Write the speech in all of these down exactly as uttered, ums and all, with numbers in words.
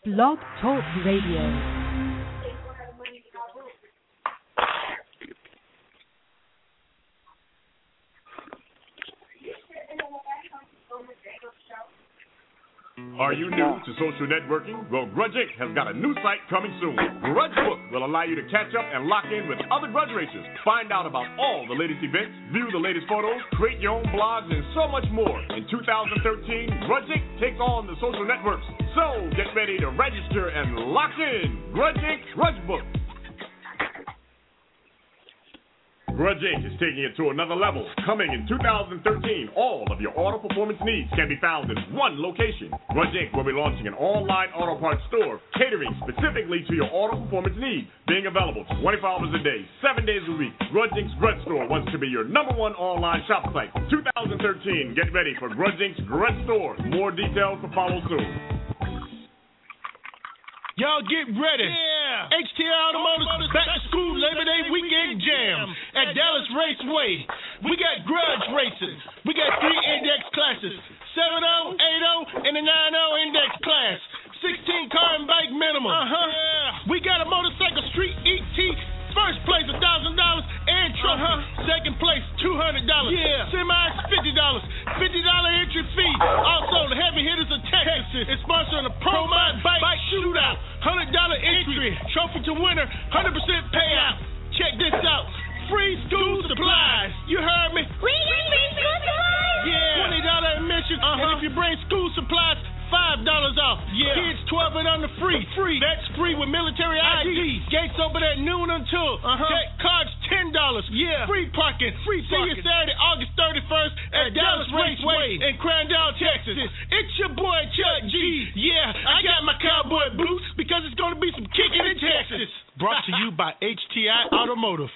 Blog Talk Radio. Are you new to social networking? Well, Grudge Incorporated has got a new site coming soon. Grudge Book will allow you to catch up and lock in with other Grudge racers. Find out about all the latest events, view the latest photos, create your own blogs, and so much more. In two thousand thirteen, Grudge Incorporated takes on the social networks. So get ready to register and lock in. Grudge Incorporated Grudge Book. Grudge Incorporated is taking it to another level. Coming in two thousand thirteen, all of your auto performance needs can be found in one location. Grudge Incorporated will be launching an online auto parts store catering specifically to your auto performance needs, being available twenty-four hours a day, seven days a week. Grudge Incorporated's Grudge Store wants to be your number one online shop site. two thousand thirteen, get ready for Grudge Incorporated's Grudge Store. More details to follow soon. Y'all get ready. Yeah. H T I Automotive back to school Labor Day weekend jam at Dallas Raceway. We got grudge racing. We got three index classes, seven oh, eight oh, and a nine oh index class. sixteen car and bike minimum. Uh-huh. Yeah. We got a motorcycle street E T. First place, one thousand dollars, and trophy. Uh-huh. Second place, two hundred dollars. Yeah. Semis, fifty dollars. fifty dollars entry fee. Also, the Heavy Hitters of Texas is sponsoring the Pro Mod Bike, Bike Shootout. one hundred dollars entry. Trophy to winner, one hundred percent payout. Check this out. Free school supplies. You heard me? We get free school supplies? Yeah. twenty dollars admission. Uh-huh. And if you bring school supplies, five dollars off. Yeah. Kids twelve and under free. Free. That's free with military I D. Gates open at noon until. Uh-huh. Check cards ten dollars. Yeah. Free parking. Free parking. See you Saturday, August thirty-first at, at Dallas Raceway in Crandall, Texas. It's your boy Chuck G. Yeah. I got my cowboy boots because it's going to be some kicking in Texas. Brought to you by H T I Automotive.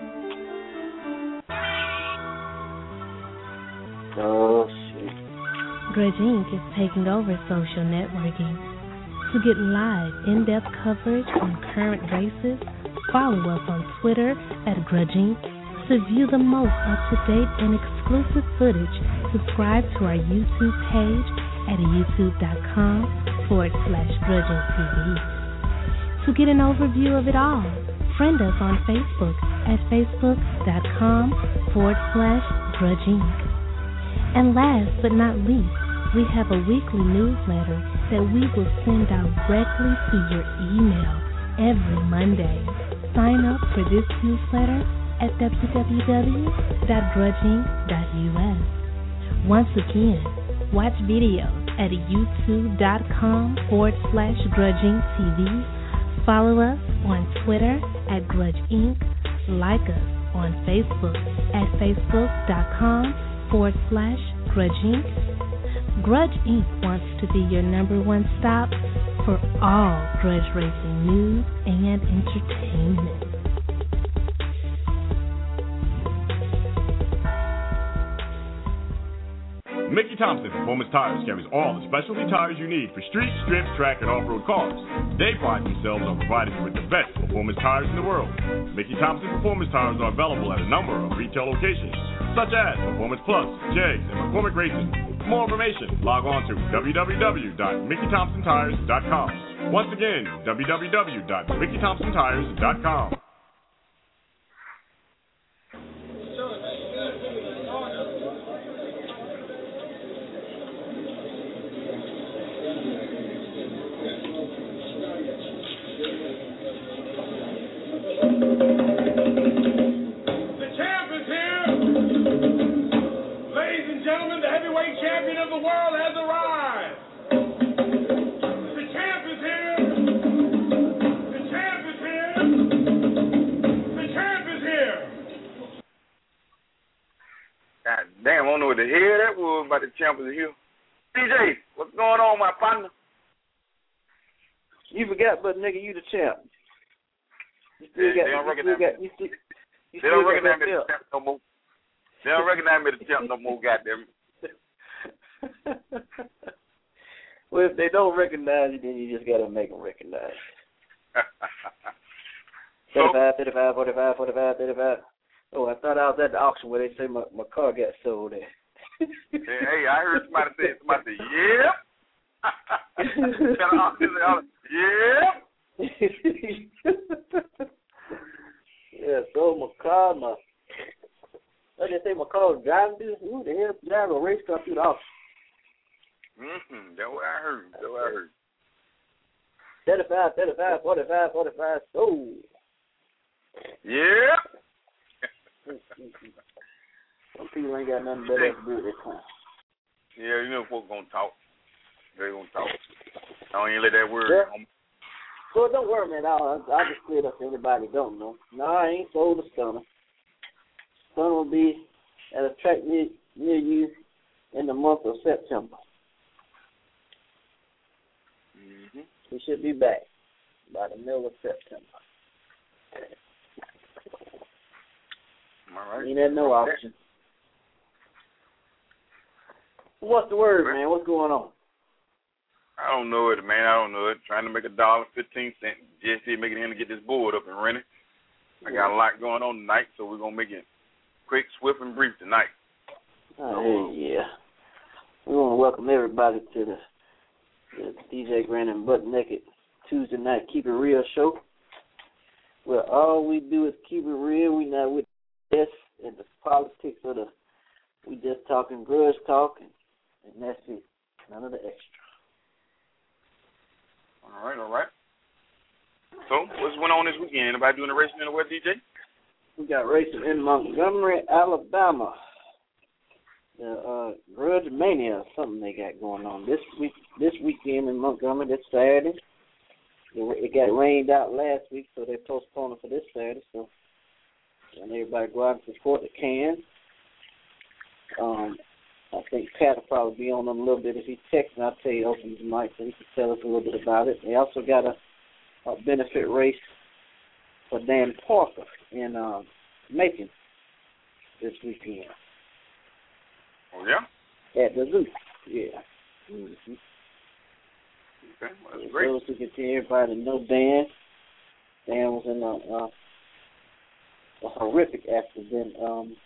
Oh, shit. Grudge Incorporated is taking over social networking. To get live, in-depth coverage on current races, follow us on Twitter at Grudge Incorporated. To view the most up-to-date and exclusive footage, subscribe to our YouTube page at youtube.com forward slash grudgingtv. To get an overview of it all, friend us on Facebook at facebook.com forward slash grudging. And last but not least, we have a weekly newsletter that we will send directly to your email every Monday. Sign up for this newsletter at w w w dot grudging dot u s. Once again, watch videos at youtube.com forward slash grudging TV. Follow us on Twitter at Grudge Incorporated. Like us on Facebook at facebook.com forward slash Grudge Incorporated. Grudge Incorporated wants to be your number one stop for all grudge racing news and entertainment. Mickey Thompson Performance Tires carries all the specialty tires you need for street, strip, track, and off-road cars. They pride themselves on providing you with the best performance tires in the world. Mickey Thompson Performance Tires are available at a number of retail locations, such as Performance Plus, Jegs, and McCormick Racing. For more information, log on to w w w dot mickey thompson tires dot com. Once again, w w w dot mickey thompson tires dot com. Champion of the world has arrived. The champ is here. The champ is here. The champ is here. God damn, I don't know what the hell that was about the champ is here. D J, what's going on, my partner? You forgot, but nigga, you the champ. You still they, got, they don't you recognize still got, you still, you they still don't recognize me as the champ no more. They don't recognize me the champ no more, goddamn. Well, if they don't recognize you, then you just got to make them recognize you. thirty-five, thirty-five, forty-five, forty-five, thirty-five. Oh, I thought I was at the auction where they say my, my car got sold there. Hey, I heard somebody say, somebody say, yeah. Yeah. Yeah, so McCall, my, what did they say, McCall driving this? Who the hell driving a race car through the office? Mm-hmm. That's what I heard. That's what I heard. thirty-five, thirty-five, forty-five, forty-five, so. Yeah. Some people ain't got nothing better to do at this time. Yeah, you know folks gonna talk. They gonna talk. I don't even let that word. Yeah. So don't worry, man. I'll, I'll just clear it up for anybody who don't know. No, I ain't sold a stunner. Stunner will be at a track near, near you in the month of September. Mm-hmm. We should be back by the middle of September. All right. Ain't that no option. What's the word, man? What's going on? I don't know it, man. I don't know it. Trying to make a dollar fifteen cents. Jesse making in to get this board up and running. I got a lot going on tonight, so we're gonna make it quick, swift, and brief tonight. Oh yeah. We want to welcome everybody to the, the D J Brandon Butt Naked Tuesday night Keep It Real show, where all we do is keep it real. We not with this and the politics of the. We just talking grudge talk, and, and that's it. None of the extra. All right, all right. So, what's going on this weekend? Anybody doing the racing anywhere, D J? We got racing in Montgomery, Alabama. The uh, Grudge Mania, something they got going on this week. This weekend in Montgomery, this Saturday. It, it got rained out last week, so they postponed it for this Saturday. So, and everybody go out and support the can. Um, I think Pat will probably be on them a little bit. If he texts, I'll tell you open his mic so he can tell us a little bit about it. They also got a, a benefit race for Dan Parker in uh, Macon this weekend. Oh, yeah? At the zoo, yeah. Mm-hmm. Okay, well, that's great. So to get to everybody to know Dan. Dan was in a, a, a horrific accident. Um,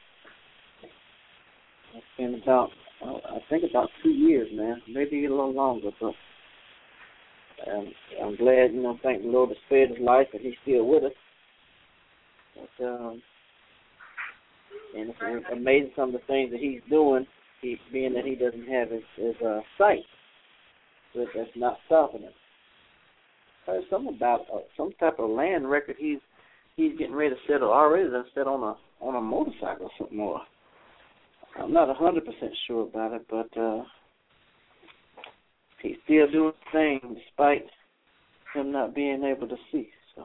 It's been about, oh, I think about two years, man. Maybe a little longer, but um, I'm glad, you know, thank the Lord to spare his life and he's still with us. But, um, and it's amazing some of the things that he's doing, he, being that he doesn't have his, his uh, sight. But that's not stopping him. I heard something about uh, some type of land record he's he's getting ready to settle already. Done set on a on a motorcycle or something more. I'm not one hundred percent sure about it, but uh, he's still doing the thing despite him not being able to see. So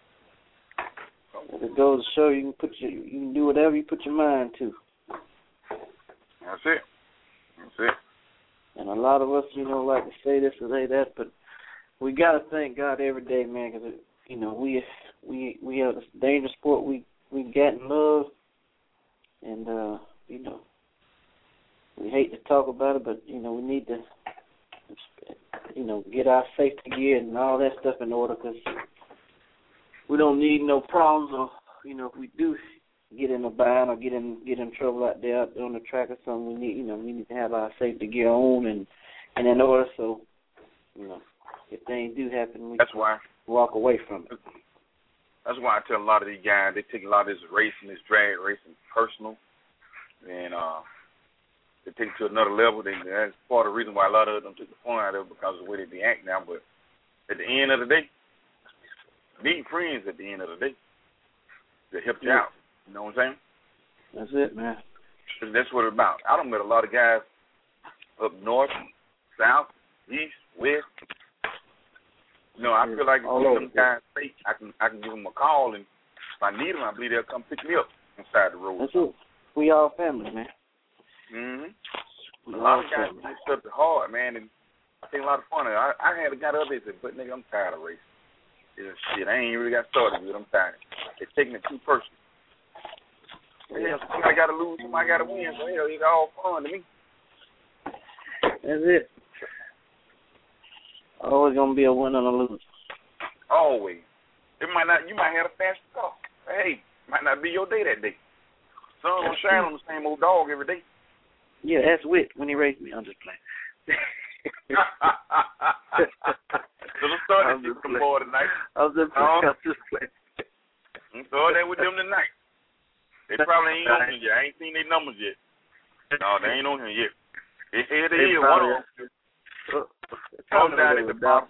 it goes to show you can put your, you can do whatever you put your mind to. That's it. That's it. And a lot of us, you know, like to say this or say that, but we got to thank God every day, man, because, you know, we we we have this dangerous sport we, we got in love, and, uh, you know, we hate to talk about it, but, you know, we need to, you know, get our safety gear and all that stuff in order because we don't need no problems or, you know, if we do get in a bind or get in get in trouble out there out there on the track or something, we need, you know, we need to have our safety gear on and, and in order so, you know, if things do happen, we That's why. walk away from it. That's why I tell a lot of these guys, they take a lot of this racing, this drag racing personal, and uh, they take it to another level. They, that's part of the reason why a lot of them took the fun out of it because of the way they be acting now. But at the end of the day, being friends at the end of the day, they help you Yeah. out. You know what I'm saying? That's it, man. That's what it's about. I done met a lot of guys up north, south, east, west. You know, I feel like if All one of over. them guys fake, I can I can give them a call, and if I need them, I believe they'll come pick me up inside the road. That's it. We all family, man. Mm-hmm. We A lot all of guys family. do stuff hard, man, and I think a lot of fun. I, I had a guy the other day that said, but nigga, I'm tired of racing. Yeah, shit, I ain't really got started with it. I'm tired. They're taking it too personal. Hell, somebody got to lose, somebody got to win, so hell, it's all fun to me. That's it. Always gonna be a winner and a loser. Always. It might not. You might have a fast car. Hey, might not be your day that day. Sun don't shine on the same old dog every day. Yeah, that's Wit when he raised me. I'm just playing. So let's start at six them for tonight. I was just playing. I was just playing. Throw that with them tonight. They probably ain't on here yet. I ain't seen their numbers yet. No, they ain't on here yet. They here they is. One of them. Come down at the bottom.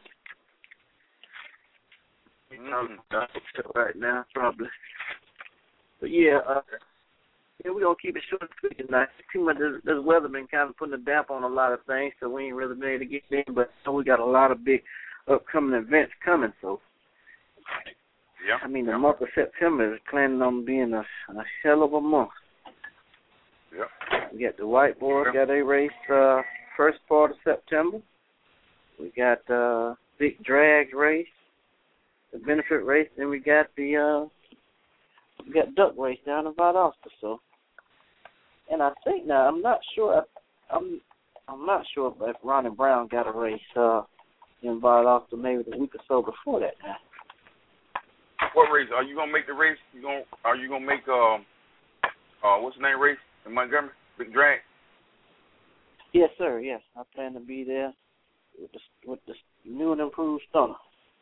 Mm-hmm. Right now, probably. But yeah, uh, yeah, we're gonna keep it short and sweet tonight. Too much. This, this weather been kind of putting a damp on a lot of things, so we ain't really been able to get in. But so we got a lot of big upcoming events coming. So, yeah, I mean, the yeah. month of September is planning on being a, a hell of a month. Yeah. We got the White Boys yeah. got a race uh, first part of September. We got uh, big drag race, the benefit race, then we got the uh, we got duck race down in Valdosta. So, and I think now I'm not sure. I'm I'm not sure if Ronnie Brown got a race uh, in Valdosta maybe the week or so before that. Now. What race are you gonna make? The race? You gonna are you gonna make um uh what's the name race in Montgomery? Big drag. Yes, sir. Yes, I plan to be there with the with the new and improved stunner.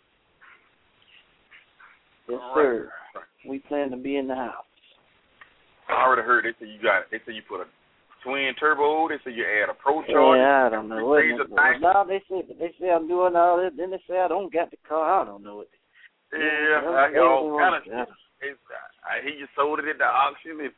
Yes, All sir. Right. We plan to be in the house. I already heard they say you got. They say you put a twin turbo. They say you add a pro charger. Yeah, I don't know what. No, they say they say I'm doing all this. Then they say I don't got the car. I don't know what. Yeah, yeah I hear all kind of shit. I hear you sold it at the auction.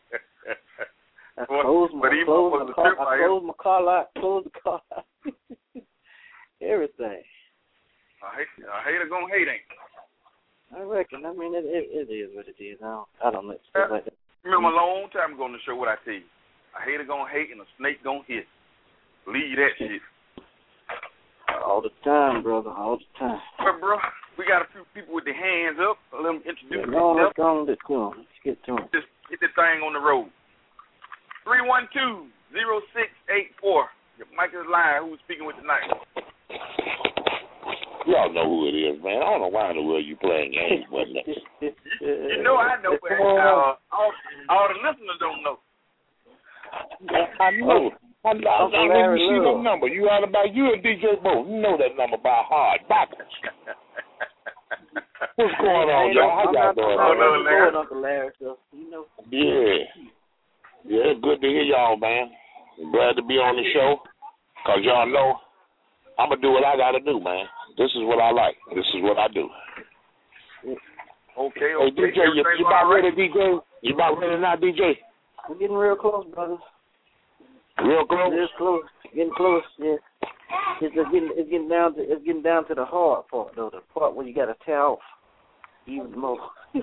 I closed my, closed my car. I closed my car lock. Closed the car lock. Everything. I hate. I hate it. Gonna hate ain't. I reckon. I mean, it it, it is what it is. I don't. I don't let stuff like that. Remember a long time ago on the show what I tell you. A hater gonna hate and a snake gonna hit. Leave that shit. All the time, brother. All the time. Well, bro, we got a few people with their hands up. Let them introduce yeah, no, themselves. Let's go on. Let's go on. Let's get to them. Just get this thing on the road. three one two, zero six eight four. Your mic is live. Who's speaking with tonight? Y'all know who it is, man. I don't know why in the world you playing games, wasn't it? you, you know I know, but uh, all, all the listeners don't know. I know. I know. I know you see the number. You out about you and D J Bo. You know that number by heart. Backwards. What's going on, y'all? How y'all doing? Oh, Larry. Uncle Larry, so, you know. Yeah. Yeah, good to hear y'all, man. I'm glad to be on the show. Because y'all know I'm going to do what I got to do, man. This is what I like. This is what I do. Okay, okay. Hey, D J, you, you about ready, D J? You about ready now, D J? We're getting real close, brother. Real close? It's close. Getting close, yeah. It's just getting it's getting down to it's getting down to the hard part though, the part where you gotta tear off even more.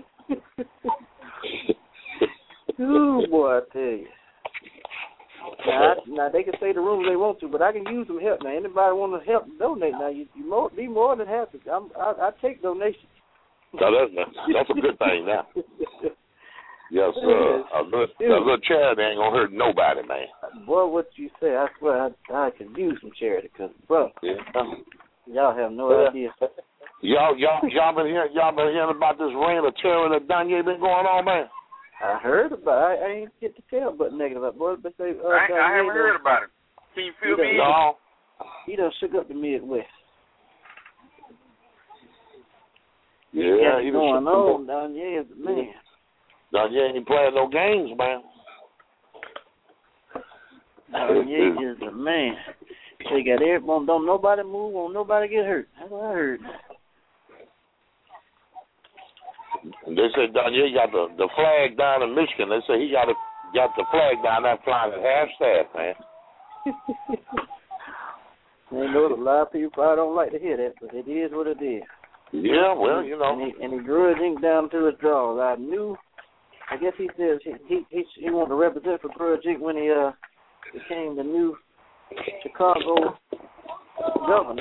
Ooh boy, I tell you. Now, I, now they can say the rules they want to, but I can use some help. Now anybody want to help donate? Now you, you more, be more than happy. I'm, I, I take donations. No, that's that's a good thing now. Yes, sir. A little, a little charity ain't gonna hurt nobody, man. Boy, what you say? I swear I, I could use some charity, cause bro, yeah. um, y'all have no yeah. idea. Y'all, y'all, y'all been hearing, y'all been hearing about this reign of terror that Danye been going on, man. I heard about it. I, I ain't get to tell but negative about boy, but say. Uh, I, I haven't heard done, about it. Can you feel me? No. He done shook up the Midwest. Yeah, he done going on. Danye is the man. Danye ain't playing no games, man. Danye is the man. They got everyone. Don't nobody move. Won't nobody get hurt. That's what I heard. They said Danye got the, the flag down in Michigan. They say he got a, got the flag down there flying at half staff, man. I know a lot of people probably don't like to hear that, but it is what it is. Yeah, well, you know. And he, and he drew his ink down to his draws. I knew. I guess he says he he he, he wanted to represent for Grudge Incorporated when he uh became the new Chicago governor.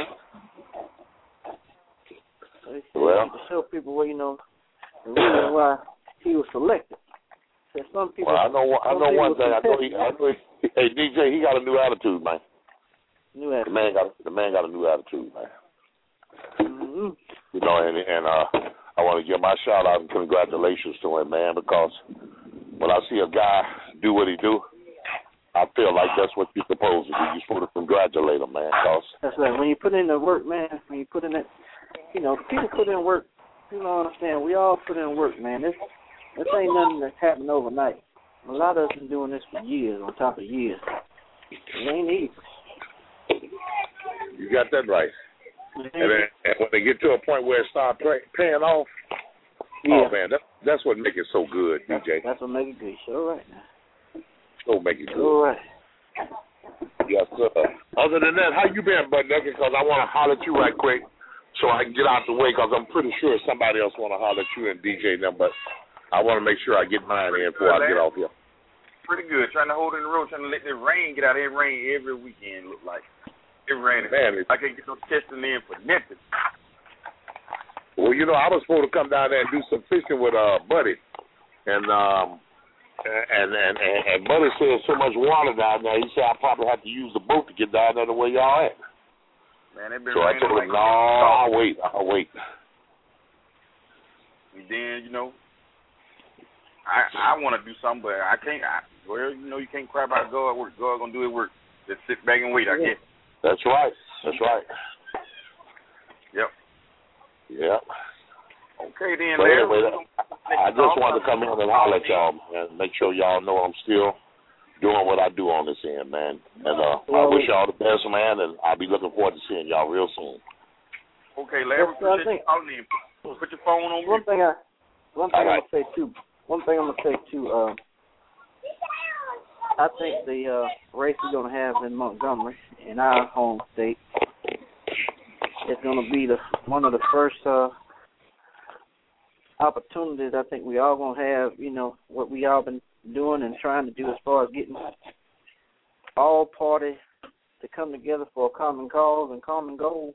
So he said well, to show people where you know the reason why he was selected. So some people. Well, I know I know one thing. I know he. I know he, hey D J, he got a new attitude, man. New attitude. The man got the man got a new attitude, man. Mm-hmm. You know, and and uh. I want to give my shout out and congratulations to him, man, because when I see a guy do what he do, I feel like that's what you're supposed to do. You're supposed to congratulate him, man. Cause that's right. When you put in the work, man, when you put in that, you know, people put in work. People understand. We all put in work, man. This this ain't nothing that's happened overnight. A lot of us been doing this for years, on top of years. It ain't easy. You got that right. And, then, and when they get to a point where it starts pay, paying off, yeah. oh man, that, that's what makes it so good, D J. That's what makes it good. Sure right now. So make it good. Sure right. Yes, sir. Other than that, how you been, Bud Nugget? Because I want to holler at you right quick so I can get out the way, because I'm pretty sure somebody else want to holler at you and D J them, but I want to make sure I get mine in before I get off here. Pretty good. Trying to hold in the road, trying to let the rain get out. It rain every weekend, look like. It rain. Man, I can't get no testing in for nothing. Well, you know, I was supposed to come down there and do some fishing with uh Buddy, and um and and and, and Buddy said so much water down there. He said I probably have to use the boat to get down there the way y'all at. Man, it been so I told him, like no, I'll wait, I'll wait. And then you know, I I want to do something, but I can't. I, well, you know, you can't cry about God work. God gonna do His work. Just sit back and wait. I guess. That's right. That's right. Yep. Yep. Okay, then, but Larry. Anyway, I just wanted to come in and holler at y'all and make sure y'all know I'm still doing what I do on this end, man. And uh, well, I wish y'all the best, man, and I'll be looking forward to seeing y'all real soon. Okay, Larry. Well, so I think, put your phone on. One thing I, one thing right. I'm gonna say too. One thing I'm gonna say too. Uh, I think the uh, race we're going to have in Montgomery, in our home state, is going to be the one of the first uh, opportunities I think we all going to have, you know, what we all been doing and trying to do as far as getting all parties to come together for a common cause and common goal.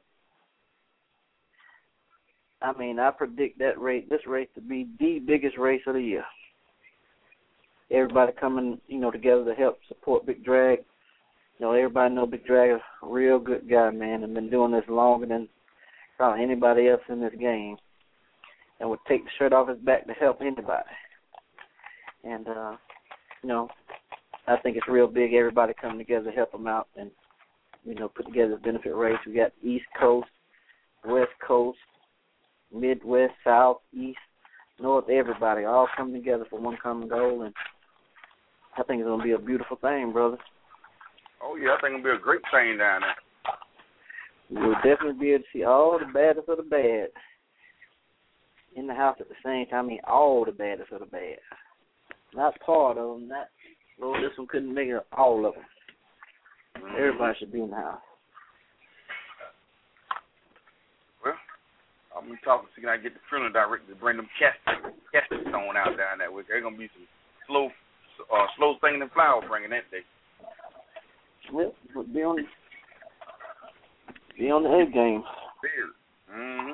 I mean, I predict that race, this race to be the biggest race of the year. Everybody coming, you know, together to help support Big Drag. You know, everybody know Big Drag is a real good guy, man, and been doing this longer than probably anybody else in this game, and would take the shirt off his back to help anybody. And, uh, you know, I think it's real big, everybody coming together to help him out and, you know, put together a benefit race. We got East Coast, West Coast, Midwest, South, East, North, everybody all coming together for one common goal, and I think it's going to be a beautiful thing, brother. Oh, yeah, I think it'll be a great thing down there. We'll definitely be able to see all the baddest of the bad in the house at the same time. I mean, all the baddest of the bad. Not part of them. Not, Lord, this one couldn't make it all of them. Mm-hmm. Everybody should be in the house. Well, I'm going to talk to see can I get the funeral director to bring them caskets on out down there. There's going to be some slow uh, slow singing and flower bringing that day. Well, be on, be on the head game. Mm-hmm.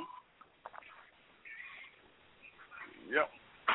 Yep.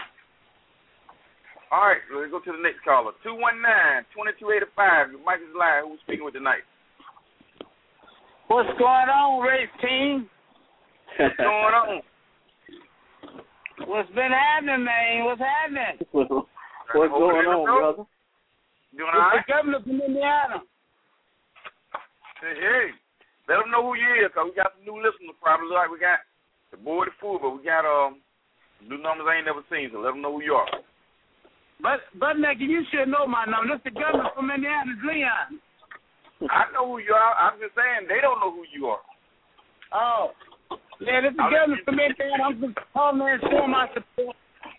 All right, let's go to the next caller. two one nine, two two eight five. Your mic is live. Who's speaking with tonight? What's going on, race team? What's going on? What's been happening, man? What's happening? What's going on, brother? Doing all right? The governor from Indiana. Hey, hey, let them know who you is, because we got some new listeners probably. Like we got the board of food, but we got um new numbers I ain't never seen, so let them know who you are. But, but, Nicky, you should know my number. This is the governor from Indiana, Leon. I know who you are. I'm just saying they don't know who you are. Oh. Yeah, this is the governor from Indiana. I'm just calling there and showing my support.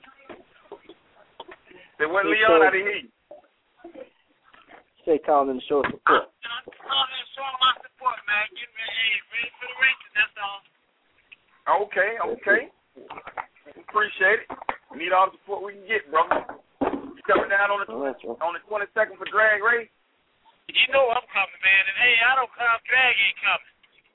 They went Leon out of heat. Say calling and show support. I'm calling and showing my support, man. Get me hey, ready for the races, that's all. Okay, okay. Appreciate it. We need all the support we can get, brother. You coming down on the oh, right. on the twenty-second for drag race? You know I'm coming, man. And hey, I don't come, drag ain't coming.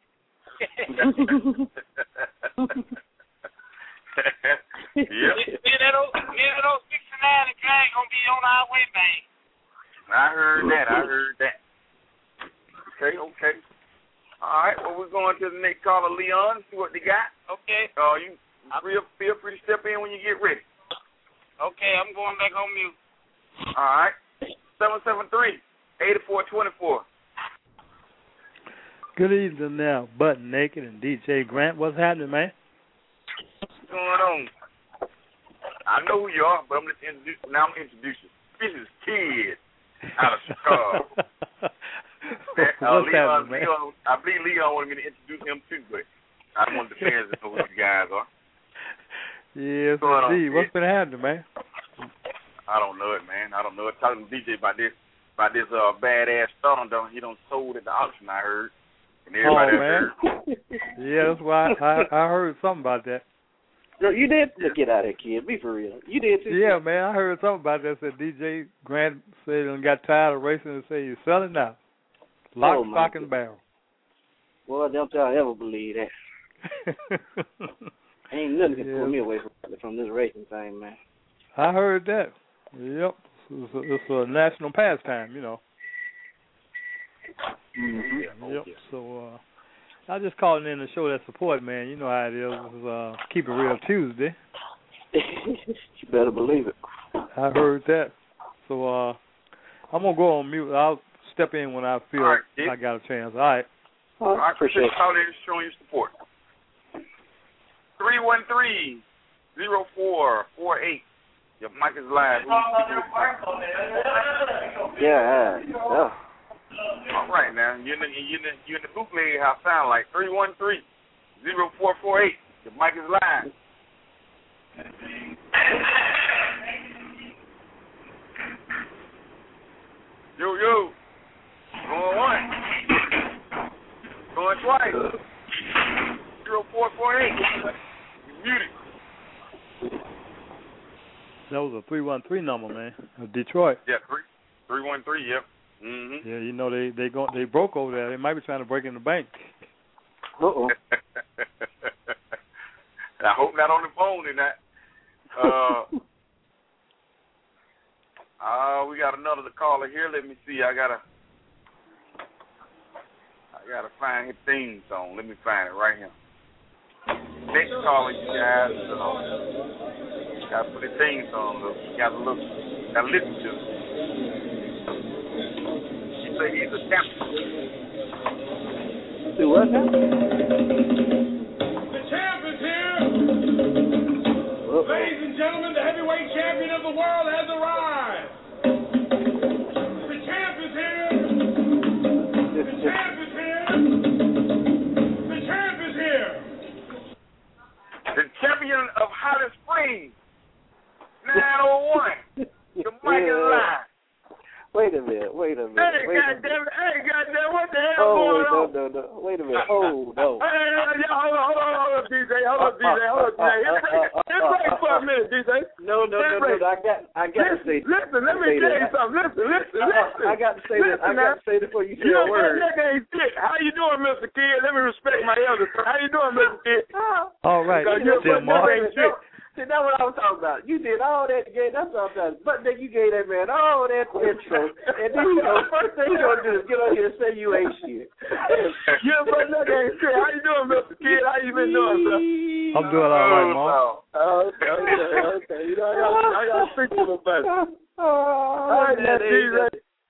Yep. Me and that old sixty-nine and drag gonna be on our way, man. I heard that. I heard that. Okay, okay. All right. Well, we're going to the next caller, Leon. See what they got. Okay. Uh, you feel feel free to step in when you get ready. Okay, I'm going back on mute. All right. seven seven three, eight four two four. Good evening now, Butt Naked and D J Grant. What's happening, man? What's going on? I know who you are, but I'm just introduce now. I'm introducing this is Kid out of Chicago. uh, What's Leon, happening, man? Leon, I believe Leon wanted me to introduce him too, but I want the fans to know who you guys are. Yes, What's going on, indeed. Kid? What's been happening, man? I don't know it, man. I don't know it. Talking to D J about this, about this uh, badass song done he done sold at the auction. I heard, and everybody Oh, man. heard. Yeah, that's why I, I heard something about that. No, you did get out of here, kid. Be for real. You did too. Yeah, man, I heard something about that. Said D J Grant said he got tired of racing and said he's selling now. Lock, Oh, my stock, and goodness. barrel. Well, don't y'all ever believe that. Ain't nothing can Yeah. pull me away from, from this racing thing, man. I heard that. Yep, it's a, it's a national pastime, you know. Mm-hmm. Yep. So uh, I just calling in to show that support, man. You know how it is. This is uh, Keep It Real Tuesday. You better believe it. I heard that. So uh, I'm gonna go on mute. I'll step in when I feel All right, kid. I got a chance. All right. Oh, I appreciate appreciate it. calling in and showing your support. three one three, zero four four eight. Your mic is live. Yeah, yeah. All right, now. You're in the, you're in the, you're in the bootleg house sound like three one three, zero four four eight. Your mic is live. Yo, yo. Going once. Going twice. zero four four eight. You're muted. That was a three one three number, man. Of Detroit. Yeah, three, three one three. Yep. Mm-hmm. Yeah, you know they they go they broke over there. They might be trying to break in the bank. Uh-oh. I hope not on the phone in that. Uh, uh, we got another caller here. Let me see. I gotta, I gotta find his theme song. Let me find it right here. Next caller, you guys. Uh, gotta put the theme song up. You gotta look, gotta listen to it. He said he's a champion. Do what now? The champ is here. Uh-oh. Ladies and gentlemen, the heavyweight champion of the world has arrived. The champ is here. The champ is here. The champ is here. The champion of Hottest Springs, nine oh one. The mic is live. Wait a minute, wait a minute. Hey, wait a minute. goddamn it. Hey, goddamn, what the hell Oh, going no, on? no, no. Wait a minute. Oh, no. Hey, hey, hey, hold on, hold on, hold on, D J. Hold on, D J. Hold on, D J. Just wait for a minute, D J. No, no, no, no. I got, I got to say. Listen, let me say tell that. you something. Listen, listen, listen. I got to say this. I got to say this before you say You a know, word. that nigga ain't shit. How you doing, Mister Kid? Let me respect my elders. How you doing, Mister Kid? All right, Because you're Tim that Mark. ain't shit. See, that's what I was talking about. You did all that, gave that's what I'm talking about. But then you gave that man all that intro, and then you know, first thing you gonna do is get on here and say you ain't shit. Yeah, but that ain't shit. How you doing, Mister Kid? How you been doing, sir? I'm doing all right, Mark. Oh, okay, okay, okay. You know, I got, I got to speak to the best. Oh, All right, that D J.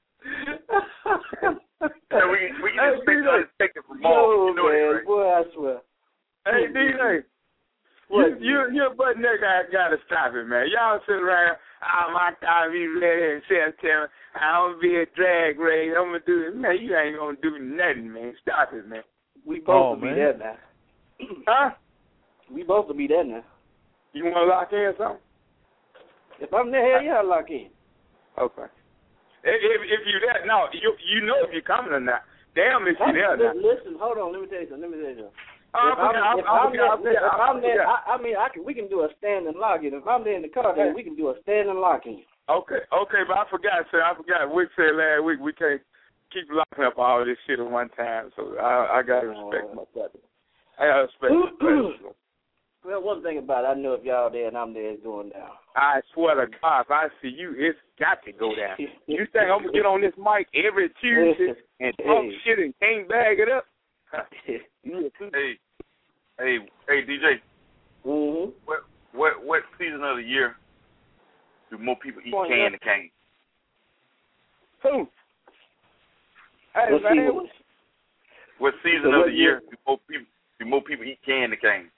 Hey, we we can Hey, expect D J. to take it from Mark. Yo, You know man, that, right? boy, I swear. Hey, D J. You, What? you, your butt nigga got, got to stop it, man. Y'all sitting around, oh, my God, be ready in September. I'm going to be a drag race. I'm going to do this. Man, you ain't going to do nothing, man. Stop it, man. We Oh, both will be man. there now. Huh? We both will be there now. You want to lock in or something? If I'm there, hell yeah, I'll lock in. Okay. If, if, if you that, no, you you know if you're coming or not. Damn if you there now. Listen, hold on. Let me tell you something. Let me tell you something. Oh, If I I'm, forgot, if I I'm forgot, I there, if forgot, I'm I there, forgot. I, I mean, I can. We can do a stand and lock in. If I'm there in the car, then we can do a stand and lock in. Okay, okay, but I forgot, sir. I forgot. Wick said last week we can't keep locking up all this shit at one time, so I, I got to respect my brother. I got to respect my brother. Well, one thing about it, I know if y'all there and I'm there, it's going down. I swear to God, if I see you, it's got to go down. You think I'm going to get on this mic every Tuesday and talk shit and can't bag it up? Hey, hey, hey, D J. Mm-hmm. What, what, what season of the year do more people eat Point can up. than cane? Who? Hey, What man. season? What season So of what the year year- do more people do more people eat candy cane?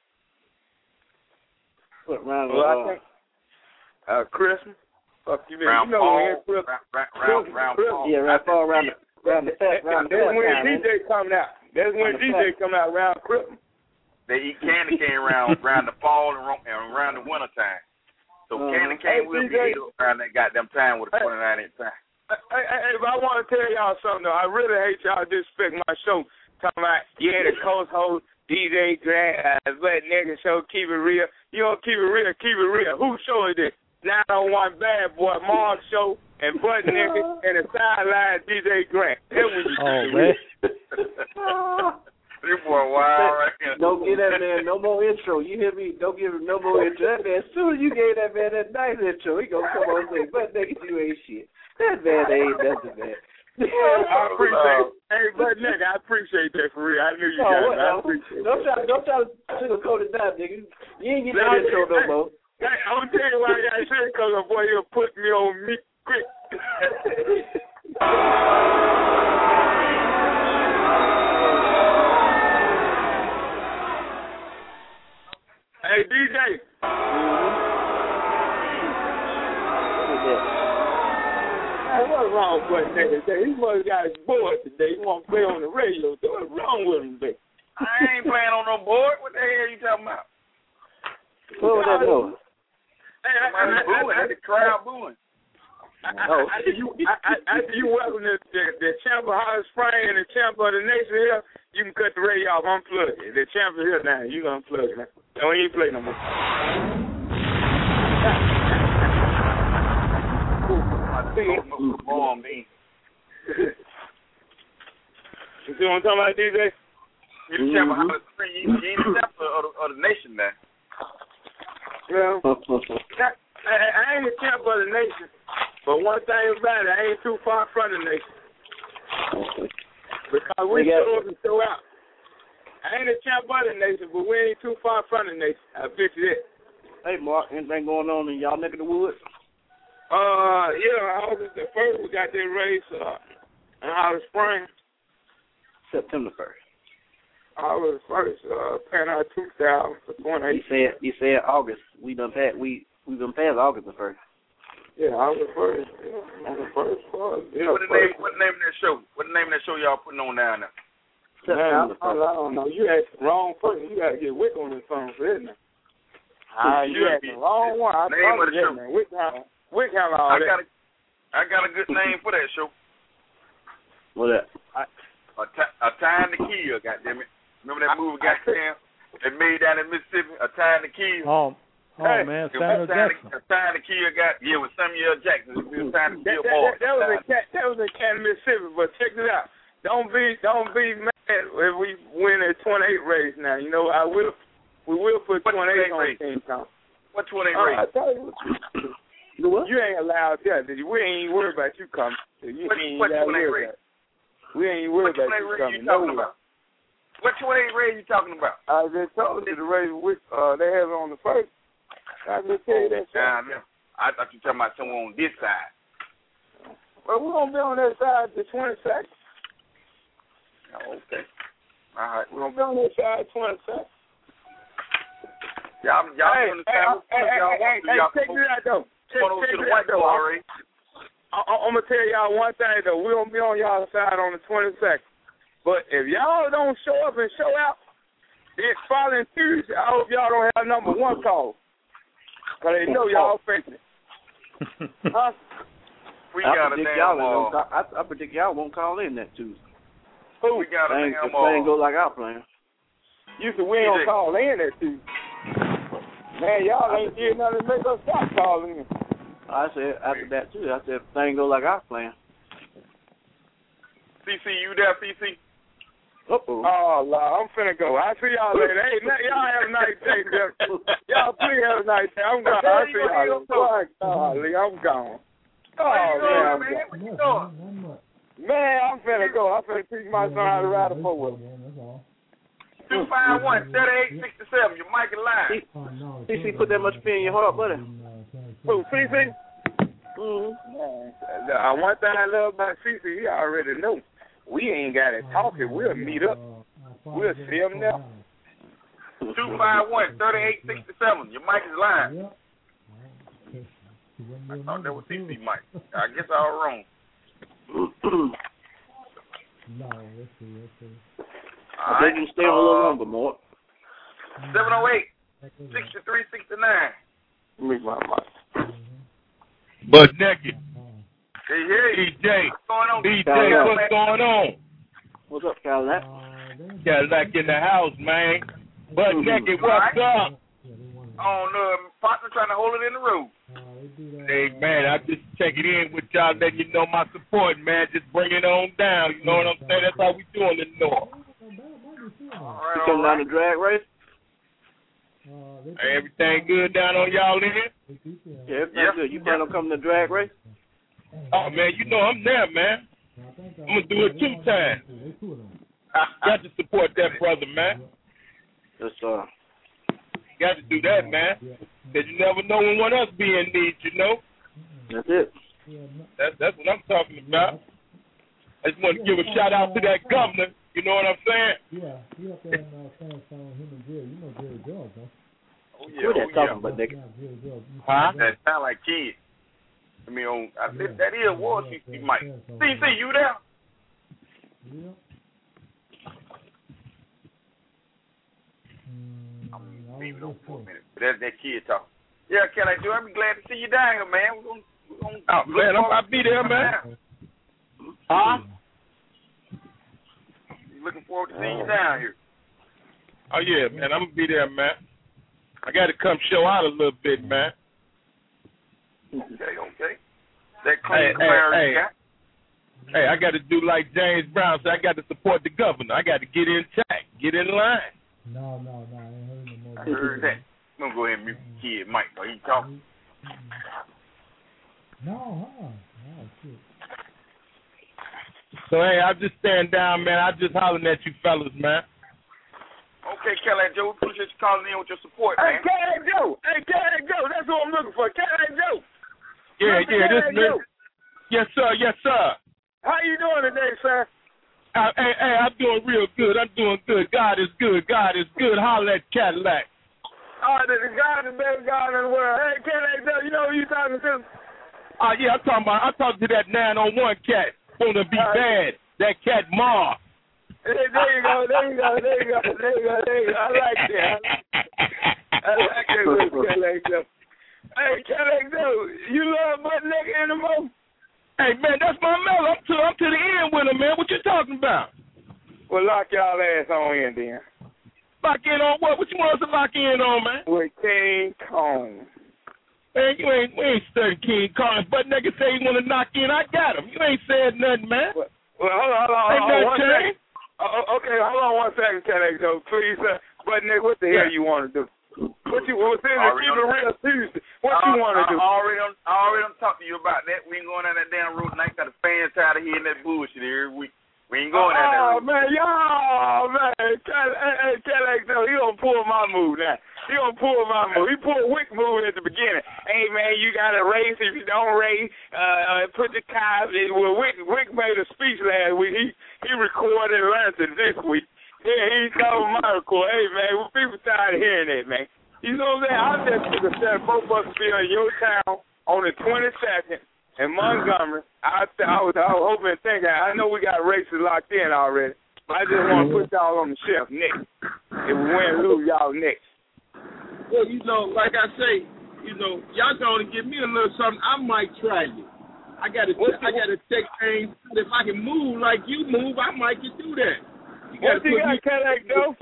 What round? Well, I uh, think uh, Christmas. Fuck you, man. Round You know fall, when it's Christmas. round, round, round, Christmas. fall. yeah, round fall, round the round the fat, round the That's fat when time. D J coming out. That's when On the D J fat. come out around Christmas. They eat candy cane around around the fall and ro- and around the winter time. So Uh-huh. candy cane Hey, will be D J. eaten around that goddamn time with a Hey. twenty-nine inch time. Hey, hey, hey, but I want to tell y'all something, though. I really hate y'all disrespect my show. Talking about, yeah, the coast host, D J Grant, uh, Butt Nigga Show, keep it real. You don't keep it real, keep it real. Whose show is this? nine oh one Bad Boy, Mark Show, and Butt Nigga, and the sideline D J Grant. That's what you Oh, keep it man. real. This boy wild right here. Don't give that man no more intro. You hear me? Don't give him no more intro. That man, as soon as you gave that man that nice intro, he gonna come on and say, "But nigga, you ain't shit." That man ain't nothing, man. I appreciate it. Hey, Butt Nigga, I appreciate that for real. I knew you Oh, got what, it. I uh, appreciate don't it. try, don't try to sugarcoat it down, nigga. You ain't get Nah, that intro no hey, more. Hey, I'm gonna tell you why I got shit, because a boy here put me on me quick. Hey, D J. Hey, what's wrong with that nigga today? He must got his board today. He want to play on the radio. What's wrong with him today? I ain't playing on no board. What the hell you talking about? What was that doing? Hey, I, I, Somebody I, booing. I, That's the crowd booing. I, I, after you, I, I, after you welcome the, the, the champ of Hollis Spring and the champ of the nation here, you can cut the radio off. Unplug it. The champ is here now. You gonna unplug it now. Don't even play no more. Bomb me. You see what I'm talking about, D J? You the champ of Hollis Spring. You you ain't the champ of the, of the nation now. Well, I, I, I ain't the champ of the nation, but one thing about it, I ain't too far from the nation. Because we We got- show up and show out. I ain't the champ of the nation, but we ain't too far from the nation. I bet you that. Hey, Mark, anything going on in y'all neck of the woods? Uh, yeah, August the first, we got that race uh, in Hollis Springs. September first. August first, uh, paying out two thousand for twenty. You said you said August. We done passed. We we done passed August the first. Yeah, August first. Yeah, August first. Uh, yeah, What the name? What the name of that show? What the name of that show y'all putting on down there? Man, I, I don't know. You asked the wrong person. You got to get Wick on this phone for that now. Ah, you asked the wrong one. I Name of the that, show. man. Wick have, Wick have all I that. got a, I got a good name for that show. What that? A, ti- a Time to Kill. Goddamn it! Remember that movie? Goddamn, they made down in Mississippi. A Time to Kill. Oh, oh Hey, man, It was Samuel a time Jackson. To, a Time to Kill. Got yeah, with Samuel Jackson. It was Time to That, Kill that, boy. that, that was in Cat, that was in Canton, Mississippi. But check it out. Don't be don't be mad if we win a twenty-eight race now. You know I will. We will put What twenty-eight on race? the team count. What twenty-eight Uh, I race? tell you, You what? you ain't allowed that. We ain't worried about you coming. You What- ain't what gotta twenty-eight worry race? about it. We ain't worried What about twenty-eight you race coming. you talking Nowhere. about? What twenty-eight race you talking about? I just told you the race with uh they have it on the first. I just tell you that shit. Nah, man. I thought you were talking about someone on this side. Well, we're gonna be on that side the twenty-second. Oh, okay. All right. We're gonna be on that side twenty-second. Y'all, y'all Hey, from the hey, side. hey, hey, y'all hey, want to, hey, y'all check come it out though. Check, over check to the it out white though. ball race. I, I, I'm gonna tell y'all one thing though. We're gonna be on y'all side on the twenty-second. But if y'all don't show up and show out, then following Tuesday, I hope y'all don't have number one call. Because they know y'all facing it. Huh? We I got a predict damn y'all ain't uh, gonna call, I, I predict y'all won't call in that Tuesday. we got a Playing, damn if playing uh, go like our plan. You said we ain't gonna call in that Tuesday. Man, y'all ain't did nothing to make us stop calling in. I said after that too. I said if thing go like our plan. C C, you there, C C? Uh-oh. Oh, Lord, I'm finna go. I'll see y'all later. Hey, man, y'all have a nice day. Y'all please have a nice day. I'm gone. I'll see y'all later. Golly, I'm gone. Oh, man, I'm man? gone. What you doing? Man, I'm finna go. I'm finna teach my son how to ride a four-wheeler. two five one, thirty-eight sixty-seven. You're Mike Line. C C put that much fear in your heart, buddy. Who, C C? Mm-hmm. Man, uh, one thing I love about C C, he already know. We ain't got to talk it. We'll meet up. We'll see him now. two five one, three eight six seven. Your mic is live. Yep. I thought that was T C Mike. I guess I was wrong. No, let's see, let's see. I think you stay on a little longer, Mort. seven oh eight, six three six nine. Meet my mic. But naked. Hey, hey. D J. What's going on? D J, what's going on? What's up, Cadillac? Cadillac in the house, man. But naked, what's up? Oh, no, partner trying to hold it in the room. Hey, man, I just check it in with y'all, letting you know my support, man. Just bring it on down. You know what I'm saying? That's how we doing in the North. All right, you coming down the drag race? Hey, everything good down on y'all in here? Yeah, everything yep. good. You plan on coming to the drag race? Oh, man, you know I'm there, man. I'm going to do it two times. Got to support that brother, man. Yes, sir. Got to do that, man. Because you never know when one else be in need, you know? That's it. That's, that's what I'm talking about. I just want to give a shout out to that governor. You know what I'm saying? Yeah, he up there in uh, Sandstone, him and Jerry. You know Jerry George, huh? Oh, yeah. Who that oh, talking yeah. about, nigga? Huh? That sound like kids. I mean, on, I said that is Wall Street Mike. C C, you there? Yeah. I'm leaving on for a minute. That's that kid talking. Yeah, can I do? I'm glad to see you down here, man. We're gonna, we're gonna oh, man, I'm, I'll be there, man. Huh? Looking forward to seeing you down here. Oh, yeah, man. I'm going to be there, man. I got to come show out a little bit, man. Okay, okay. That clean hey, Camaro hey, you got? Hey, I got to do like James Brown said. I got to support the governor. I got to get in check, get in line. No, no, no. I ain't heard no more. I heard that. I'm going to go ahead and mute the kid, Mike, so he talking. No, huh? No, shit. So, hey, I just stand down, man. I just hollering at you fellas, man. Okay, Cadillac Joe, appreciate you calling in with your support, hey, man. Hey, Cadillac Joe. Hey, Cadillac Joe. That's what I'm looking for. Cadillac Joe. Yeah, Mister yeah, this Joe. Yes, sir, yes, sir. How you doing today, sir? Uh, hey, hey, I'm doing real good. I'm doing good. God is good. God is good. Holler at Cadillac. Oh, the, the God is the best God in the world. Hey, Cadillac Joe, you know who you talking to? Oh, uh, yeah, I'm talking about, I'm talking to that nine oh one cat. Gonna be uh, bad. That cat Ma. Hey, there you go, there you go, there you go, there you go, there you go. I like that. I like that with Cadillac Joe. Hey, Cadillac Joe, you love butt nigga anymore? Hey, man, that's my mellow. I'm to, I'm to the end with him, man. What you talking about? Well, lock y'all ass on in, then. Lock in on what? What you want us to lock in on, man? With King Kong. Man, you ain't, we ain't studying King Kong. But nigga say he want to knock in, I got him. You ain't said nothing, man. Well, well hold on, hold on, ain't hold on, one second. Uh, okay, hold on one second, Cadillac Joe, please. Uh, but nigga, what the hell you want to do? What you want to do? Keep it real Tuesday. What I, you want to I, do? I already, I already done talked to you about that. We ain't going down that damn road, and I got the fans tired of hearing that bullshit every week. We ain't going down that road. Oh, man, y'all, man. Hey, Cadillac Joe, he gonna pull my move now. He gonna pull my move. He pulled Wick move at the beginning. Hey, man, you got to race. If you don't race, uh, put the cops in. Well, Wick, Wick made a speech last week. He he recorded and learned it this week. Yeah, he told my record. Hey, man, people tired of hearing that, man. You know what I'm saying? I just took a step. Both of us be in your town on the twenty-second in Montgomery. I, I, was, I was hoping and thinking. I know we got races locked in already. But I just want to put y'all on the shelf next. If we win or lose, y'all next. Well, you know, like I say, you know, y'all going to give me a little something. I might try you. I got to. I got to take things. If I can move like you move, I might can do that. You what you got, Cadillac Joe?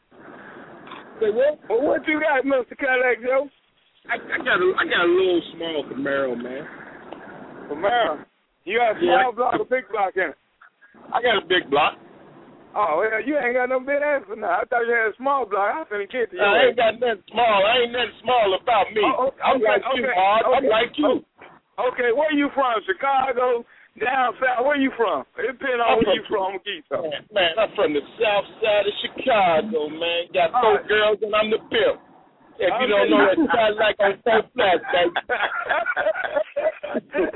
Say what? Well, what you got, Mister Cadillac Joe? I, I got a, I got a little small Camaro, man. Camaro? You got a small yeah. block or big block in it? I got a big block. Oh, well, you ain't got no big ass for now. I thought you had a small block. I was finna get to you. I ain't got nothing small. I ain't nothing small about me. Oh, okay, I'm like okay, you, Hard. okay, I'm like you. Okay, where you from? Chicago? Down south? Where you from? It depends on where you from. I'm going to man, man, I'm from the south side of Chicago, man. Got four right. girls and I'm the pimp. If you don't know that, sounds like on four flats, baby.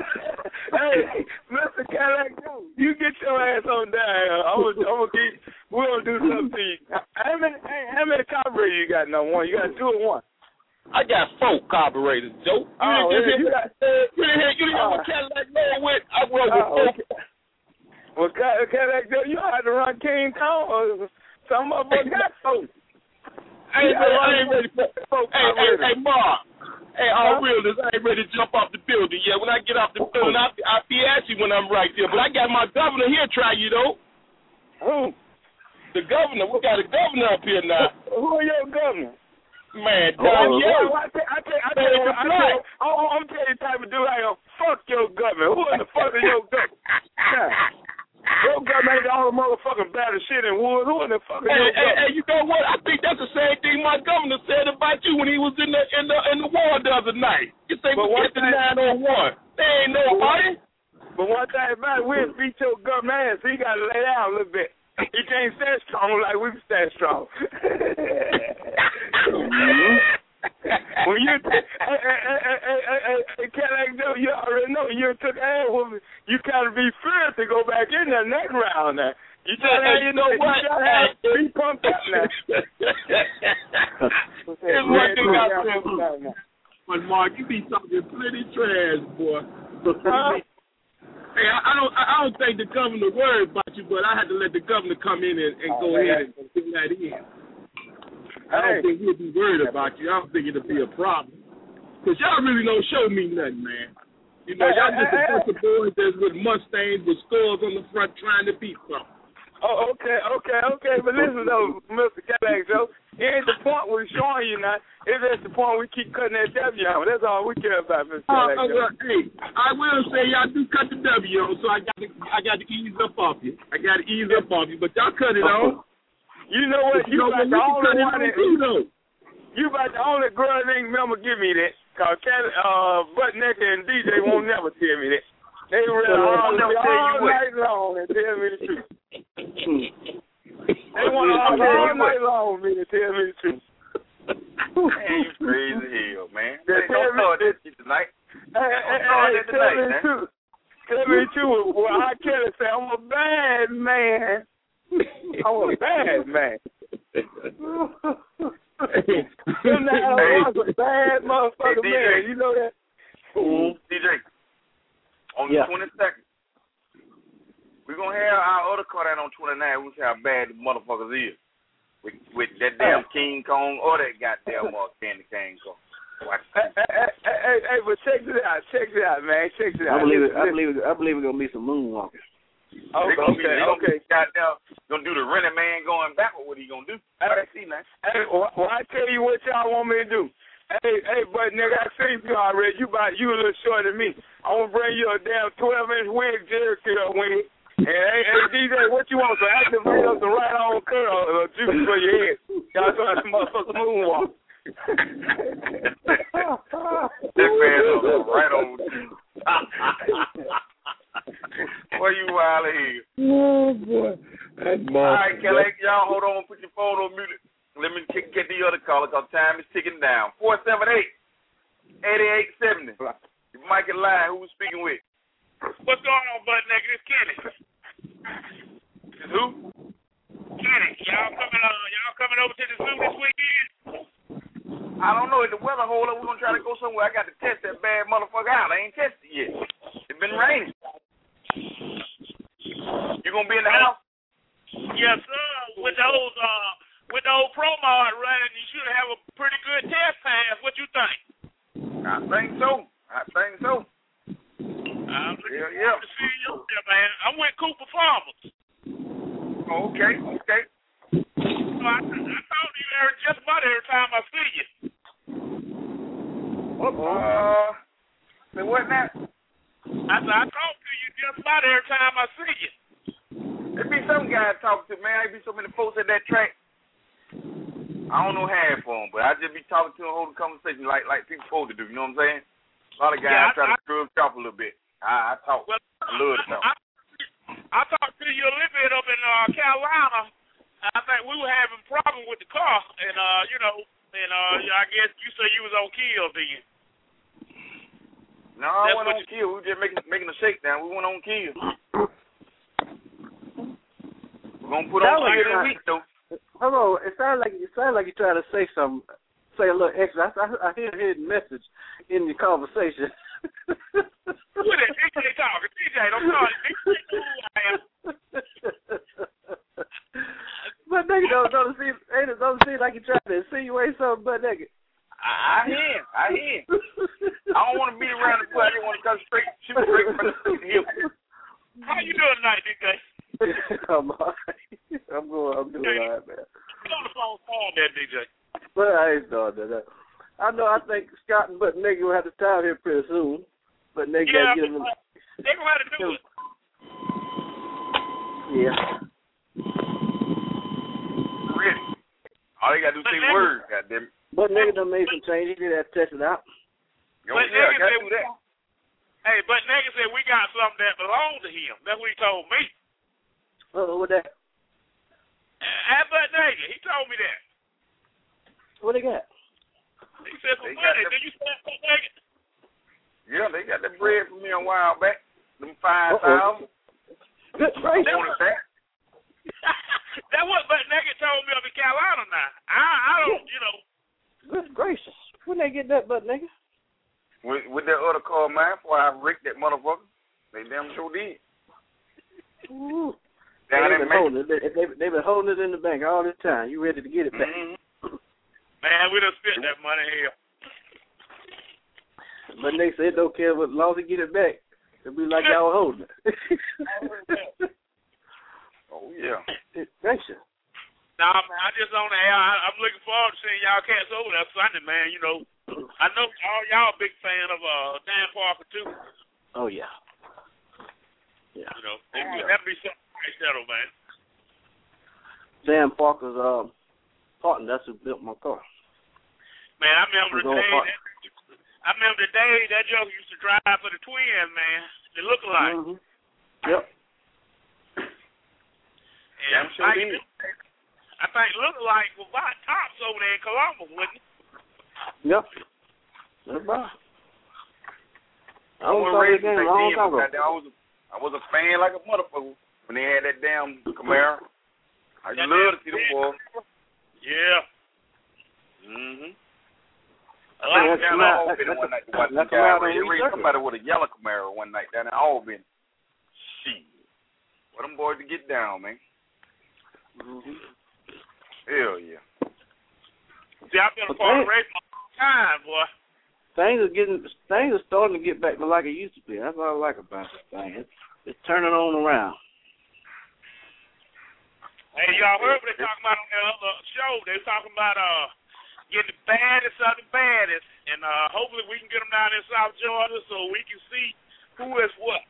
Hey, Mister Cadillac, you get your ass on down. I'm gonna, I'm gonna keep We'll do something to you. How many, how many carburetors you got? No one. You got two or one? I got four carburetors, Joe. You Oh, didn't yeah, hear, you got. you didn't hear, you didn't hear what Cadillac rolled with? I rolled with Oh, four. okay. Well, Cadillac, you know how to run King Kong or some of us got four. I ain't, ready, I ain't ready for four. Hey, hey, hey, Mark. Hey, all huh? realness, I ain't ready to jump off the building yet. When I get off the building, I'll, I'll be at you when I'm right there. But I got my governor here try you, though. Who? The governor. We got a governor up here now. Who are your governor? Man, Oh, Don yeah, Young. well, I tell I tell I tell you, I tell you, oh, I'm telling you the type of dude I am. Fuck your government. Who in the fuck is your government? Yeah. Your government ain't the only motherfucking bad shit in Wood. Who in the fuck is Hey, your hey, government? hey, you know what? I think that's the same thing my governor said about you when he was in the in the in the war the other night. You say we get the nine on one. They ain't nobody. But one thing about it, we'll beat your government ass. So you got to lay down a little bit. He can't stand strong like we can stand strong. mm-hmm. When you, t- hey, hey, hey, hey, hey, hey, hey, Cadillac, you already know you took ass whooping. You kind of be feared to go back in there next round now. You try to have, you know what? You try to have, be pumped up now. Here's one thing I said. But Mark, you be talking plenty trash, boy. Huh? Hey, I, I don't, I don't think the governor worried about you, but I had to let the governor come in and, and oh, go man. ahead and fill that in. I don't Hey. think he'll be worried about you. I don't think it'll be a problem. Because y'all really don't show me nothing, man. You know, y'all just a bunch of boys that's with Mustangs with skulls on the front trying to beat something. Oh, okay, okay, okay. But listen, though, Mister Cadillac, Joe, it ain't the point we're showing you now. It's just the point we keep cutting that W on. That's all we care about, Mister Uh, Cadillac, uh, Joe. well, hey, I will say y'all do cut the W on, so I got to, I got to ease up off you. I got to ease up off you, but y'all cut it on. You know what? You, you know, about the we can only cut it one on that, too, though. you about the only girl that ain't remember give me that. Cause Cat, uh, Butt Naked and D J won't never tell me that. They read all, all night long and tell me the truth. They want to argue all night long with me to tell me the truth. Man, you crazy hell, man. They Hey, don't start that shit tonight. Hey, hey, Don't hey, start that tell tonight, me the man. truth. Tell me the truth. Well, I can't say I'm a bad man. I'm a bad man. You know, I was a bad motherfucker, hey, man. You know that? Mm-hmm. D J, on Yeah. the twenty-second, we're going to have our other car out on twenty-nine. We'll see how bad the motherfuckers is. With, with that damn King Kong or that goddamn uh, Candy King Kong. Hey, hey, hey, hey, but check it out. Check it out, man. Check it out. I believe it. Listen, I believe it. I believe it's gonna be some moonwalkers. Okay, they gonna be, okay, they gonna okay. Be goddamn, gonna do the running man going backward. What he gonna do? I see now. Hey, well, well, I tell you what y'all want me to do. Hey, hey, but nigga, I seen you already. You about you a little shorter than me. I want to bring you a damn twelve inch wig, Jerry curl wig. And hey, hey, D J, what you want? So activate up the right on curl uh, juice for your head. Y'all trying to motherfucker moonwalk. That man is right on. Boy, you wild here. Oh, boy. That's All right, Kelly, y'all hold on. Put your phone on mute. Let me get, get the other caller because time is ticking down. four seven eight, eight eight seven zero. Mike and Line, who was speaking with? What's going on, Butt Naked? It's Kenny. Is who? Kenny, y'all coming uh, y'all coming over to the zoo this weekend? I don't know. If the weather hold up, we're going to try to go somewhere. I got to test that bad motherfucker out. I ain't tested yet. It's been raining. You going to be in the house? Yes, sir. With those, uh, with the old Promart running, you should have a pretty good test pass. What you think? I think so. I think so. I'm looking Yeah, forward yeah. to seeing you there, man. I'm with Cooper Farmers. Okay, okay. So I, I talk to you every, just about every time I see you. Uh, say what now? I said, I talk to you just about every time I see you. There be some guys talking to, man. There be so many folks at that track. I don't know half of them, but I just be talking to them, holding conversation like like people supposed to do. You know what I'm saying? A lot of guys Yeah, I, try I, to screw up a little bit. I, I talk. Well, I love to talk. I, I talked to you a little bit up in uh, Carolina. I think we were having a problem with the car, and uh, you know, and uh, I guess you said you was on kill then. No, I That's went on you, kill. We were just making making a shakedown. We went on kill. gonna put on like every week though. Hold on, it sounds like it sounds like you're trying to say something, say a little extra. I, I, I hear a hidden message in your conversation. What is D J talking? D J, don't call it. D J know who I am. But nigga, don't don't seem ain't it don't seem like you're trying to insinuate something, but nigga. I, I hear him. I hear him. I don't want to beat around the bush. I just want to come straight, shoot straight from the hip. How you doing tonight, D J? I'm all right. I'm going. I'm doing all right, man. Get on the phone, call that D J. But I ain't doing that. I know. I think Scott and Butt Nigga will have to time here pretty soon. But Nigga yeah, gotta get him. They gonna have to do it. Yeah. Ready. All they gotta do is say words, goddamn it. But Nigga done made some changes. He did have to test it out. Yo, but yeah, Nigga gotta said, do that. Hey, but Nigga said we got something that belongs to him. That's what he told me. Uh-oh, what that? At Butt Nigga, he told me that. What they got? He said some money. Did you spend Butt Nigga? Yeah, they got that bread from me a while back. Them five thousand. Good gracious. That. That's what Butt Nigga told me up in Carolina now. I I don't, you know. Good gracious. When they get that Butt Nigga? With, with that other car, man, before I wrecked that motherfucker, they damn sure did. Ooh. Down They've in been, holding it. They, they, they've been holding it in the bank all this time. You ready to get it back? Mm-hmm. Man, we done spent that money here. But they said don't care what, as long as they get it back, it'll be like y'all holding it. Oh yeah. Gracious. Nah, man, I just on the air. I, I'm looking forward to seeing y'all cats over there Sunday, man. You know, I know all y'all big fan of uh Dan Parker too. Oh yeah. Yeah. You know, oh, yeah. That'll be something nice, that'll, man. Dan Parker's uh, partner. That's who built my car. Man, I remember the day. That, I remember the day that joke used to drive for the twins, man. They look alike. Mm-hmm. Yep. And yeah, I'm sure I, think, I think look alike was about tops over there in Columbus, wasn't it? Yep. That's right. I, I was raised game, I, long I was a, I was a fan like a motherfucker when they had that damn Camaro. I just love to see the boys. Yeah. Mhm. I went down to Albany one night to watch the guy race somebody with a yellow Camaro one night down in Albany. Shit. What them boys to get down, man. Mm-hmm. Hell yeah. See, I've been a part of race my time, boy. Things are getting, things are starting to get back to like it used to be. That's what I like about this thing. It's, it's turning on around. Hey, y'all heard what they talking about on that other show? They was talking about uh getting the baddest of the baddest, and uh hopefully we can get them down in South Georgia so we can see who is what.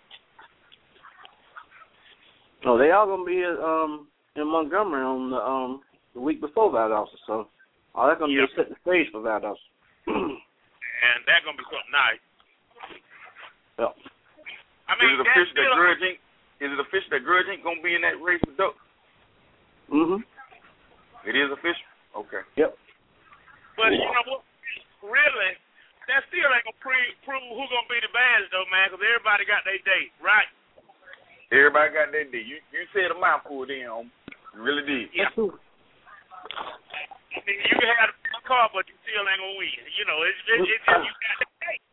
Oh, they all gonna be um in Montgomery on the um the week before Valdosta, so all that's gonna yep. be setting the stage for Valdosta. And that's gonna be something nice. Yep. I mean, is it official that Grudge ain't? Is it official that Grudge ain't gonna be in that race with Duck? Mhm. It is official. Okay. Yep. But you know what? Really, that still ain't gonna pre- prove who's gonna be the baddest though, man. Because everybody got their date, right? Everybody got their date. You you said a mouthful then, homie. You really did. Yeah. I mean, you can have the car, but you still ain't gonna win. You know, it's it's, it's just you got the date.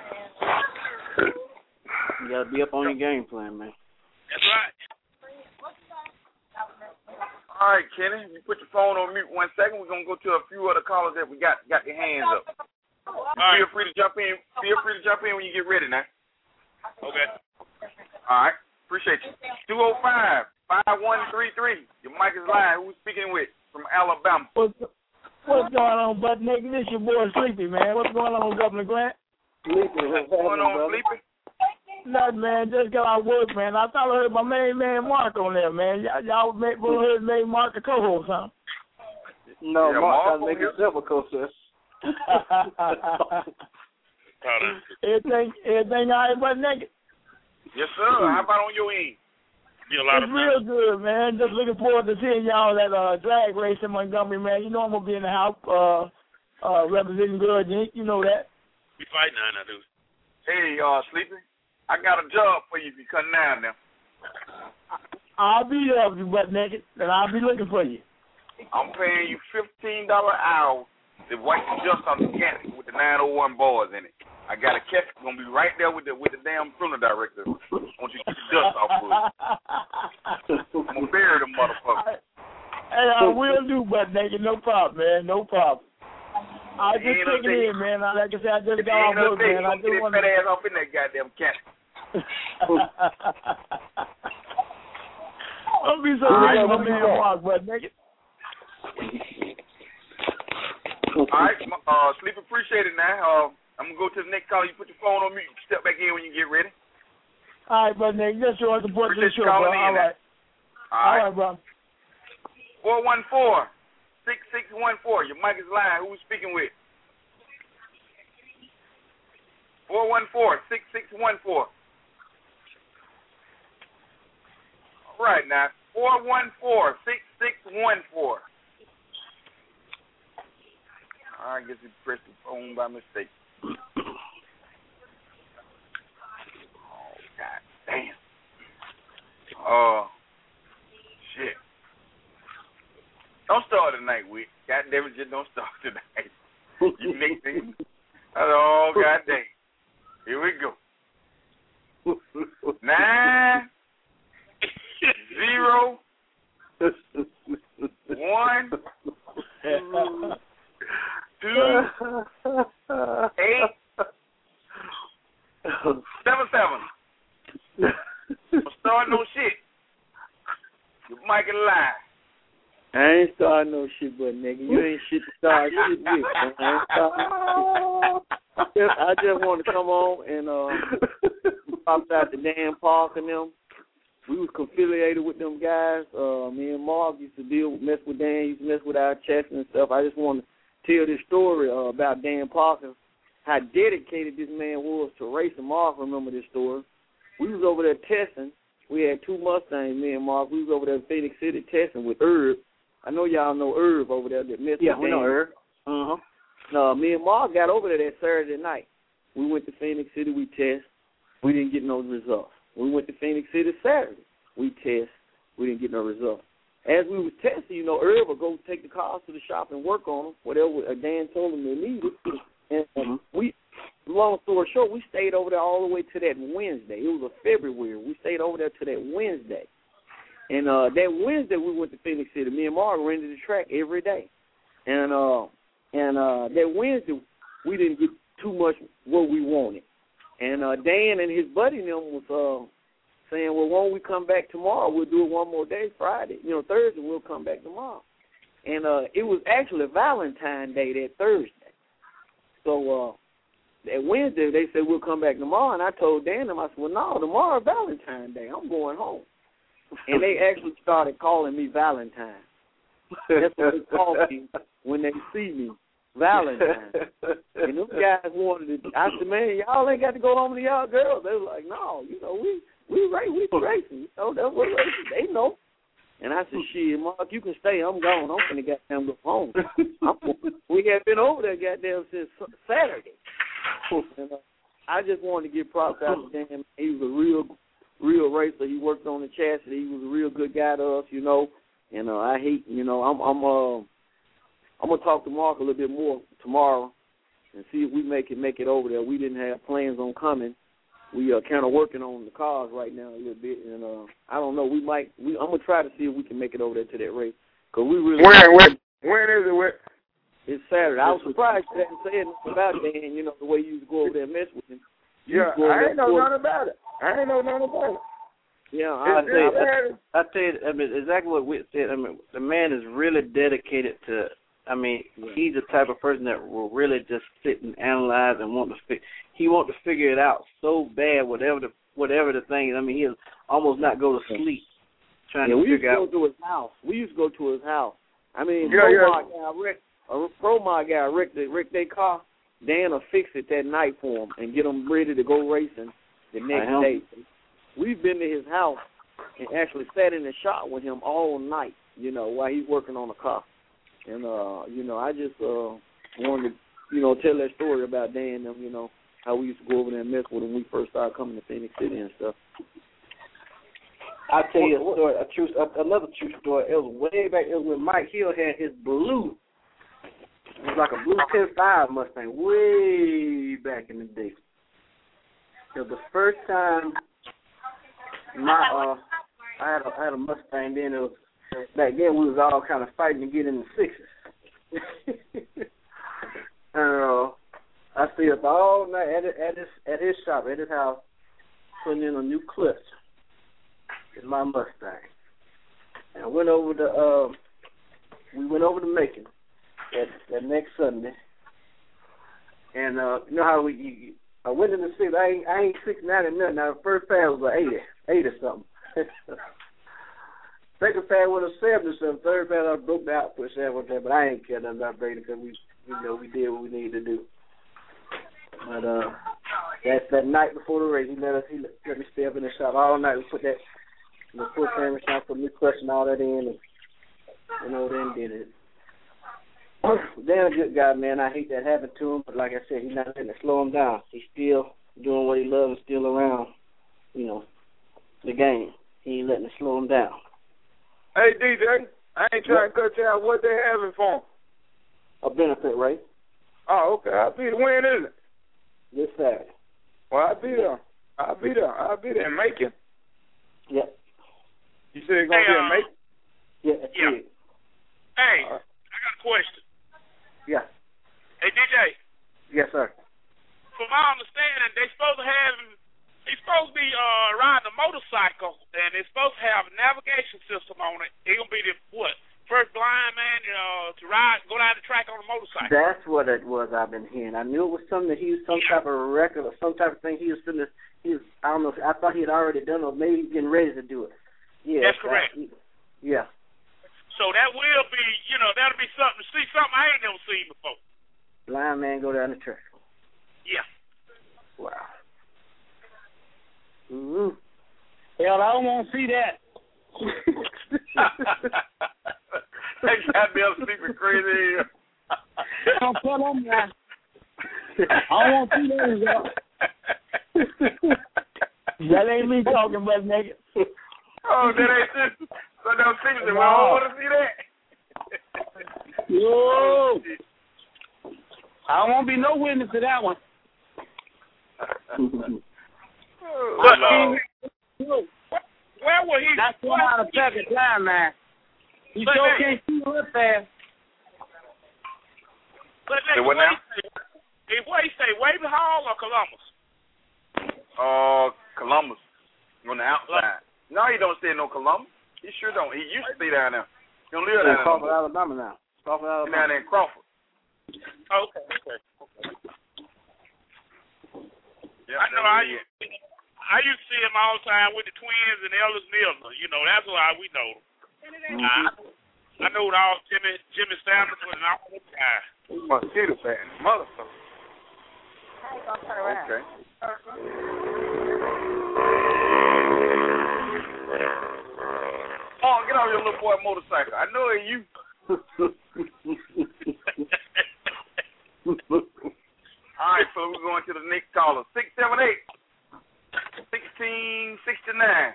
You gotta be up on your game plan, man. That's right. All right, Kenny, you put your phone on mute one second. We're gonna go to a few other callers that we got got their hands up. All right. Feel free to jump in. Feel free to jump in when you get ready now. Okay. All right. Appreciate you. two oh five, five one three three. Your mic is live. Who's speaking with from Alabama? What's, what's going on, Butt Nigga? This your boy Sleepy, man. What's going on, Governor Grant? Sleepy. What's going on, Sleepy? Nothing, man. Just got out of work, man. I thought I heard my main man Mark on there, man. Y'all, y'all made, heard main Mark the co-host, huh? No, yeah, Mark Mark got making several co-hosts. everything, everything all right, Butt Nigga? Yes, sir. How about on your end? It's real good, man. Just looking forward to seeing y'all at uh, drag race in Montgomery, man. You know I'm going to be in the house uh, uh, representing Good Incorporated. You know that. We fighting now, now, dude. Hey, uh, Sleepy, I got a job for you if you come down now. I'll be there with you, butt naked, and I'll be looking for you. I'm paying you fifteen dollars an hour to wipe the dust on the mechanic with the nine oh one bars in it. I got a cat gonna be right there with the with the damn funeral director. I want you to get the dust off of it. I'm gonna bury the motherfucker. Hey, I will do, butt naked. No problem, man. No problem. I just take it in, man. Like I said, I just got off work, man. I just want to get that fat ass off in that goddamn cat. Don't be so right, my man, Mark, butt naked. All right, uh, Sleep, appreciate it now. Uh, I'm going to go to the next call. You put your phone on mute. You can step back in when you get ready. All right, brother, Nick. Just show us support this show, bro. All right. All right. All right, bro. four one four, six six one four. Your mic is live. Who we speaking with? four one four, six six one four. All right, now. four one four, six six one four. I guess he pressed the phone by mistake. Oh, God damn. Oh, shit. Don't start tonight, Wick. God damn it, just don't start tonight. You make things. Oh, God damn. Here we go. Nine, zero, one, two, eight, seven, seven. Don't start no shit. You might get live. I ain't starting no shit, but nigga, you ain't shit to start shit with. Man. I ain't starting shit. I just want to come on and uh, pop out the Dan Park and them. We was affiliated with them guys. Uh, me and Mark used to deal mess with Dan, used to mess with our chest and stuff. I just want to tell this story uh, about Dan Parker, how dedicated this man was to racing. Mark remember this story. We was over there testing. We had two Mustangs, me and Mark. We was over there in Phoenix City testing with Herb. I know y'all know Herb over there that messed yeah, with Dan. Yeah, we know Herb. Uh-huh. No, me and Mark got over there that Saturday night. We went to Phoenix City. We test. We didn't get no results. We went to Phoenix City Saturday. We test. We didn't get no results. As we was testing, you know, Herb would go take the cars to the shop and work on them, whatever Dan told him they needed. And um, we, long story short, we stayed over there all the way to that Wednesday. It was a February. We stayed over there to that Wednesday. And uh, that Wednesday we went to Phoenix City. Me and Mark ran to the track every day. And uh, and uh, that Wednesday we didn't get too much what we wanted. And uh, Dan and his buddy and them was uh, saying, well, why don't we come back tomorrow? We'll do it one more day, Friday. You know, Thursday we'll come back tomorrow. And uh, it was actually Valentine's Day that Thursday. So uh, that Wednesday they said we'll come back tomorrow. And I told Dan them, I said, well, no, tomorrow Valentine's Day. I'm going home. And they actually started calling me Valentine. That's what they call me when they see me, Valentine. And those guys wanted to, I said, man, y'all ain't got to go home to y'all girls. They were like, no, you know, we we race, we racing. You know, that's what racing. They know. And I said, shit, Mark, you can stay. I'm gone. I'm finna goddamn go home. I'm, we had been over there goddamn since Saturday. And, uh, I just wanted to give props out to him. He was a real real racer. He worked on the chassis. He was a real good guy to us, you know. And uh, I hate, you know, I'm I'm uh, I'm gonna talk to Mark a little bit more tomorrow and see if we make it make it over there. We didn't have plans on coming. We are kind of working on the cars right now a little bit, and uh, I don't know. We might. We, I'm gonna try to see if we can make it over there to that race because we really. When when when is it? When? It's Saturday. I was surprised you hadn't said anything about Dan. You know the way you used to go over there and mess with him. Yeah, I ain't know nothing about it. I ain't know nothing about it. Yeah, I tell you, I, I tell you, I mean, exactly what Whit said. I mean, the man is really dedicated to. I mean, yeah. He's the type of person that will really just sit and analyze and want to fix. He want to figure it out so bad, whatever the whatever the thing is. I mean, he'll almost not go to sleep trying yeah, to we figure used to out. go to his house. We used to go to his house. I mean, yeah, Promar yeah. guy, Rick, a Promar guy, Rick, the, Rick, their car. Dan will fix it that night for him and get them ready to go racing the next day. We've been to his house and actually sat in the shop with him all night, you know, while he's working on the car. And, uh, you know, I just uh, wanted to, you know, tell that story about Dan and them, you know, how we used to go over there and mess with him when we first started coming to Phoenix City and stuff. I'll tell you a story, a true, another true story. It was way back. It was when Mike Hill had his blue. It was like a blue ten five Mustang, way back in the day. It was the first time my uh, I had a I had a Mustang. Then it was back then we was all kind of fighting to get in the sixes. And uh, I stayed up all night at it, at his at his shop at his house, putting in a new clutch in my Mustang. And I went over to uh, we went over to Macon that that next Sunday. And uh, you know how we you, I went in the six. I ain't I ain't six nine and nothing. Now the first pad was like eighty, eighty or something. Second pad was a seven or something. Third pad I broke the output seven there, but I ain't care nothing about breaking because we you know we did what we needed to do. But uh, that's that night before the race. He let us he let, let me stay up in the shop all night. We put that in the full camera shop, put new clutch and all that in, and you know then did it. Damn good guy, man. I hate that happened to him, but like I said, he's not letting it slow him down. He's still doing what he loves and still around, you know, the game. He ain't letting it slow him down. Hey, D J, I ain't trying to cut you out. What they having for him? A benefit race. Oh, okay. I'll be there. When is it? This Saturday. Well, I'll be there. I'll be there. I'll be there in Macon. Yeah. You said it's going to hey, be in uh, Macon? Yeah, that's yeah. it. Hey, Uh, I got a question. Yeah. Hey, D J. Yes, sir. From my understanding, they supposed to have, he's supposed to be uh, riding a motorcycle, and it's supposed to have a navigation system on it. He's going to be the, what, first blind man uh, to ride, go down the track on a motorcycle. That's what it was I've been hearing. I knew it was something that he was some yeah. type of record or some type of thing he was sitting there, he was, I don't know, I thought he had already done it or maybe he's getting ready to do it. Yeah. That's correct. That, yeah. So that will be, you know, that'll be something to see, something I ain't never seen before. Blind man go down the track. Yeah. Wow. Mm-hmm. Hell, I don't want to see that. That goddamn sleeping crazy. Don't tell them that. I don't want to see that. That ain't me talking, but nigga. Oh, that ain't just. So those things that I don't want to see that. Yo. I don't want to be no witness to that one. Oh, But, no. uh, where will he? That's one out of second time, man. You But, sure man, can't see him up there. But Say next, what what now? he say? Hey, what he say? Wavy Hall or Columbus? Uh, Columbus. On the outside. No, he don't stay in no Columbus. He sure don't. He used to stay down there. He don't live down there. Crawford, Alabama now. Crawford, He's Alabama. down there in Crawford. Okay, okay. Yeah, I know I used, I used to see him all the time with the twins and Ellis Miller. You know, that's why we know. Mm-hmm. I, I know all Jimmy Jimmy Sanderson and all those guys. Mosquito bat, motherfucker. Okay. Oh, get on your little boy motorcycle. I know it's you. All right, so we're going to the next caller. six seven eight, sixteen sixty-nine.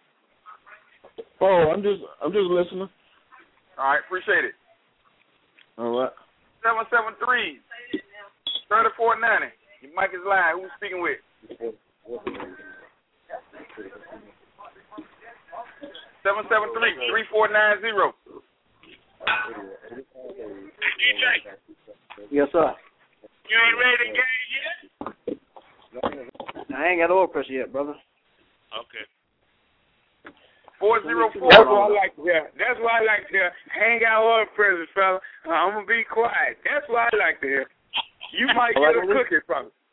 Oh, I'm just I'm just listening. All right, appreciate it. All right. seven seven three, three four nine zero. Your mic is live. Who's speaking with? seven seven three, three four nine zero. D J, Yes, sir. you ain't ready to game yet? I ain't got oil pressure yet, brother. Okay. four zero four. That's what I like to hear. That's what I like to hear. I ain't got oil pressure, fella. I'm going to be quiet. That's what I like to hear. You might get a cookie from it.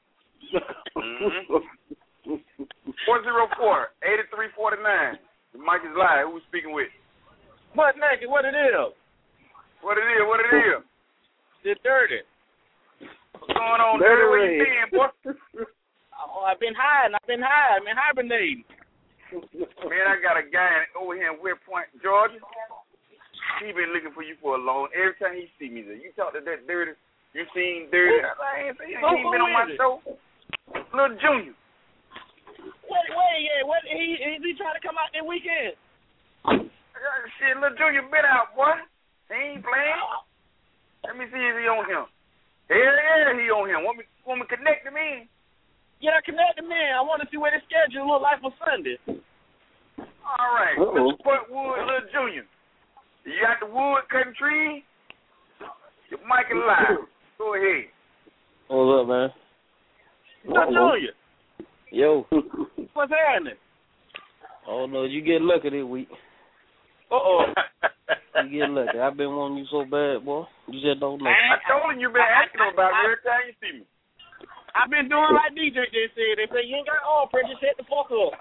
four zero four, eight three four nine. The mic is live. Who's speaking with? What, naked? What it is? What it is? What it is? It's dirty. What's going on, Dirty? Where you been, boy? Oh, I've been hiding. I've been hiding. I've been hibernating. Man, I got a guy over here in West Point, Georgia. He been looking for you for a long. Every time he see me, you talk to that Dirty. You seen Dirty? I ain't, he ain't been on my show. Little Junior. What? Where he at? What? He is he trying to come out that weekend? Shit, little Junior been out, boy. He ain't playing. Let me see if he on him. Hell yeah, he on him. Want me, want me to connect him in? Yeah, connect him in. I want to see what his schedule look like for Sunday. All right, Uh-oh. Mister Portwood, little Junior. You got the wood cutting tree? Your mic is live. Go ahead. What's up, man? Little Junior. Yo. What's happening? Oh no, you get lucky this week. Uh oh. You get lucky. I've been wanting you so bad, boy. You just don't know. I told you you've been asking about it every time you see me. I've been doing like D J they said. They say you ain't got all pressure, shut the fuck up.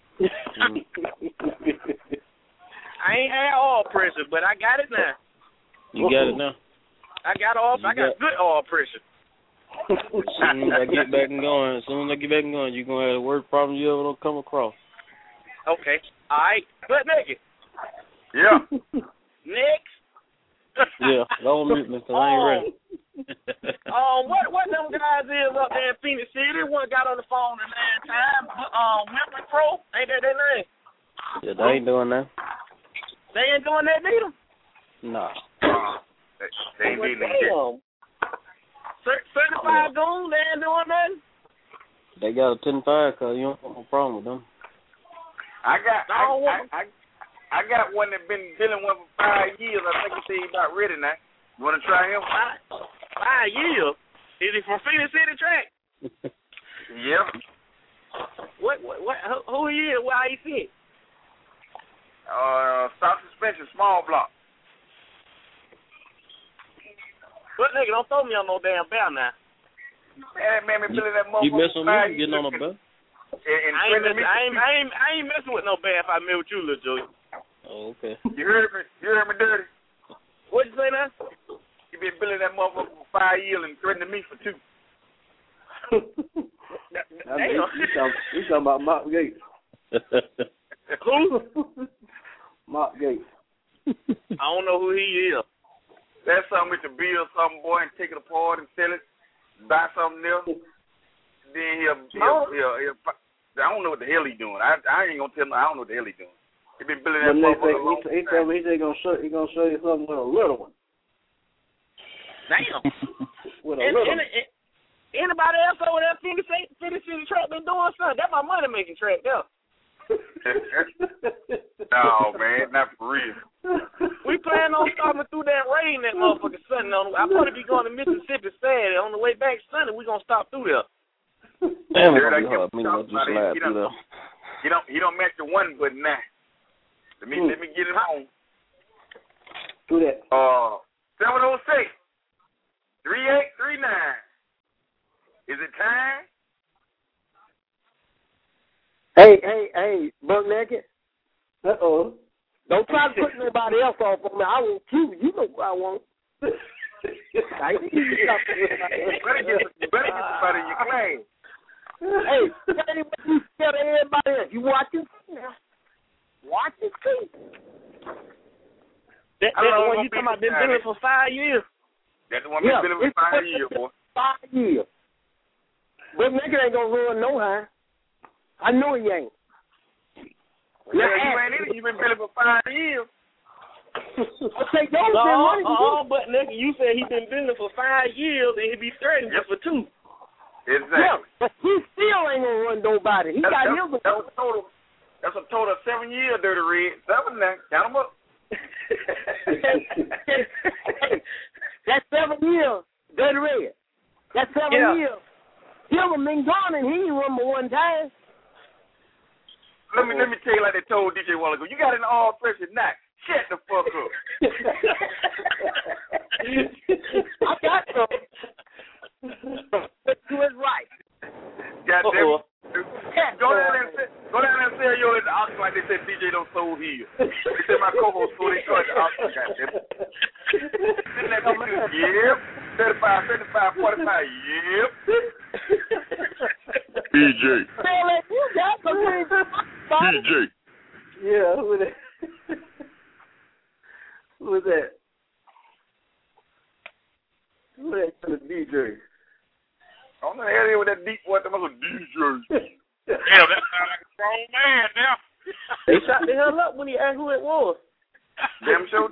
I ain't had all pressure, but I got it now. You got it now. I got all. You I got, got- good all pressure. As soon as I get back and going, as soon as I get back and going, you're gonna have the worst problem you ever gonna come across. Okay. All right. Butt naked. Yeah. Next. Yeah, don't mute me 'cause I ain't ready. Um, what what them guys is up there in Phoenix City? One got on the phone the last time. Um, Memphis Pro, ain't that their name? Yeah, they ain't doing that. They ain't doing that neither. Nah. They, they ain't doing that. Damn. Cer- Certified goon, they ain't doing nothing. They got a ten five cause you don't have no problem with them. I got I, I, I, I got one that been dealing with for five years. I think he said he about ready now. You want to try him? Five, five years? Is he from Phoenix City Track? Yep. What, what, what, who, who he is? Why he fit? Uh, stock suspension, small block. But nigga, don't throw me on no damn bell now. Man, man, me building that motherfucker. You messing with me? Getting on a bell? And, and I, ain't messing, I, ain't, I, ain't, I ain't messing with no bell if I met with you, little Joey. Oh, okay. You heard me? You heard me, dirty? What'd you say now? You been building that motherfucker for five years and threatening me for two. I mean, you talking, you talking about Mark Gates. Who? Mark Gates. I don't know who he is. That's something with the build something, boy, and take it apart and sell it, buy something else. Then he'll, he'll, he'll, he'll, I don't know what the hell he doing. I, I ain't gonna tell him. I don't know what the hell he doing. He been building that motherfucker a long time. He told me he's gonna show. He gonna show you something with a little one. Damn. With a and, little. and, and, anybody else over there Phoenix City, Phoenix City Track been doing something? That's my money making track there. No, man, not for real. We plan on stopping through that rain that motherfucker Sunday. On, I'm going to be going to Mississippi Saturday. On the way back Sunday, we gonna stop through there. Damn, it's Dirty, gonna be hard. Me not just slide through there. He don't. He don't match the one button now. Let me. Hmm. Let me get him on. Do that. Uh, seven oh six, three eight three nine. Is it time? Hey, hey, hey, Buck Naked. Uh oh. Don't try to put nobody else off on me. I want you. You know who I want. I ain't you better get, you better get somebody in your claim. Hey, that ain't what you tell everybody else. You watching now? Watch it too. That, that's the one you talking about been doing for five years. That's the one yeah, been doing for five years, boy. Five years. But nigga ain't gonna run no high. I know he ain't. Yeah, you ain't in it. You been building for five years. Okay, y'all no, been running. Oh, but nigga, you said he been building for five years and he be threatening just for two. Exactly. Yeah, but he still ain't gonna run nobody. He that's, got that's, him. That's a total. That's a total of seven years, Dirty Red. Seven now. Count them up. That's seven years, Dirty Red. That's seven yeah. years. Him been gone and he ain't run but one time. Let me let me tell you like they told D J a while ago. You got an all pressure knock. Shut the fuck up. I got some. Do it right. Goddamn. Go down there and say, go down there and sell yours at the auction like they said D J don't sold here. They said my co-host sold his at the auction. Goddamn. Yep. thirty-five, thirty-five, forty-five. Yep. D J. D J. Yeah, who that? Who was that? Who was that? The D J. I don't know the hell with that deep what that was a D J. Yeah, that sound like a They shot the hell up when he asked who it was. Damn sure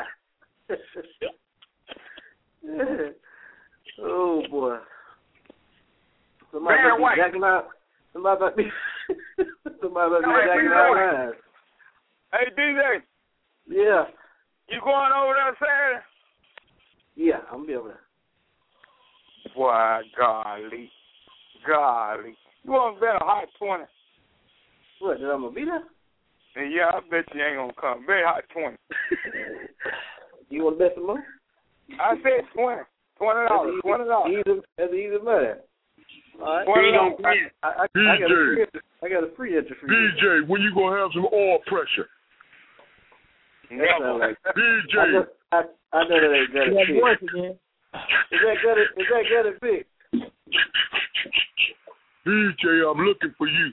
did. Oh boy. Somebody Van about to White. be jacking out. Somebody about to be. Somebody about to be Hey, jacking D J. out lines. Hey, D J. Yeah. You going over there Saturday? Yeah, I'm gonna be over there. Boy, golly. Golly. You want to bet a hot twenty? What, that I'm gonna be there? And yeah, I bet you ain't gonna come. Bet hot twenty. You wanna bet some more? I said twenty. Twenty dollars. Twenty dollars. That's an easy matter. All right. Twenty dollars. I, I, I, I got a free entry. I got a free entry for D you. J, when you gonna have some oil pressure? Never. Like, D J. I, just, I, I know that ain't good at Voice big. again. Is that good at, is that good at big? D J, I'm looking for you.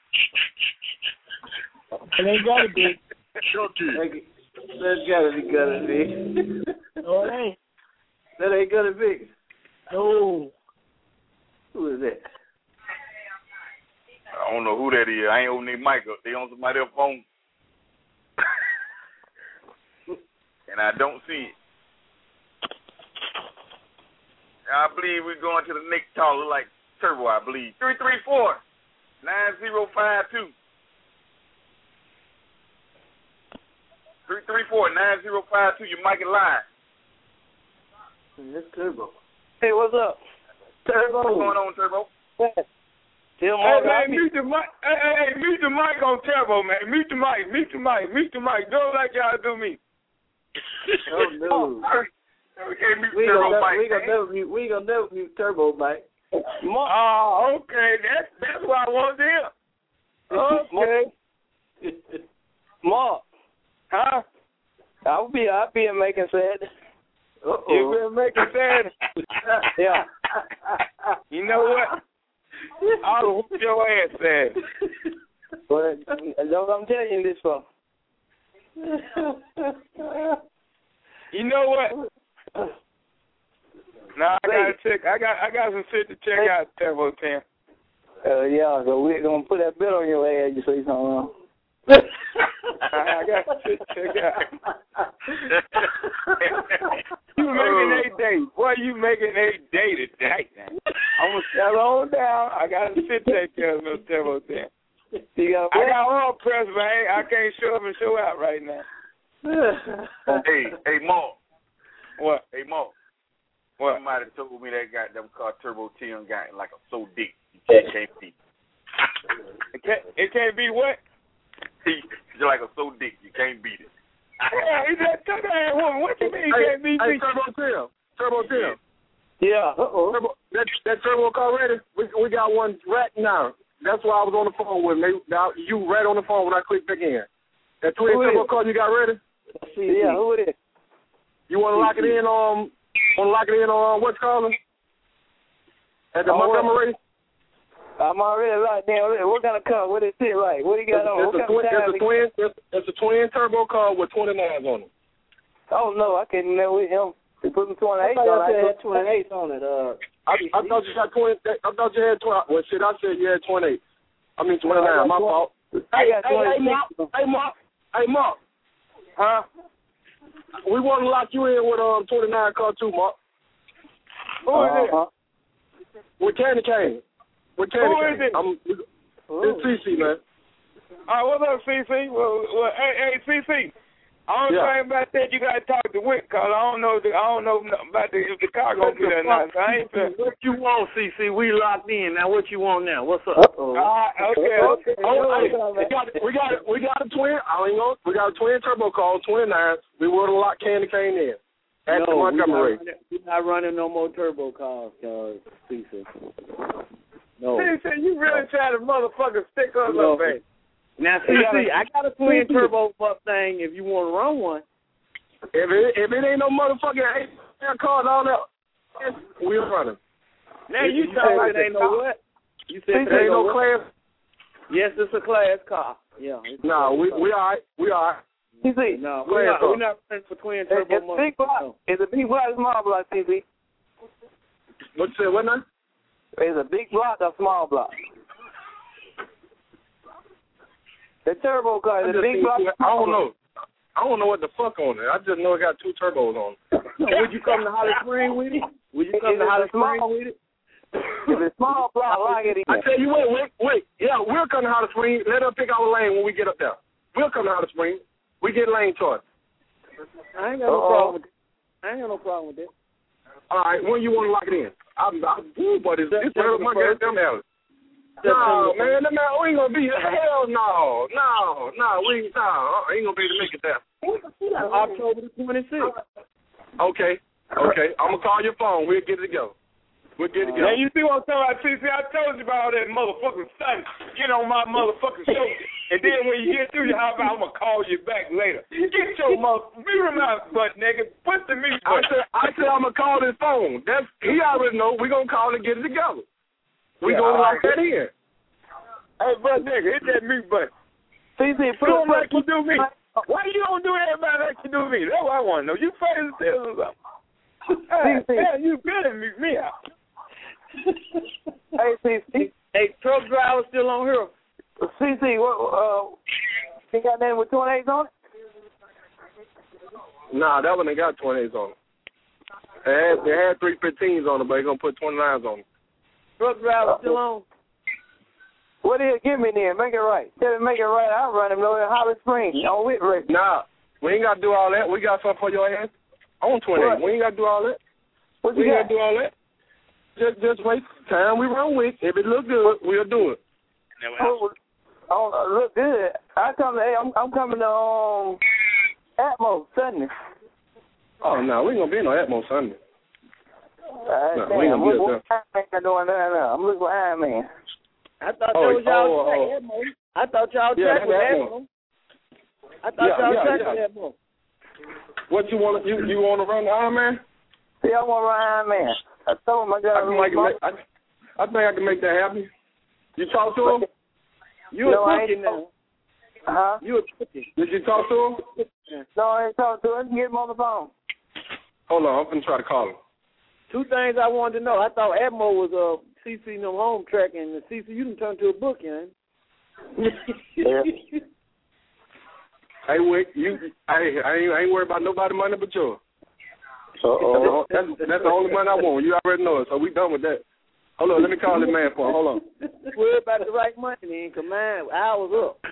It ain't got to be. Chucky. That's gotta be good at big. No, it ain't. That ain't good at big. No. Who is that? I don't know who that is. I ain't opening their mic up. They on somebody else's phone. And I don't see it. I believe we're going to the next caller like Turbo, I believe. three three four, nine zero five two. three three four, nine zero five two. Your mic is live. That's Turbo. Hey, what's up? Turbo. What's going on, Turbo? Tell hey, man, mute the mic. Hey, hey, hey, mute the mic on Turbo, man. Mute the mic. Mute the mic. Mute the mic. Do it like y'all do me. Oh, no. We can't mute we Turbo gonna, mic. We gonna never mute. We gonna never mute Turbo mic. Oh, okay. That's that's what I want to hear. Okay. Mark. Huh? I'll be I'll be making sad. Uh-oh. You been making sad? Yeah. You know what? I'll whoop your ass sad. But that's what I'm telling you this for. You know what? Nah, I gotta check. I got I got some shit to check out Turbo ten. Uh, yeah, so we're gonna put that bit on your ass. You say something wrong. I got some shit to check out. You making a day, boy. You making a day today. I'm gonna settle on down. I got some shit to take care of, Mister Turbo ten. You got I got all press, man. I can't show up and show out right now. hey, hey, Mark. What? Hey, Mark. What? Somebody told me that goddamn car Turbo ten got like a so dick. You can't, can't beat. It can't. It can't be what? It's like a so dick. You can't beat it. Yeah, he's that tough ass woman. What you mean? Hey, can't beat hey me? Turbo ten. Turbo ten. Yeah. Uh-oh. Turbo, that that Turbo car ready? We we got one right now. That's why I was on the phone with him. Now you right on the phone when I clicked back in. That twin turbo car you got ready? Yeah, who it is? You want to lock it in on? Want to lock it in on what's calling? At the Oh, Montgomery? I'm already locked down. What kind of car? What is it like? What do you got on? It's, What a, kind twin, of time it's a twin. It's, it's a twin turbo car with twenty-nines on it. Oh no, I can't know with him. They put some twenty-eight I on thought you it. had twenty-eight on it. Uh, I, I thought you had twenty. I thought you had twenty. Well, shit, I said you had twenty-eight. I mean twenty-nine. My fault. I got Hey, hey, twenty-six. Mark. Hey, Mark. Hey, Mark. Huh? We want to lock you in with um twenty-nine car too, Mark. Who is it? Uh-huh. With Candy Cane. With Candy Who Cane. is it? I'm, it's C C, man. All right, what's up, C C? Well, well hey, hey, C C. I don't Yeah. think about that. You gotta talk to Wick, cause I don't know. The, I don't know nothing about the, if the car gonna be there or not. So I ain't fin- What you want, C C? We locked in. Now what you want now? What's up? Uh-oh. Ah, okay, okay. Oh, hey, we got we got we got a twin. I ain't know. We got a twin turbo car, twenty-nine. We would have locked Candy Cane in at the No, we're not, Montgomery. running, we're not running no more turbo cars, uh, C C. No. C C, you really trying to motherfucker stick us No. up, baby. Now, C C, I got a twin turbo Mustang if you want to run one. If it if it ain't no motherfucking eight car and all that, we running. Now you you talking said like it ain't the no car. what? You said It ain't no class. Yes, it's a class car. Yeah. It's No, we we all right. We all right. C C. No, we're not, we're not running for twin It's turbo a big block. It's a big block, small block, C C. What you say? What now? It's a big block or small block. The turbo car, I the just big seen block. two- I don't know. I don't know what the fuck on it. I just know it got two turbos on it. Would you come to Holly Springs with it? Would you come Is to it Holly small? Springs with it? If it's small block, I like it. I tell you what, wait, wait. Yeah, we'll come to Holly Springs. Let her pick our lane when we get up there. We'll come to Holly Springs. We get lane choice. I ain't got no Uh-oh. problem with that. I ain't got no problem with that. All right, when you want to lock it in? I'm, I'm ooh, but it's, it's right up my goddamn alley. No, man, no, man, we ain't gonna be here. Hell no, no, no, we no, I ain't gonna be able to make it there. October the twenty-sixth. Okay, okay, I'm gonna call your phone. We'll get it together. We'll get it together. Now, you see what I'm talking about, T C? I told you about all that motherfucking stuff. Get on my motherfucking show. And then when you get through your house, I'm going to call you back later. Get your mother, mute him out, butt nigga. Put the mute I button. said, I said I'm gonna call his phone. That's he already know. We gonna call and get it together. We Yeah, gonna all lock right. that in. Hey, butt nigga, hit that mute button. C C, Do him like you do me. Why you don't do everybody like you do me? That's what I want to know. You famous as hell or something. Hey, man, you better mute me out. Hey, C C. Hey, truck driver still on here. C C, what, uh, he got that with twenty-eights on it? Nah, that one ain't got twenty-eights on it. It had, it had three fifteens on it, but he gonna put twenty-nines on it. Truck driver still on. What did he give me then? Make it right. Tell him make it right. I'll run him over in Holly Springs on Whit Race. Nah, we ain't gotta do all that. We got something for your ass on twenty-eight. What? We ain't gotta do all that. What we you ain't got? gotta do all that. Just, just wait. Time we run with. If it look good, we'll do it. Oh, oh, look good. I come to, hey, I'm, I'm coming to um, Atmos Sunday. Oh no, we ain't gonna be in no Atmos Sunday. Uh, No, damn, we ain't gonna what, be what up Iron Man doing there now? I'm looking for Iron Man. I thought Oh, that was y'all oh, track, oh. Atmos. I thought y'all Yeah, track was that's Atmos. I thought Yeah, y'all yeah, track yeah. was Atmos. What you want? You you want to run the Iron Man? See, I want to run Iron Man. I told him I I got can make it. Make, I, I think I can make that happen. You talk to him? You No, a I cookie ain't now. Huh? You a cookie. Did you talk to him? No, I ain't talking to him. Get him on the phone. Hold on, I'm gonna try to call him. Two things I wanted to know. I thought Atmo was a uh, C C no home track, and the C C you can turn to a book, you Yeah. Hey, Wick, you, I, I ain't, I ain't worried about nobody money but yours. Uh-oh. That's, that's the only money I want. You already know it, so we done with that. Hold on, let me call this man for Hold on. Worry about the right money, then, because mine, I was up.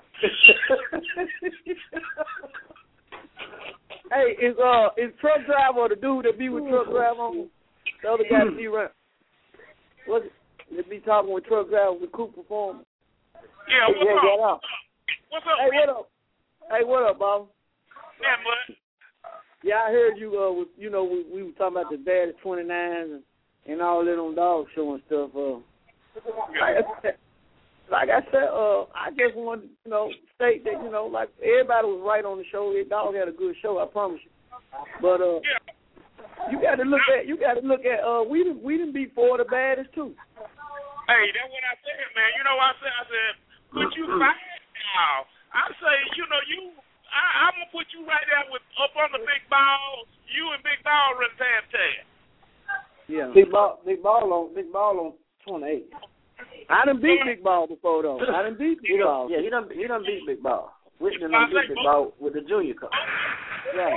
Hey, is uh is truck driver or the dude that be with truck driver on the other guy that be around? What's it? They be talking with truck driver with Coop Performance. Yeah, what's yeah, up? get up. What's up? Hey, what up? Hey, what up, Bob? Yeah, bud. Yeah, I heard you. Uh, with, you know, we, we were talking about the bad at twenty-nines and, and all that on dog show and stuff. Uh, like I said, like I said, uh, I just wanted to, you know, state that, you know, like everybody was right on the show. That dog had a good show, I promise you. But uh, you got to look at, you got to look at. Uh, we didn't, we didn't beat four of the baddest too. Hey, that's what I said, man. You know what I said? I said, put you fight now. I say, you know, you. I, I'm gonna put you right there with up on the big ball. You and Big Ball run tab tab. Yeah. Big ball, big ball on, big ball on twenty-eight. I done beat Big Ball before though. I done beat Big He Ball. done, yeah, he done, he done beat Big Ball. Whitney done beat Big Ball with the junior cup. Right.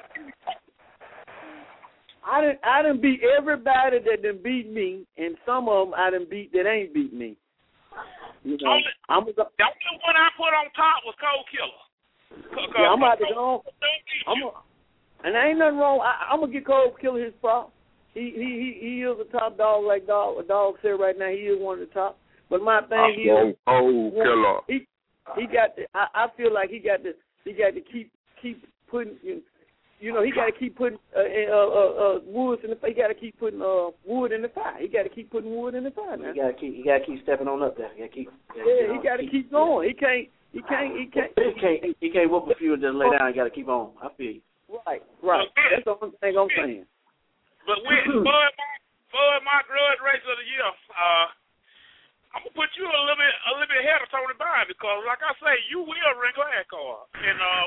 I done, I done beat everybody that done beat me, and some of them I done beat that ain't beat me. You know, Only, I'm a, the only one I put on top was Cold Killer. C- yeah, I'm about to Cold go on. don't beat I'm you. a, and there ain't nothing wrong. I, I'm gonna get Cold Killer his props. He he he he is a top dog, like dog. A dog said right now, he is one of the top. But my thing is, Cold Killer. he he got to. I, I feel like he got to. He got to keep keep putting. You, you know, he got to keep putting uh, uh, uh, uh, woods in the. He got to keep putting uh, wood in the fire. He got to keep putting wood in the fire now. You gotta keep, you gotta keep stepping on up there. You gotta keep. You gotta Yeah, keep he on, got to keep going. He can't. He can't. He can't. He can't. He can't whoop a few and just lay down. You gotta keep on. I feel you. Right, right. That's the only thing I'm saying. But with Bud, Bud, my grudge race of the year, uh, I'm gonna put you a little bit, a little bit ahead of Tony Byrne because, like I say, you will ring glass card. And uh,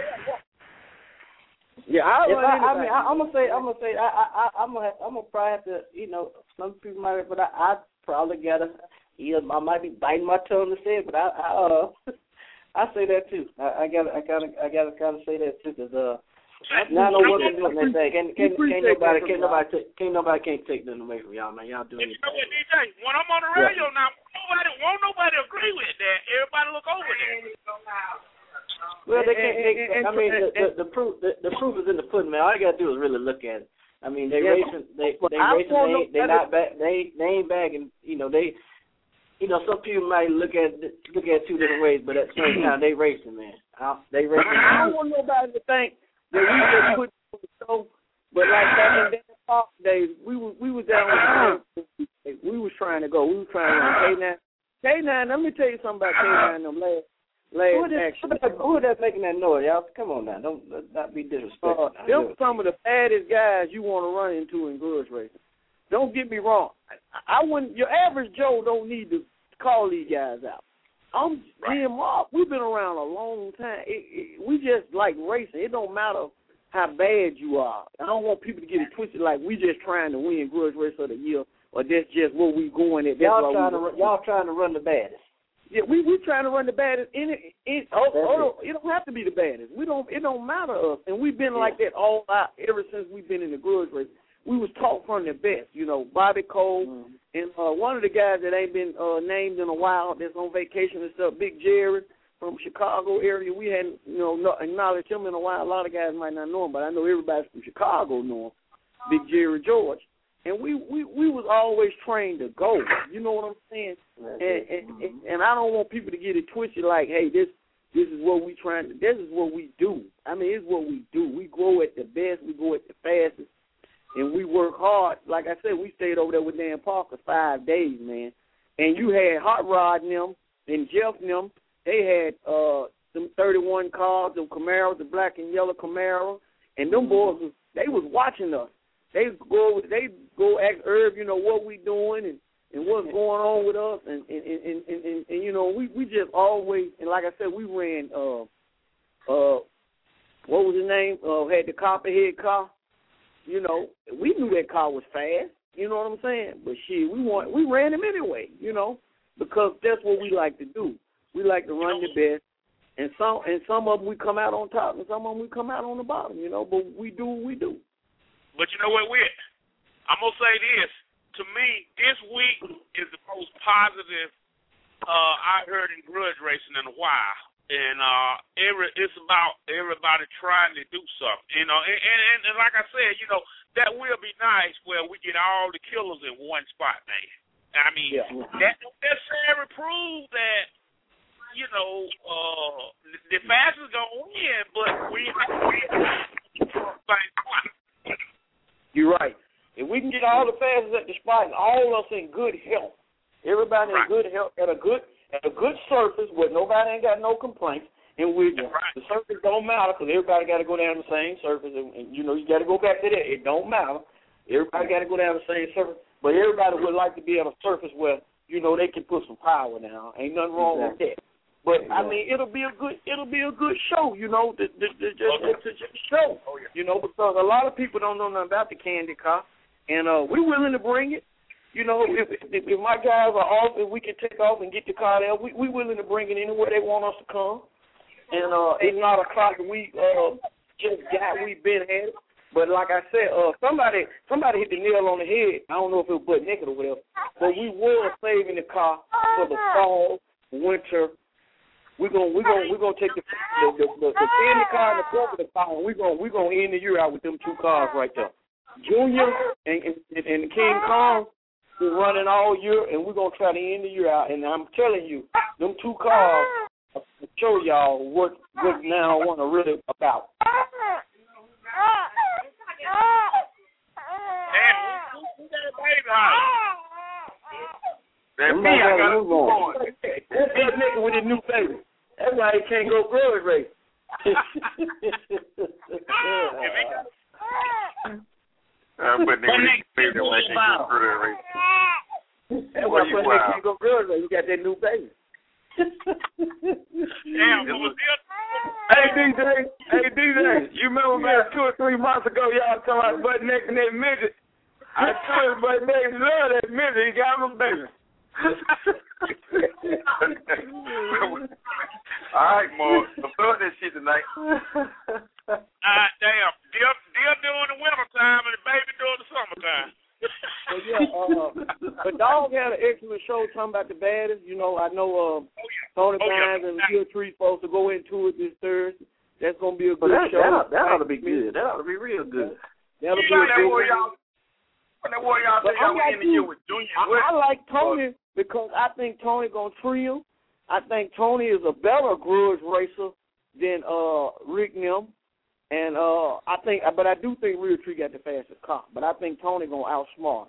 yeah, I, If I, I mean, I, I'm gonna say, I'm gonna say, I, I, I'm gonna, have, I'm gonna probably have to, you know, some people might, but I, I probably gotta, yeah, I might be biting my tongue to say it, but I, I, uh, I say that too. I, I got I gotta I gotta gotta say that too because uh now I know what they're doing that day. Can't can't, can't nobody can't nobody take, can't nobody can't take nothing away from y'all, man. Y'all doing it. You know what, D J? When I'm on the radio yeah. now, nobody won't nobody agree with that. Everybody look over there. Well, they can't. They, I mean, the, the, the proof the, the proof is in the pudding, man. All you gotta do is really look at it. I mean, they yeah, racing. They they racing. They, they not back. They they ain't bagging. You know they. You know, some people might look at look at it two different ways, but at the same time, they racing, man. They racing. I don't want nobody to think that we just put on the show, but like back in the Park days, we was we was down with the we was trying to go. We was trying to run K nine. K nine. Let me tell you something about K nine. Them last last who is action. That, who is that making that noise, y'all? Come on now, don't not be disrespectful. Uh, them some of the baddest guys you want to run into in grudge racing. Don't get me wrong. I, I wouldn't. Your average Joe don't need to call these guys out. I'm Jim Mark. We've been around a long time. It, it, we just like racing. It don't matter how bad you are. I don't want people to get it twisted like we just trying to win grudge race of the year, or that's just where we going at. Y'all trying to run, y'all trying to run the baddest. Yeah, we we trying to run the baddest. In it, it, oh, oh, it don't have to be the baddest. We don't. It don't matter us, and we've been yeah. like that all out ever since we've been in the grudge race. We was taught from the best, you know, Bobby Cole, mm-hmm. and uh, one of the guys that ain't been uh, named in a while that's on vacation and stuff, Big Jerry from Chicago area. We hadn't, you know, no, acknowledged him in a while. A lot of guys might not know him, but I know everybody from Chicago know him, Big Jerry George. And we, we, we was always trained to go, you know what I'm saying? And, and, and, and I don't want people to get it twisted like, hey, this this is what we trying to, this is what we do. I mean, it's what we do. We grow at the best. We go at the fastest. And we work hard. Like I said, we stayed over there with Dan Parker five days, man. And you had Hot Rod and them and Jeff and them. They had uh, them thirty-one cars, them Camaros, the black and yellow Camaro. And them boys, was, they was watching us. They go they go ask Herb, you know, what we doing and, and what's going on with us. And, and, and, and, and, and you know, we, we just always, and like I said, we ran, uh, uh, what was his name? Uh, had the Copperhead car. You know, we knew that car was fast. You know what I'm saying? But shit, we want we ran him anyway. You know, because that's what we like to do. We like to run the best, and some and some of them we come out on top, and some of them we come out on the bottom. You know, but we do what we do. But you know what, Whit? I'm gonna say this. To me, this week is the most positive uh, I heard in grudge racing in a while. And uh, every, it's about everybody trying to do something, you know. And, and, and like I said, you know, that will be nice where we get all the killers in one spot, man. I mean, yeah. that don't necessarily prove that, you know, uh, the fastest going to win, but we have to win. You're right. If we can get all the fastest at the spot and all of us in good health, everybody right. in good health, at a good At a good surface where nobody ain't got no complaints, and we right. the surface don't matter because everybody got to go down the same surface, and, and you know you got to go back to that. It don't matter. Everybody got to go down the same surface, but everybody would like to be on a surface where you know they can put some power down. Ain't nothing wrong exactly. with that. But exactly. I mean, it'll be a good it'll be a good show, you know, to, to, to, just, okay. to just show, oh, yeah. you know, because a lot of people don't know nothing about the candy car, and uh, we're willing to bring it. You know, if, if if my guys are off, if we can take off and get the car there, we we willing to bring it anywhere they want us to come. And uh, it's not a car that we uh, just got. We've been at it. But like I said, uh, somebody somebody hit the nail on the head. I don't know if it was butt naked or whatever. But we were saving the car for the fall, winter. We're gonna we're gonna we're gonna take the the the, the, the candy car and the front of the car, and we're gonna we're gonna end the year out with them two cars right there. Junior and and, and King Kong. We're running all year, and we're going to try to end the year out. And I'm telling you, them two cars will show y'all what, what now I want to really about. Damn, who got a baby house? That's me, I got to move on. That's that nigga with his new baby. That's why he can't go grudge race. Uh, but nigga, they don't like to go grudge race. That's why you can't go grudge race. You got that new baby. Damn, it was Hey, D J, hey, D J, you remember about two or three months ago, y'all talking about butt neck and that midget? I told you, butt neck, love that midget. He got him a baby. All right, Mark. I'm doing this shit tonight. Ah, damn. Deer, deer during the winter time and the baby during the summertime. But yeah, uh, but Dog had an excellent show talking about the baddest. You know, I know uh, Tony Oh, yeah. Bynes and Hill Tree supposed to go into it this Thursday. That's gonna be a But good that, show. that, that ought to be good. That ought to be real good. That'll You be know a that good war one. y'all, that war y'all But think I y'all like in the year you. with Junior I, West. I like Tony because I think Tony gonna trim. I think Tony is a better grudge racer than uh Rick Nim. And uh I think but I do think Real Tree got the fastest car. But I think Tony gonna outsmart.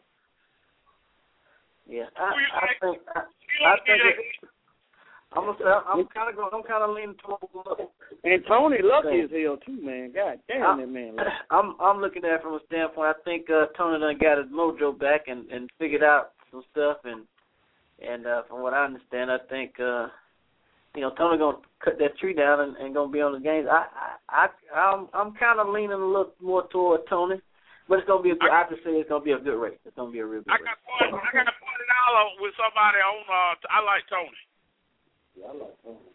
Yeah, I, I think I, I think it, I'm gonna, I'm kind of going. I'm kind of leaning towards Lucky. And Tony lucky as hell too, man. God damn I, that man. I'm I'm looking at it from a standpoint. I think uh, Tony done got his mojo back and, and figured out some stuff. And and uh, from what I understand, I think uh, you know Tony gonna cut that tree down and, and gonna be on the games. I I, I I'm I'm kind of leaning a little more toward Tony. But it's gonna be a good. I have to say it's gonna be a good race. It's gonna be a real good I race. got forty, I got forty dollars with somebody on. Uh, I like Tony. Yeah, I like Tony.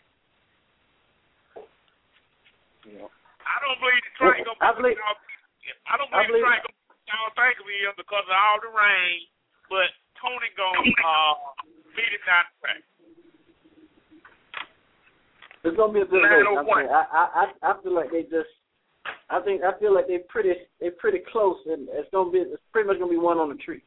Yeah. I don't believe the train gonna. I believe. I don't I believe, believe the train gonna y'all think of him because of all the rain. But Tony gonna uh, beat it down the track. It's gonna be a good race. I, mean, I I I feel like they just. I think I feel like they're pretty they're pretty close, and it's gonna be it's pretty much gonna be one on the tree.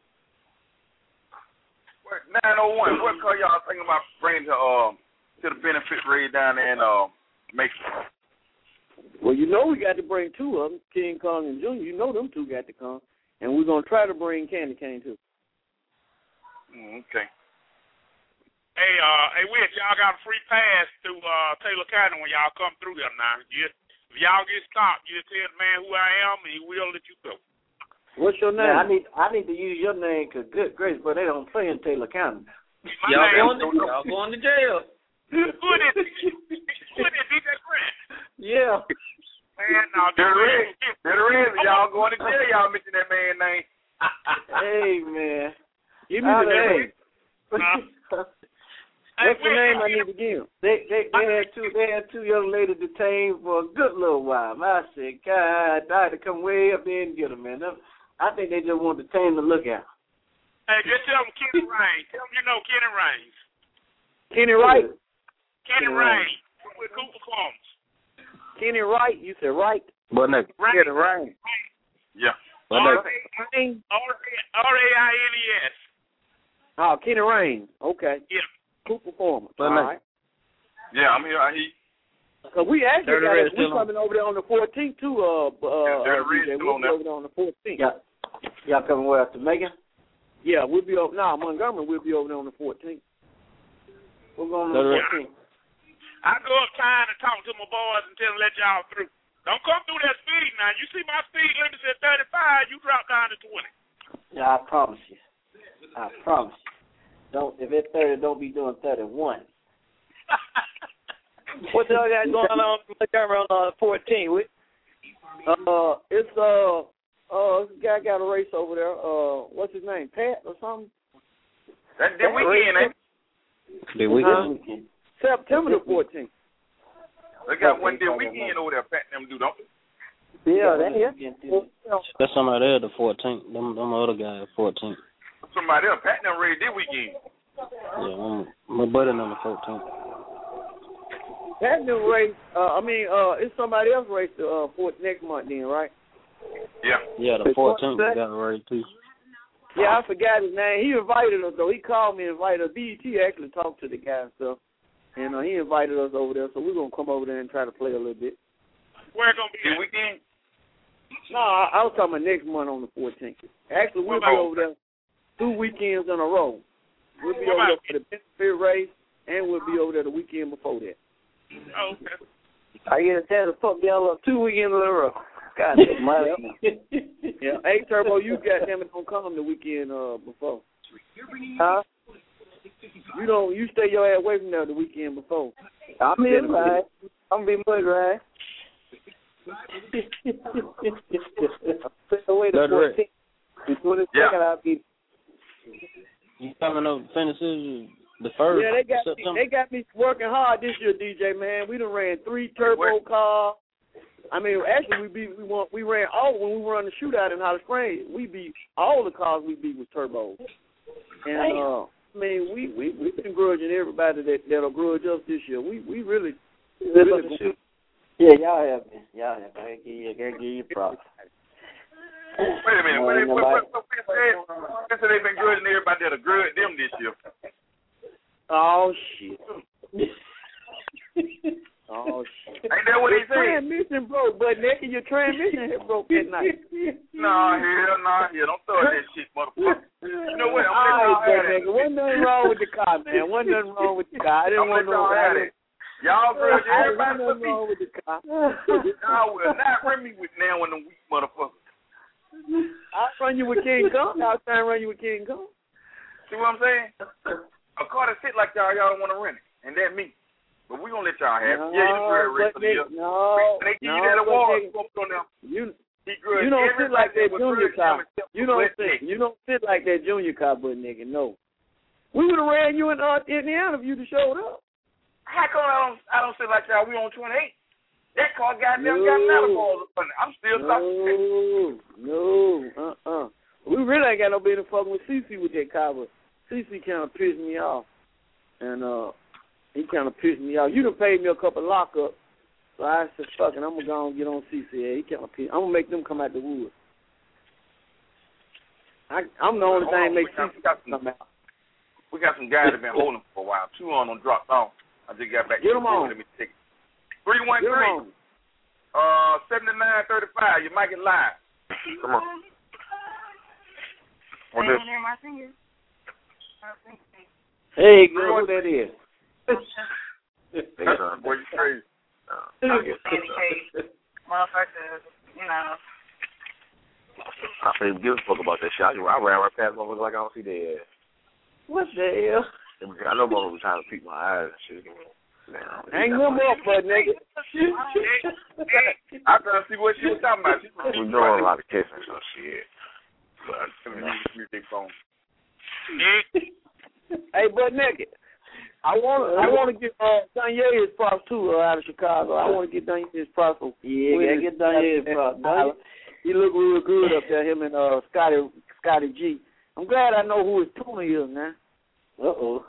nine oh one, what car y'all thinking about bringing to um to the benefit raid down there in uh Macon? Well, you know we got to bring two of them, King Kong and Junior. You know them two got to come, and we're gonna try to bring Candy Cane too. Mm, okay. Hey, uh, hey, Wick, y'all got a free pass to uh, Taylor County when y'all come through there now. You, if y'all get stopped, you tell the man who I am, and he will let you go. What's your name? Man, I need I need to use your name, cause good gracious, but they don't play in Taylor County. Y'all going, to, y'all going to jail. Who is it? Who is it? D J Grant? Yeah. Man, no, there is. There is. Y'all going to jail. Y'all mention that man's name. Hey, man. Give me the name. What's the name I need to give? They they they had two they had two young ladies detained for a good little while. I said, God, I had to come way up there and get them, man. I think they just want to detain the lookout. Hey, just tell them Kenny Raines. Tell them you know Kenny Raines. Kenny Wright. Kenny Raines with Cooper Farms. Kenny Wright. You said Wright. But nigga. Kenny Raines. Yeah. R A I N E S. Oh, Kenny Raines. Okay. Yeah. Cooper Farms. All right. Yeah, I'm here. He. Cause we actually Dirty got Red it, we coming over there on the fourteenth too. Uh, uh, yeah, uh D J. We'll be over there on the fourteenth. Yeah. Y'all coming where after Megan? Yeah, we'll be over. Nah, Montgomery. We'll be over there on the fourteenth. We're going on the fourteenth. I go up trying to talk to my boys until let y'all through. Don't come through that speed now. You see my speed limit at thirty-five. You drop down to twenty. Yeah, I promise you. I promise you. Don't if it's thirty, don't be doing thirty-one. What y'all got going on Montgomery on uh, fourteen? Uh, it's uh, uh, this guy got a race over there. Uh, what's his name? Pat or something? That's the weekend, ain't it? The weekend. Uh, September the fourteenth. They got one day weekend over there. Pat them do, don't they? Yeah, that is. That's somebody there, the fourteenth. Them, them other guys, fourteenth. Somebody else. Pat them ready this weekend. Yeah, I'm, my buddy number fourteen. That new race, uh, I mean, uh, it's somebody else race uh, for next month then, right? Yeah. Yeah, the fourteenth got ready too. Yeah, I forgot his name. He invited us though. He called me and invited us. B E T actually talked to the guy and stuff. And uh, he invited us over there, so we're going to come over there and try to play a little bit. Where it going to be? This weekend? No, I, I was talking about next month on the fourteenth. Actually, we'll be over there two weekends in a row. We'll be over there for the benefit race, and we'll be over there the weekend before that. Oh, okay. I get a chance to fuck y'all up two weekends in a row. God damn yeah. Hey, Turbo, you goddamn it don't come the weekend uh, before. Huh? You don't. You stay your ass away from there the weekend before. I'm in right. I'm gonna be mud right. Away the fourteenth. The twenty-second, I'll be. You coming up to Tennessee? The first. Yeah, they got me, they got me working hard this year, D J man. We done ran three turbo cars. I mean, actually, we beat we won, we ran all when we were on the shootout in Holly Springs. We beat all the cars we beat with turbos. And uh, I mean, we we we've been grudging everybody that that'll grudge us this year. We we really really shoot. Yeah, y'all have been. Y'all have been. I give you, I give you props. Wait a minute. Wait, wait, wait, wait, wait, wait. They said they've been grudging everybody that'll grudge them this year. Oh shit. Oh shit. Ain't that what your he said? Transmission broke, but nigga, your transmission had broke that night. Nah, hell, nah, hell, don't throw that shit, motherfucker. You know what? I'm gonna All let y'all right, nigga. Wasn't nothing wrong with the car, man. Wasn't nothing wrong with the car. I didn't I'm want gonna no let y'all have it. Y'all grudge everybody Wasn't for me. wrong with the car. Y'all will not run me with now and them weak motherfuckers. I'll run you with King Kong. I'll try and run you with King Kong. See what I'm saying? A car that sit like y'all, y'all don't want to run it, and that me. But we gonna let y'all have it. No, Yeah, you grudge Rick for the year. No, they give no, you that award. Nigga, on them. You, he grudge you don't sit like that everybody junior grudge car. him except You for don't West sit. Nick. You don't sit like that junior car, but nigga, no. We would have ran you in uh, Indiana if you'd have showed up. How come I don't I don't sit like y'all? We on twenty-eight. That car goddamn No. got another ball up on it. I'm still No, talking. no, uh-uh. We really ain't got no business fucking with C C with that car, but C C kind of pissed me off. And uh, he kind of pissed me off. You done paid me a couple lockups, so I said, fucking, I'm going to go and get on C C A. He kind of pissed. I'm going to make them come out the woods. I, I'm the only thing that makes C C come out. We got some guys that been holding for a while. Two on them dropped off. I just got back. Get them on. Let me take three one Get 'em three. on. Uh, seventy-nine thirty-five. You might get live. Come on. What this? Hey, girl, who that is? Boy, you crazy. Motherfuckers, you know. I don't even give a fuck about that shit. I, I ran right past motherfuckers like I don't see their ass. What the hell? I know motherfuckers trying to peek my eyes and shit. Now, Hang them up, butt nigga. I'm trying to see what she was talking about. She was we doing a lot of kissing, so shit. But, you know. Big phone. Hey, butt naked. I want I want to get uh, Danye his props too uh, out of Chicago. I want to get Danye his props. Yeah, gotta get Danye his props. He look real good up there. Him and uh, Scotty Scotty G. I'm glad I know who his tuna is now. Uh oh.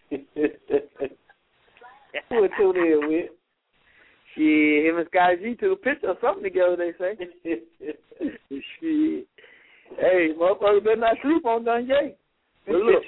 Who it tune in with? Shit, him and Scotty G took a picture or something together, they say. Shit. Hey, motherfucker better not sleep on Danye. But look.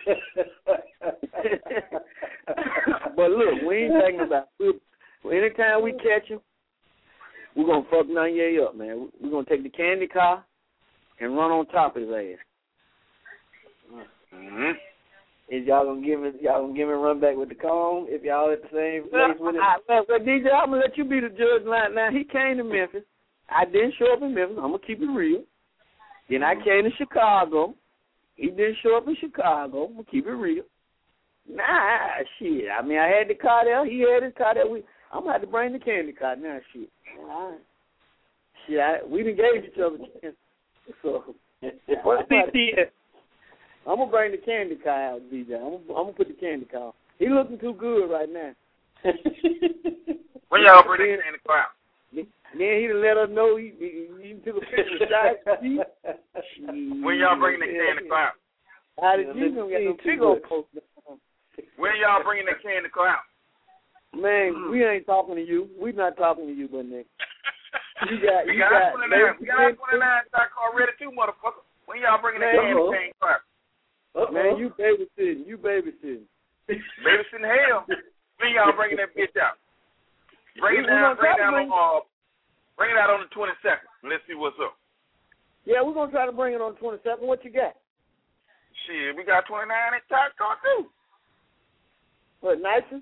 But look, we ain't talking about it. Anytime we catch him, we're going to fuck Danye up, man. We're going to take the candy car and run on top of his ass. Mm-hmm. Is y'all gonna give it? Y'all gonna give him a run back with the comb if y'all at the same place with it? I, I, but D J, I'm gonna let you be the judge right now. He came to Memphis. I didn't show up in Memphis. I'm gonna keep it real. Then I came to Chicago. He didn't show up in Chicago. I'm gonna keep it real. Nah, shit. I mean, I had the car there. He had his car there. We, I'm gonna have to bring the candy car now. Shit. All right. Shit, I, we done gave each other a chance. So, what's C T S? I'm going to bring the candy car out, D J. I'm, I'm going to put the candy car out. He looking too good right now. When y'all bring the candy car out? Then he done let us know he, he, he took a picture of shot. When y'all bringing the candy car out? How did you know get no big post? When y'all bringing the candy car out? Man, we ain't talking to you. We not talking to you, but Nick. You got, we you got, got, twenty-nine, we got twenty-nine shot car ready too, motherfucker. When y'all bringing the candy car out? Uh-oh. Man, you babysitting. You babysitting. Babysitting hell. When y'all bringing that bitch out? Bring it down, bring it down on, uh, bring it out on the twenty-second. Let's see what's up. Yeah, we're going to try to bring it on the twenty-second. What you got? Shit, we got twenty-nine inch top car too. What, nicest?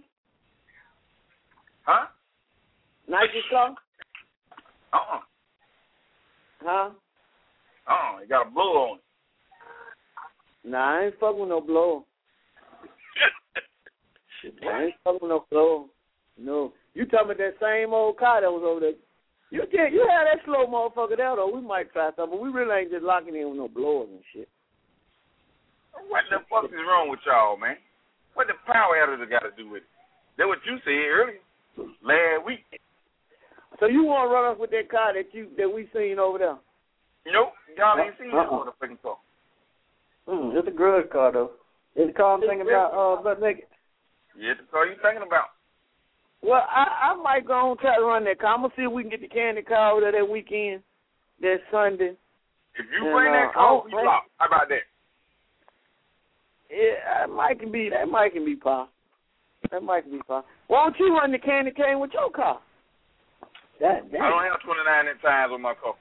Huh? Nicest car? Uh-uh. Huh? Uh-uh, it got a blow on it. Nah, I ain't fucking with no blow. I ain't fucking with no blow. No. You talking about that same old car that was over there. You can't, you have that slow motherfucker there, though. We might try something, but we really ain't just locking in with no blowers and shit. What the fuck is wrong with y'all, man? what the power editor got to do with it? That's what you said earlier, last week. So you want to run us with that car that you that we seen over there? Nope, y'all ain't seen Uh-uh. this motherfucking car. Mm, it's a grudge car though. It's the car I'm thinking about. Uh, but nigga. Yeah, the car you thinking about. Well, I, I might go on and try to run that car. I'm gonna see if we can get the candy car over there that weekend, that Sunday. If you And, bring uh, that I car, don't we think- lock. How about that? Yeah, that might can be that might can be possible. That might be possible. Why don't you run the candy cane with your car? That, that. I don't have twenty-nine inch tires on my car.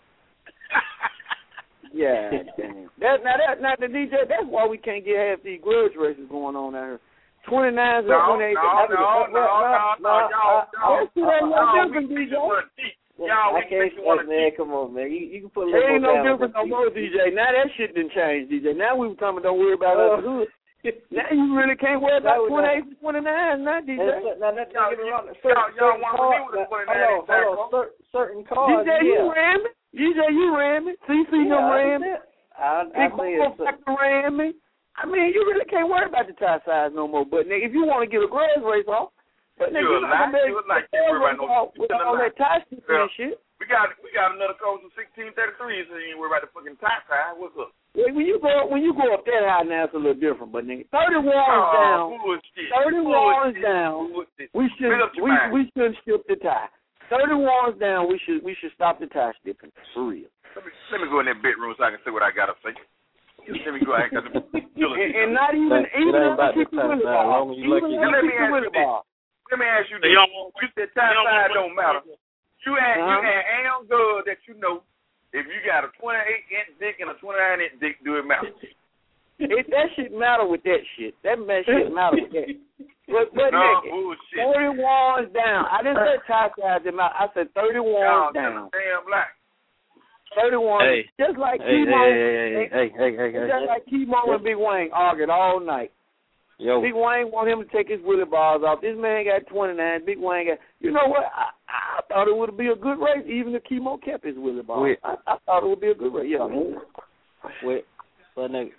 Yeah, damn. That now that now the D J. That's why we can't get half these grudge races going on out here. Twenty nines No, or twenty eight. no, no, no, no, no, y'all, y'all, That shit ain't no y'all, different, we D J. Y'all, I we can't think you want to man, come on, man. You, you can put a It little ain't more no down different no on more, D J. Now that shit done changed, D J. Now we talking don't worry about us hood. Now you really can't worry about twenty eight and twenty nine, now D J. Now that Y'all, don't get me wrong. y'all, Certain, y'all certain want cars, to be with a twenty-nine inch hold on, tire hold on. car? Cer- certain D cars, J, you yeah. ram me. D J, you ram me. C C Yeah, them I ram me. understand. I, I Big say Bo it's a- fucking ram me. I mean, you really can't worry about the tire size no more. But nigga, if you want to get a grass race off, but nigga, You a you not lie. gonna You a lie. Can't worry about no off with you a all lie. that tie sticker Yeah. and shit. We got we got another coach in sixteen thirty-three, so you ain't worry about the fucking tie tie. What's up? Well, when you go when you go up that high now, it's a little different. But nigga, thirty ones Oh, down, bullshit. thirty ones Bullshit. down. Bullshit. We should Make up your we mind. we should skip the tie. Thirty ones down. We should we should stop the tie skipping for real. Let me let me go in that bedroom so I can see what I gotta say. Let me go ahead. and, and not even It even ain't about if the you time with now, the long ball. as you Even lucky. if Let me you ask with you the ball. Let me ask you They this. don't want- You said tie they don't size want- don't matter. You had you Uh-huh. had Am Good that you know if you got a twenty-eight inch dick and a twenty-nine inch dick, do it matter? It, that shit matter with that shit. That man shit matter with that. But, but No nigga, bullshit. thirty ones down. I didn't say tie size them out. I said thirty Y'all ones down. damn black. Thirty ones. Hey. Just like Hey, hey, Kimo. hey, hey, hey, hey, hey, Just hey. like Kimo and Big Wayne argued all night. Yo, Big Wayne want him to take his willy balls off. This man got twenty-nine. Big Wayne got. You know what? I, I thought it would be a good race, even if Kimo kept his willy balls. Wait. I, I thought it would be a good race. Yeah. wait, but nigga,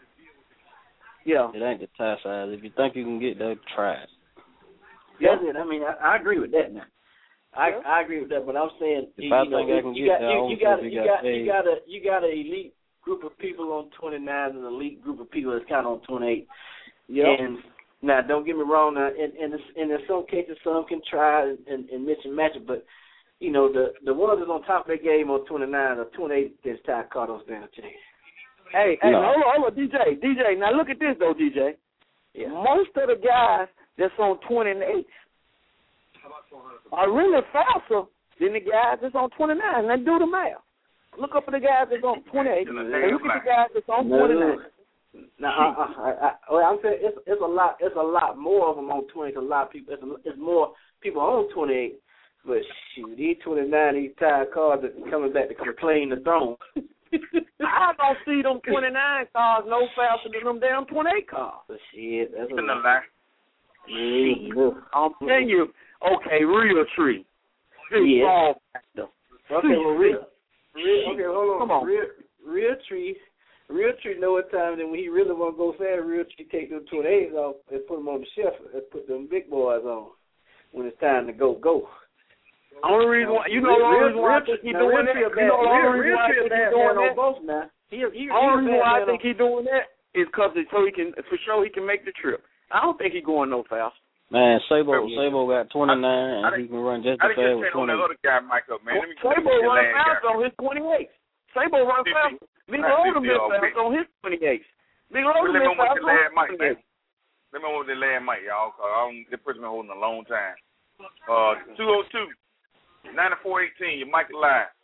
Yeah. it ain't the tie size. If you think you can get that, try it. That's it. I mean, I, I agree with that now. I Yeah. I agree with that, but I'm saying If you, I you know, think I can you get got there, I you, don't you care got if you you got got paid. you got a you got an elite group of people on twenty-nine and an elite group of people that's kind of on twenty-eight. Yeah. And now, don't get me wrong. Now, and and, it's, and in some cases, some can try and, and, and mix and match it, but you know the the ones that's on top of their game on twenty-nine or twenty-eight that's tied Cardos down to. Hey, hey, No. hold on, hold on, D J, D J. Now look at this though, D J. Yeah. Most of the guys that's on twenty-eight are really faster than the guys that's on twenty-nine. Now do the math. Look up for the guys that's on twenty-eight, and look at the guys that's on No, twenty-nine. Now, I, I, I, I, well, I'm saying it's it's a lot it's a lot more of them on twenty. A lot of people. It's, a, it's more people on twenty-eight. But shoot, these twenty-nine, these tired cars are coming back to complain the throne. I don't see them twenty-nine cars no faster than them damn twenty-eight cars. But shit, that's a In the lot. lie. Mm, I'm telling you, okay, real tree. Yeah. Ball factor. Okay, well, real, real, okay, hold on. Come on. Real, real tree, real tree know what time then when he really want to go fast, real tree take them twenty-eights off and put them on the shelf and put them big boys on when it's time to go, go. Only reason why, you know the only reason why I think he's doing that. You know the only reason why I think he's doing that. Both now. He, he, he Only reason why I man think he's doing that is because so he can, for sure, he can make the trip. I don't think he's going no fast. Man, Sabo, Sabo got twenty-nine, and he can run just I as didn't fast get with ten on that twenty. other guy, Mike, up, man. Let me Sabo let me run get the last fast guy. on his twenty-eight. Sabo run fifty. fast. Big Right, Loader fifty, been uh, fast big- on his twenty-eight. Big Loader Let me been know what fast the on last his mic, man. twenty-eight. Let me know what the last mic, y'all, because I don't, this person been holding a long time. Uh, two oh two, ninety-four eighteen, your mic is live.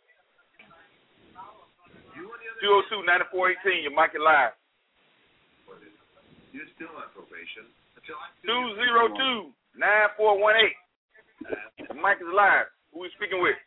two oh two, ninety-four eighteen, your mic is live. You're still on probation until I two oh two, nine four one eight. The mic is live. Who we speaking with?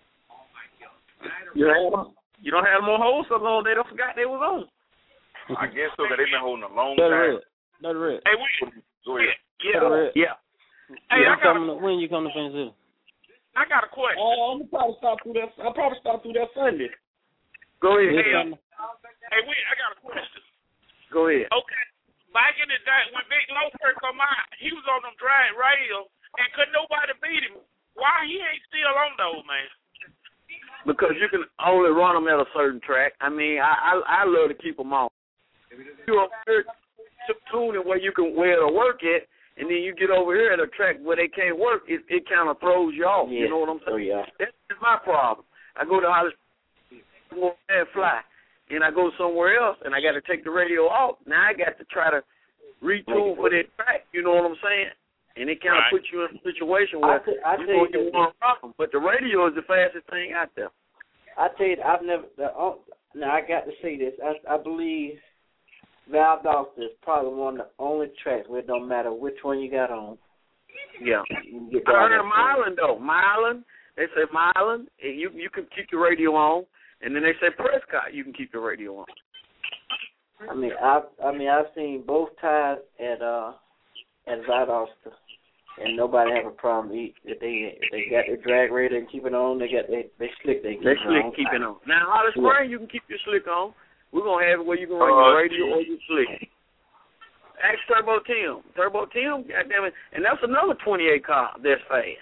You don't have, you don't have more hoes so long they don't forgot they was on. I guess so, because they've been holding a long Let it time. rip. Let it rip. Hey, we, Go ahead. yeah, Let it rip. Yeah. Hey, Yeah, I I'm got coming to- when you come to Phoenix City? I got a question. Oh, I'm gonna probably stop through that. I'll probably stop through that Sunday. Go ahead. This Hey, Sunday? Hey, we, I got a question. Go ahead. Okay, back in the day when Big Low first come out, he was on them drag radios and couldn't nobody beat him. Why he ain't still on those, man? Because you can only run them at a certain track. I mean, I I, I love to keep them on. You're over here tuning where you can where to work at, and then you get over here at a track where they can't work. It it kind of throws you off. Yeah. You know what I'm saying? Oh, yeah. That's my problem. I go to Hollis and fly, and I go somewhere else, and I got to take the radio off. Now I got to try to retune for that track. You know what I'm saying? And it kind of right. puts you in a situation where I, I you know you want a problem. But the radio is the fastest thing out there. I tell you, I've never. The, oh, now I got to say this. I, I believe Valdosta is probably one of the only tracks where it don't matter which one you got on. Yeah. I heard of Milan though. Milan, they say Milan, you you can keep your radio on, and then they say Prescott, you can keep your radio on. I mean, I I mean I've seen both ties at uh at Valdosta. And nobody have a problem if they if they got their drag radio and keep it on. They got they they slick. They keep they it slick on. keep it on. Now Hollis Spring, you can keep your slick on. We're gonna have it where you can run your radio or your slick. Ask Turbo Tim. Turbo Tim, goddamn it, and that's another twenty-eight car that's fast.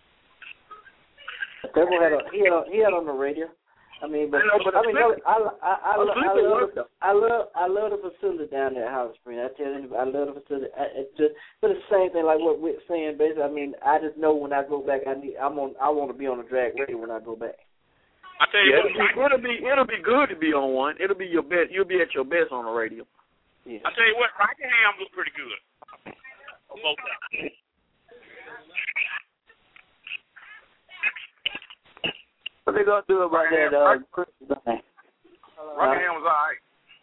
Turbo had a, he had a, he had on the radio. I mean, but I, know, but I mean, I I I, I, I, love, I love I love the facility down there at Hollis Springs. I tell you, I love the facility. I, it's just, but it's the same thing like what Wick's saying. Basically, I mean, I just know when I go back, I need I'm on. I want to be on a drag radio when I go back. I tell you, yeah, what, it'll be it'll be good to be on one. It'll be your best. You'll be at your best on the radio. Yeah. I tell you what, Rockingham was pretty good. Both of them. What they gonna do about that? Uh, Rockingham was all right.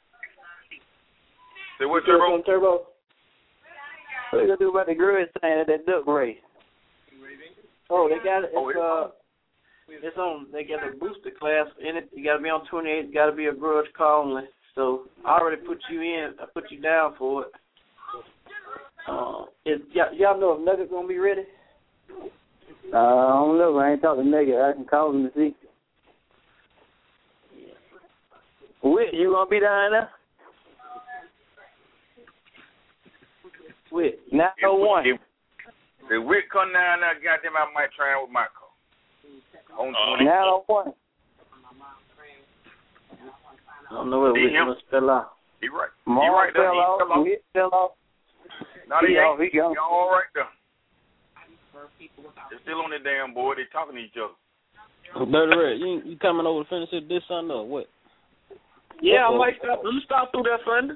Say what, Turbo? Turbo. What they gonna do about the grudge thing at that duck race? Oh, they got it. It's, oh, it's, uh, it's on. They got a booster class in it. You got to be on twenty-eight. You got to be a grudge car only. So I already put you in. I put you down for it. Uh, is, y- y'all know if Nugget gonna be ready? Uh, I don't know. I ain't talking to Nugget. I can call him to see. Whit, you gonna be down there? Whit, nine oh one. The Whit come down there, goddamn, I might try out with my car. On twenty. nine oh one. I don't know what Whit gonna spell out. He right. He right there. Fell off. Whit fell off. No, he, he ain't. He, he all right there. They're still on the damn board. They talking to each other. Dirty Red, you you coming over to finish it this Sunday or what? Yeah, I might stop. Let me stop through that Sunday.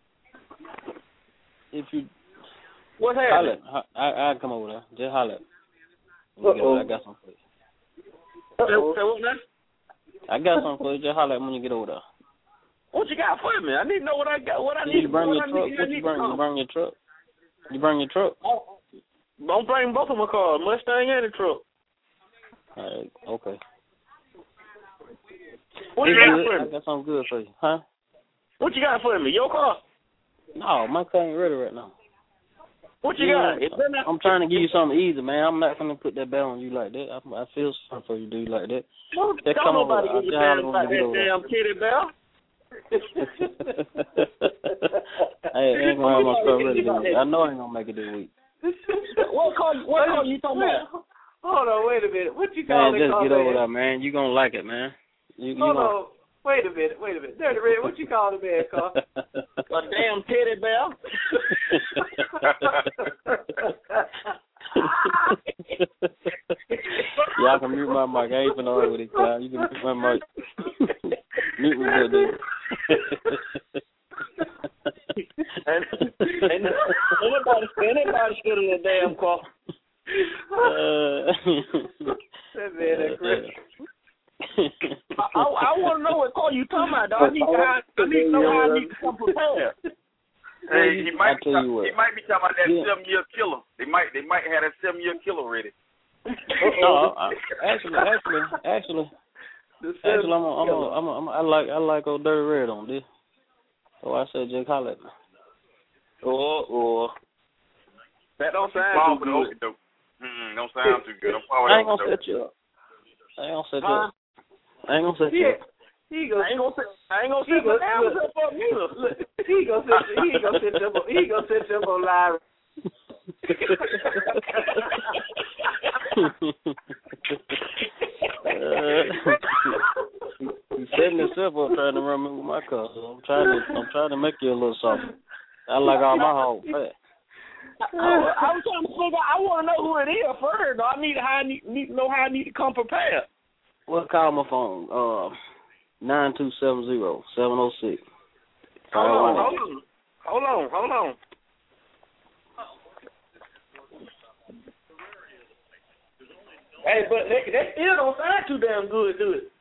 If you what happened? Holler, I I come over there. Just holler. I got something for you. Uh-oh. I got something for you. Just holler when you get over there. What you got for me? I need to know what I got. What I need. You bring what your I truck. need, What I you bring? You bring your truck. You bring your truck. Oh, don't bring both of my cars, Mustang and the truck. All right. Okay. What you it's got good. for me? I got something good for you, huh? What you got for me? Your car? No, my car ain't ready right now. What you yeah, got? Not- I'm trying to give you something easy, man. I'm not gonna put that bell on you like that. I, I feel sorry for you, dude, like that. Well, Just don't come nobody over. give you damn about that damn kitty bell. Hey, ain't gonna have my stuff ready this week. I know I ain't gonna make it this week. What car? What car you talking about? Hold on, wait a minute. What you call man, it? just get over there, man. You gonna like it, man. You, Hold you on. Wait a minute. Wait a minute. Dirty Red, what you call the man car? A damn teddy bear. Y'all can mute my mic. I ain't finna argue with this guy. You can mute my mic. Mute me, good dude. and, and anybody, anybody stood in a damn car. Uh, that man, that Chris. I, I, I want to know what car you talking about, dog. I need to, I need to know how I need to come prepared. Hey, he might be talk, he might be talking about that yeah. seven year killer. They might they might have that seven year killer ready. No, I, actually, actually, actually, actually, I'm, a, I'm, a, I'm, a, I'm a, I like I like old Dirty Red on this. So I said, Jake, holler at me. Oh, oh, that don't sound too good. Though. Mm-mm, don't sound too good. I'm I ain't gonna set you up. I ain't gonna set you up. I ain't gonna set you up. He go. I ain't gonna sit. I ain't gonna He sit go- down look. with fuck neither. He gonna sit. He gonna sit them. He gonna sit them on live. He's setting himself up trying to run me with my car. So I'm trying to. I'm trying to make you a little softer. I like all my hogs fat. I, I was trying to figure out. I want to know who it is first. Though. I need how I need, need to know how I need to come prepared. Well, call my phone. Uh, nine two seven zero seven zero six. Hold on, hold on, hold on, hold on. Hey, but that, that still don't sound too damn good, do it?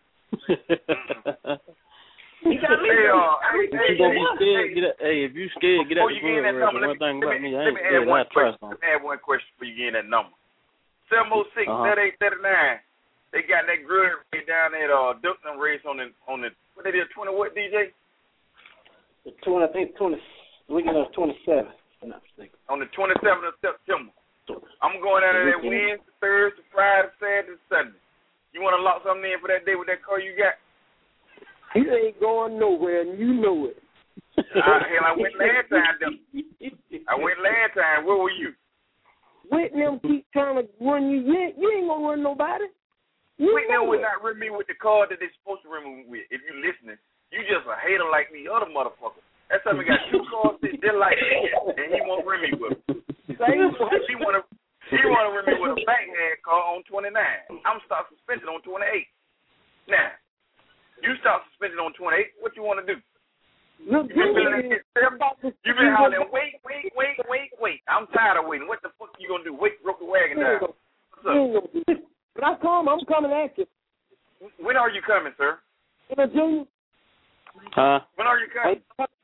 You got me. Hey, uh, hey, hey, You gonna be hey, scared? hey, Get out, hey, if you scared, get out before the you get in that front. number, One let me, thing let about me, me, I let ain't me add scared. one I trust question. them. Let me add one question before you get in that number. seven oh six, Uh-huh. thirty-eight, thirty-nine. They got that grudge race down at uh, Dukton race on the, on the, what they did, twenty what, D J? The twenty, I think twenty. Weekend of twenty-seven. I'm not mistaken. On the twenty-seventh of September. I'm going out of there Wednesday, Thursday, Friday, Saturday, Sunday. You want to lock something in for that day with that car you got? He ain't going nowhere, and you know it. uh, hell, I went last time. Them. I went last time. Where were you? Whitney keep trying to run you. You ain't, you ain't gonna run nobody. You Whitney know would it. not run me with the car that they're supposed to run me with. If you listening, you just a hater like the other motherfuckers. That time we got two cars that just like me, and he won't run me with them. He want to he want to run me with a backhand car on twenty-nine. I'm start suspended on twenty-eight. Now, you start suspended on twenty-eight. What you want to do? Look, you been, been, you been hollering, wait, wait, wait, wait, wait. I'm tired of waiting. What the fuck you gonna do? Wait, broke the wagon down. What's up? When I come, I'm coming at you. When are you coming, sir? In a junior. Huh? When are you coming?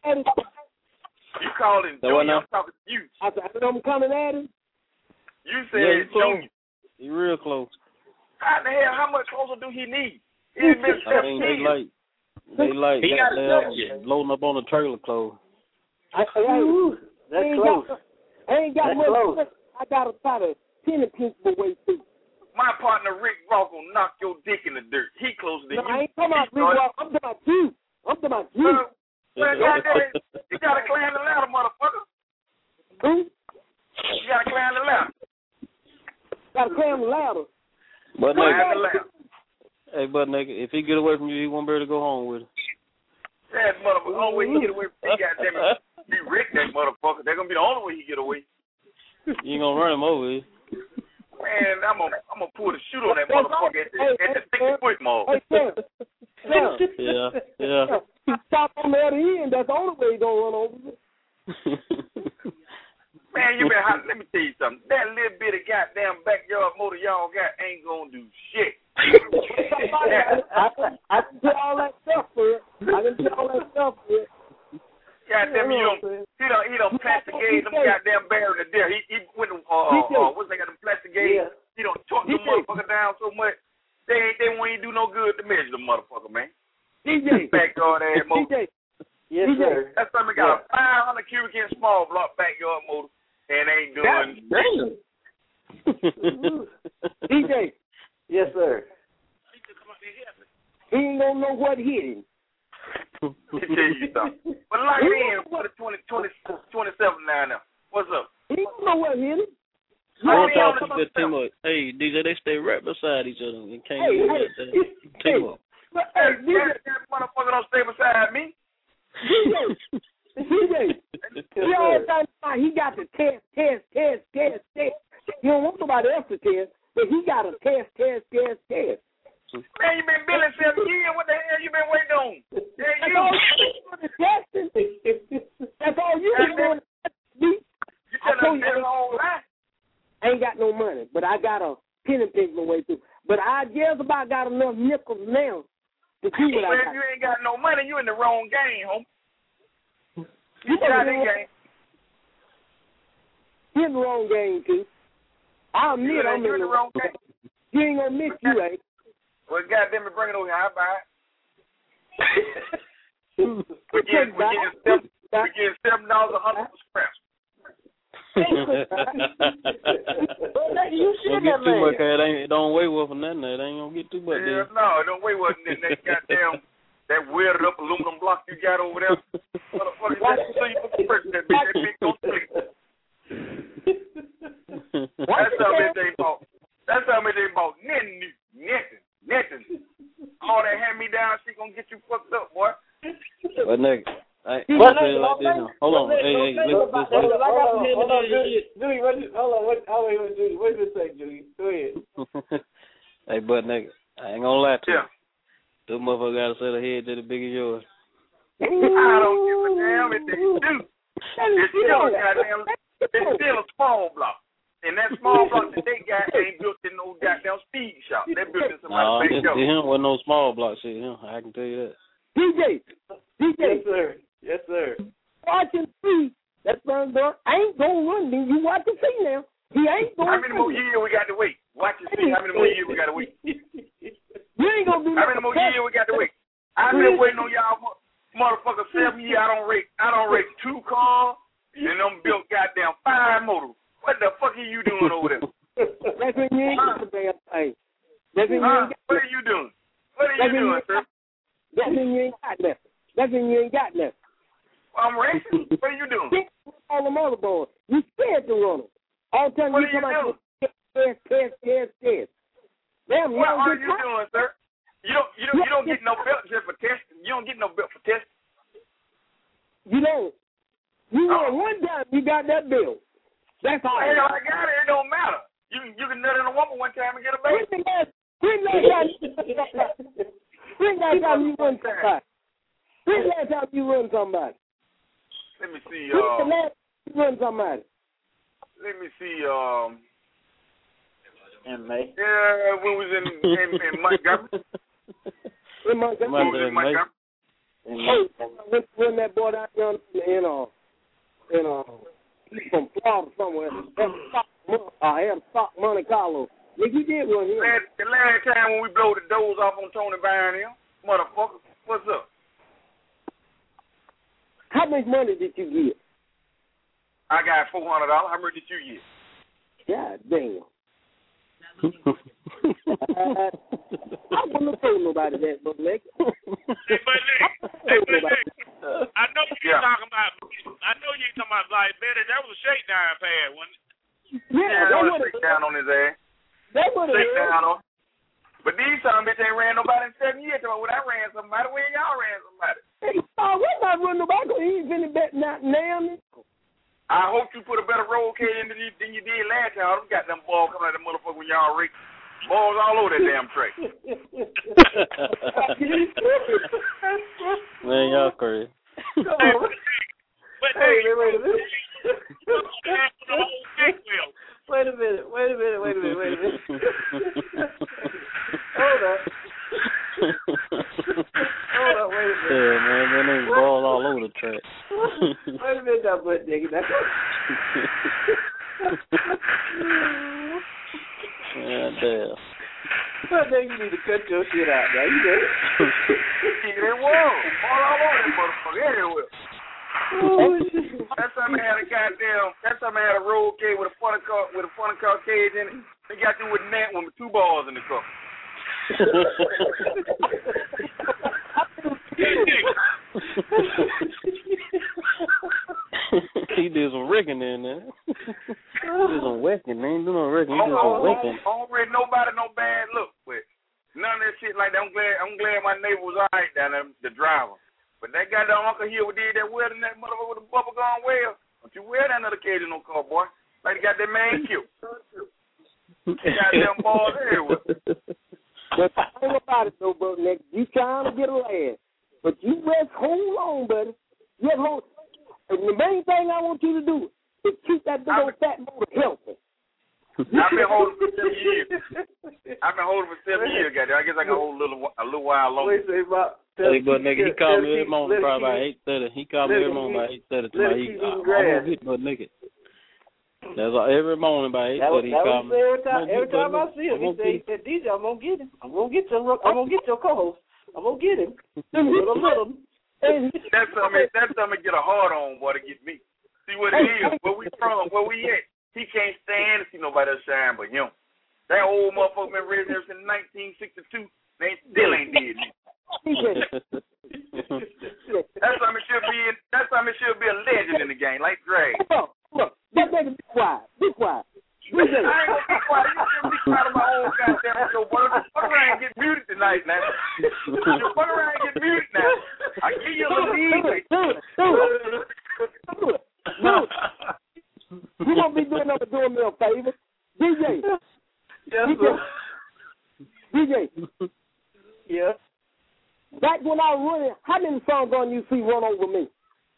You called him So what Junior. now? I'm talking to you. I said, I'm coming at him. You Yeah, said you close. Junior. You real close. How the hell? How much closer do he need? He ain't been I mean, they seventeen. like, they like He got a goddamn loading up on the trailer clothes. I, I, That's I ain't close. Got, I ain't got That's much. close. I got to try to pin a pinch my way through. My partner Rick Rock will knock your dick in the dirt. He closer than No, you. I ain't talking about He Rick started- Rock. I'm talking about you. I'm talking about you. Uh, well, goddamn, you gotta climb the ladder, motherfucker. Who? You gotta climb the ladder. Got to climb the ladder. But Climb nigga, the ladder. hey, but nigga, if he get away from you, he won't be able to go home with it. That motherfucker, the only way he get away from me, goddamn it, be Rick, that motherfucker. They're gonna be the only way he get away. You ain't gonna run him over. Eh? Man, I'm gonna, I'm gonna pull the shoot on that motherfucker at the, at the sixty foot mall. Hey, Sam. Sam. Yeah, yeah. Stop on the other end. That's the only way he gonna run over you. Man, you been hot. Let me tell you something. That little bit of goddamn backyard motor y'all got ain't gonna do shit. I, I can tell all that stuff for it. I can tell all that stuff for it. Goddamn, you don't, he don't, he don't plastic gauge them goddamn barrel to death. He, he went to, uh, uh, what's they got them plastic gauge? Yeah. He don't torque the motherfucker down so much. They ain't, they won't even do no good to measure the motherfucker, man. D J. Backyard ass motor. D J. Yes, D J. sir. That's something got a five hundred cubic inch small block backyard motor and ain't doing. D J. Yes, sir. He ain't gonna know what hit him. Let me tell you something. But lock it in for the twenty, twenty, twenty-seven now. Now, what's up? He don't know what hit him. I want to talk to the team up. Hey, D J, they stay right beside each other. They can't Hey, do hey, that. hey, Team up. Hey, D J. That, that motherfucker don't stay beside me. D J. D J. He always talking about he got to test, test, test, test, test. He don't want nobody else to test, but he got to test, test, test, test. Man, you been billing seven years. What the hell you been waiting on? Yeah, That's you. all you doing is testing. That's all you been doing. You I told tell you us the whole lie. I ain't got no money, but I got a pin and pinch my way through. But I just about got enough nickels now to do what I Man, got. you ain't got no money. You in the wrong game, home. You Get out of in the game. You in the wrong game, too. I'll You admit I'm in, you in the wrong game. You ain't gonna miss you, ain't. Well, goddamn it, bring it over here. I buy it. we get we get seven we get seven dollars a hundred for scraps. You Don't get too much. It ain't. It don't weigh well from that. It ain't gonna get too much. Yeah, no, don't weigh what. Then they goddamn that welded up aluminum block you got over there. Motherfucker, that's so you can press that bitch. That bitch gon' sleep. That's how much they bought. That's how much they bought. Nothing, nothing, nothing. All that hand me down shit gonna get you fucked up, boy. But nigga, I, I say it like this now. Hold on, hey, hey, listen, listen. Hold on, Judy. Judy, what? Hold on, what? Hold on, Judy. What did you say, Judy? Go ahead. Hey, but nigga, I ain't gonna lie to yeah. you. Them motherfuckers gotta say the head just as big as yours. I don't give a damn if they do. It's still a goddamn. It's still a small block. And that small block that they got ain't built in no goddamn speed shop. They built in somebody's backyard. No, him wasn't no small block shit. Him, I can tell you that. D J, D J, yes sir, yes sir. Watch and see that son boy ain't gonna run me. You watch and see now. He ain't gonna. How many more years we got to wait? Watch and see. How many more years we got to wait? You ain't gonna do. How many more years we got to wait? I've been waiting on y'all motherfuckers seven years. I don't rate. I don't rate two cars and them built goddamn five motors. What the fuck are you doing over there? That's when you ain't got the damn thing. That's when you huh? ain't got. What are you doing? What are you That's doing, sir? That's when you ain't got nothing. That's when you ain't got nothing. Well, I'm racing. What are you doing? On the motherboard. You scared to run them. All the time what you come you out scared, scared, scared, scared. Damn, you what don't are get you caught. doing, sir? You don't, you don't, you don't get no belt just for testing. You don't get no belt for testing. You don't. You oh. won one time. You got that bill. That's all. Hell, I got it. It don't matter. You you can nut in a woman one time and get a baby. When last, when last time when last time you run somebody? When last time you run somebody? Let me see. When Uh, the last time you run somebody? Let me see. Um. In May. Yeah, when we was in in, in Montgomery. In Montgomery. When we was in Montgomery. Hey, when, when that boy down there in uh in uh from Florida somewhere, had stock, uh, had stock Monte Carlo. Nigga, you did one here. Last, the last time when we blow the doors off on Tony Byron here, motherfucker, what's up? How much money did you get? I got four hundred dollars. How much did you get? God damn. uh, I wouldn't have told nobody that, but Nick. Hey, but Nick, hey, but Nick, I know you're yeah. talking about. I know you're talking about like Betty. That was a shakedown pad, wasn't it? Yeah, yeah that was a shakedown on his ass. That would have shakedown on. But these some bitch ain't ran nobody in seven years. When I ran somebody, when y'all ran somebody. Hey, uh, we're not running nobody. He ain't finna bet not now. I hope you put a better roll cage in than you, than you did last time. Them got them balls coming out of the motherfucker when y'all rake. Balls all over that damn track. Man, y'all crazy. But hey, hey, wait a minute. Wait a minute, wait a minute, wait a minute, wait a minute. Hold up. Hold up, wait a minute. Yeah, man, man, they ball all over the track. Wait a minute, that butt nigga. That's yeah, damn. But then you need to cut your shit out now. You know? Yeah, it was. All all over that motherfucker. Everywhere. Oh, that time I had a goddamn. That time I had a roll cage with a funny car with a funny car cage in it. They got you with net one with two balls in the car. He did some rigging in there. He did some wrecking. They ain't doing no rigging. He did some wrecking. I don't read nobody no bad look, but none of that shit like that. I'm glad. I'm glad my neighbor was all right down there, the driver. But that goddamn Uncle Hill did that welding that motherfucker with the bubble gum well. Don't you wear that another cage in no car, boy? Like he got that man killed. Goddamn balls everywhere. But the thing about it though, bro, Nick, you trying to get a laugh, but you rest hold on, buddy. Just hold. And the main thing I want you to do is keep that big old fat motor healthy. I've been holding for seven years. I've been holding for seven years, goddamn. I guess I can hold a little, a little while longer. Wait, say about. Hey, but nigga, he called me every morning probably about eight thirty. He called me every morning about eight thirty. He, I'm gonna get but nigga. That's all, every morning by eight thirty. He called me. Every time, every time I see him, he say, he said, D J, I'm gonna get him. I'm gonna get your, I'm gonna get your co-host. I'm gonna get him. Little, little. That's something. That's something to get a hard on, boy, to get me. See what it is. Where we from? Where we at? He can't stand to see nobody else shine but him. That old motherfucker been raised there since nineteen sixty-two. They still ain't dead. That's something it should be. In, that's something it should be a legend in the game, like Dre. Look, look, that nigga be quiet. Be quiet. I ain't gonna be quiet. You shouldn't be quiet on my own goddamn show, boy. Fuck around and get muted tonight, now. You fuck around and get muted now. I give you a little leeway. Do it, do it, do it, do it. You gonna be doing nothing doing me a favor, D J. Yes, D J. D J. Yeah. Back when I was running, how many songs on you see run over me?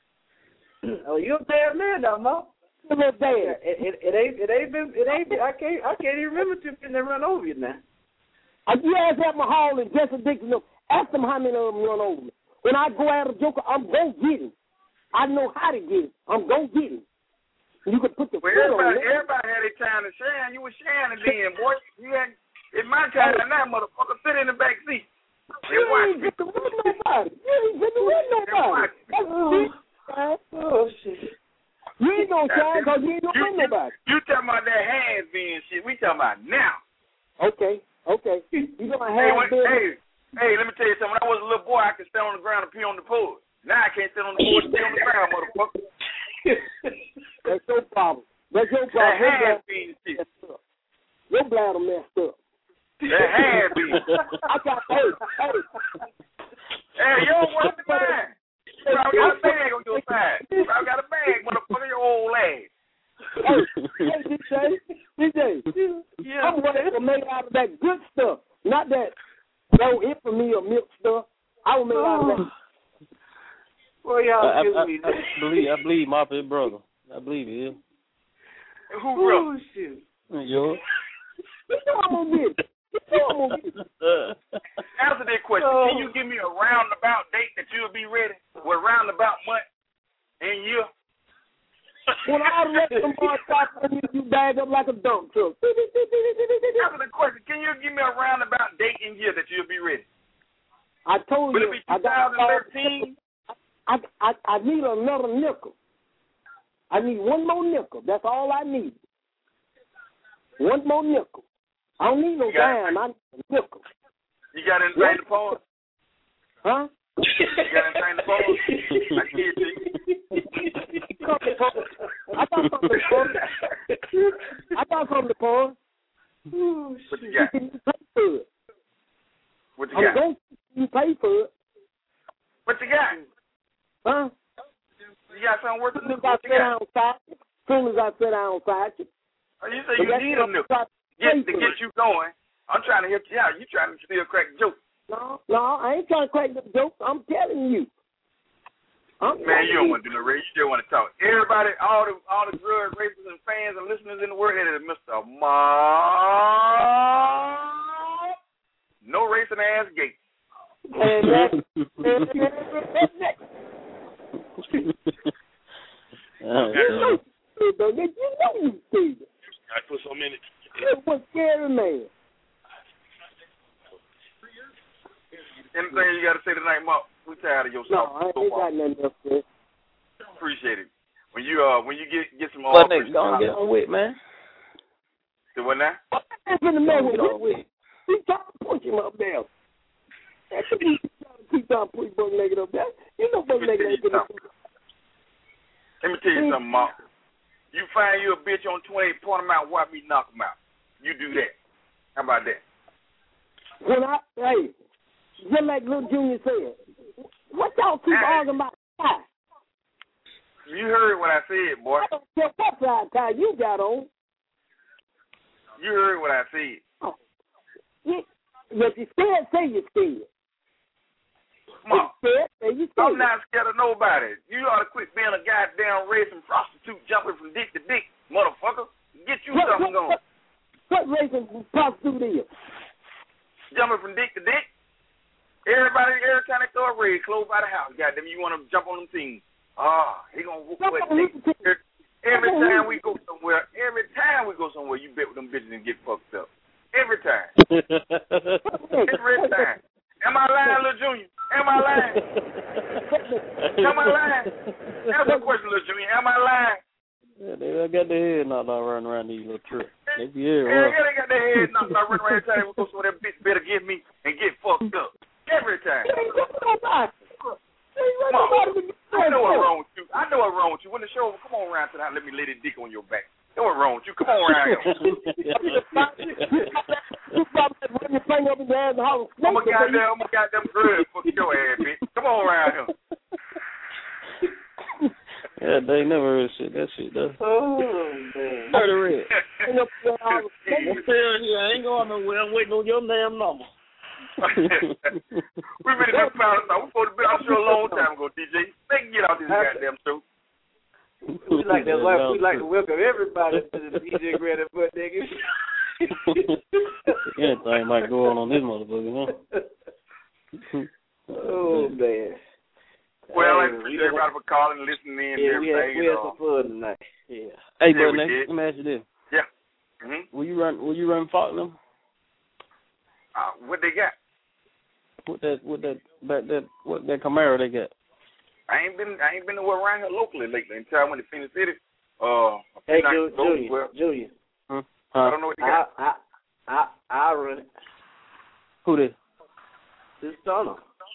Oh, you're a bad man now, Mo. A little bad. It, it, it ain't. It ain't been. It ain't. Been, I can't. I can't even remember to been run over you now. I you ask at Mahal and Jesse Dixon. Ask them how many of them run over me. When I go at a joker, I'm gonna get him. I know how to get him. I'm gonna get him. You can put the well, foot on everybody, it. everybody had their time to shine. You was shining then, boy. You had. It's my time now, motherfucker. Sit in the back seat. You ain't get to win nobody. You ain't get to win nobody. That's oh. oh, shit. You ain't gonna shine because you ain't gonna win nobody. You talking about that hands being shit. We talking about now. Okay, okay. You gonna hey, have when, hey, hey, let me tell you something. When I was a little boy, I could stand on the ground and pee on the porch. Now I can't stand on the porch and pee on the ground, motherfucker. That's your problem. That's your problem. That hands being shit. Your bladder messed up. That hands being. I got, hey, hey. Hey, you don't want the bag. You probably got a bag on your side. You probably got a bag, motherfucker, your old ass. Hey, hey, D J, D J, yeah. I'm ready to make out of that good stuff, not that no infamy or milk stuff. I will make out of that. Well, y'all I, give I, me I, I believe, I believe my big brother. I believe it. Who, bro? Oh, shit. Yours. You know I'm gonna get it. You know I'm gonna get it. Answer that question. Oh. Can you give me a roundabout date that you'll be ready? With roundabout month and year? When all the rest of them boys stop on you, you bag up like a dump truck. Answer the question. Can you give me a roundabout date and year that you'll be ready? I told Will you. it be twenty thirteen? I, I I need another nickel. I need one more nickel. That's all I need. One more nickel. I don't need no dime. I need a nickel. You got anything to pause? Huh? You got anything to pause? I can hear you. I got something to pause. I got something to pause. What you got? You pay for it. What you I'm got? going to pay for it. What you got? Huh? You got something worth As soon as I sit down five, as soon as I sit down five. Oh, you say you need a nickel get, to get you going. I'm trying to help you out. You trying to still crack the joke. No, no, I ain't trying to crack the joke. I'm telling you. I'm Man, you don't want to do no radio. You still want to talk. Everybody, all the all the drug racers and fans and listeners in the world, that is Mister Ma. No racing ass gate. And that's, and that's next. Oh, you know you did, though. You know you did. I put so many. It was scary, man. Anything you got to say tonight, Mark? We tired of your No, stuff. I ain't got nothing else to say. Appreciate it. When you uh when you get get some more. What nigga gonna get on with, man? Do what now? That's in the middle of it. He trying to push him up there. That's what he trying to keep trying to push Buck Naked up there. You know Buck Naked ain't gonna. Let me tell you something, Mark. You find you a bitch on twenty-eight, point him out, watch me knock him out. You do that. How about that? When I, hey, just like Little Junior said, what y'all keep hey. arguing about tie? You heard what I said, boy. I don't care what side tie you got on. You heard what I said. Oh. Yeah. If you're scared, say you're scared. Come on. Scared, say you're scared. I'm not scared of nobody. You ought to quit being a goddamn racing prostitute jumping from dick to dick, motherfucker. Get you what, something what, going. What, what racing prostitute is? Jumping from dick to dick. Everybody, every time they throw a raid, close by the house, goddamn, you want to jump on them things. Ah, he gonna whoop what dick. Every time we go somewhere, every time we go somewhere, you bet with them bitches and get fucked up. Every time. Every time. Am I lying, Lil Junior? Am I lying? Am I lying? That's a question, Lil Junior. Am I lying? Yeah, they got their head knocked out running around these little trips. They be here, yeah, yeah, they got their head knocked out running around. Every time we go somewhere, that bitch better get me and get fucked up. Every time. Mom, I know what's wrong with you. I know what's wrong with you. When the show, come on around to that. Let me lay the dick on your back. Know what's wrong with you? Come on around here. I'm a goddamn, I'm a goddamn girl. Fuck your ass, bitch. Come on around here. Yeah, they never heard shit. That shit, though. Oh, man. Dirty Red. I ain't going nowhere. I'm waiting on your damn number. We really been proud of that. We supposed to be out here a long time ago, D J. They can get out this goddamn show. We like that. We like to welcome everybody to the D J Grant and Butt Nigga. Anything might go on on this motherfucker, huh? Oh, man. Well, I appreciate everybody for calling and listening in. Yeah, and we had, everything. we had some fun tonight. Yeah. Hey, Yeah, but we next, did. let me ask you this. Yeah. Mm-hmm. Will you run? Will you run Faulkner? Uh, what they got? What that? What that? That? That? What that Camaro they got? I ain't been. I ain't been nowhere around here locally lately. Until I went to Phoenix City. Uh, a few Hey, nights ago. Julian. Well, Julian. Huh? I don't know what they got. I, I, I, I run it. Who did? This Turner.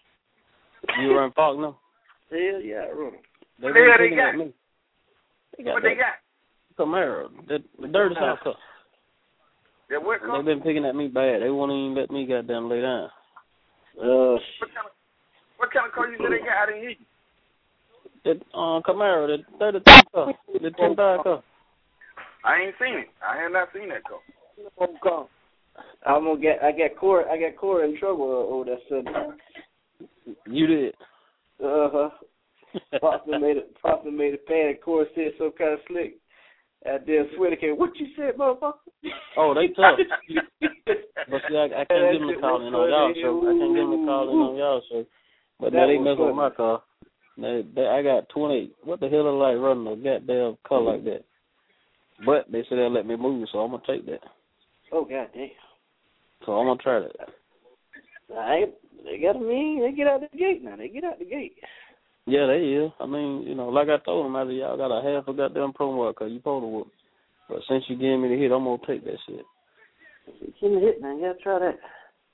You run Faulkner? Hell yeah, I run it. They What been the hell they picking got? at me. They got What that they got? Camaro, the, the dirty South car. Yeah, what car? They've been picking at me bad. They won't even let me goddamn lay down. Uh, What kind of, what kind of car you said they got? I didn't hear you. That uh, Camaro, the thirty South car, the ten thousand car. I ain't seen it. I have not seen that car. car. I'm gonna get. I got Corey. I got Corey in trouble over that Sunday. You did. Uh huh. Foster made it. Foster made a panic. Corey said some kind of slick. And then Sweater came. What you said, motherfucker? Oh, they tough. But see, I, I can't give them a call in on y'all show. I can't give them a call in on y'all show. But now they mess with my car. They, they, I got twenty. What the hell are like running a goddamn car like that? But they said they'll let me move, so I'm gonna take that. Oh god damn. So I'm gonna try that. I ain't, they got me. They get out the gate now. They get out the gate. Yeah, they is. I mean, you know, like I told them, I said, y'all got a half a goddamn promo because you supposed to whoop. But since you gave me the hit, I'm gonna take that shit. Give me the hit, man. You gotta try that.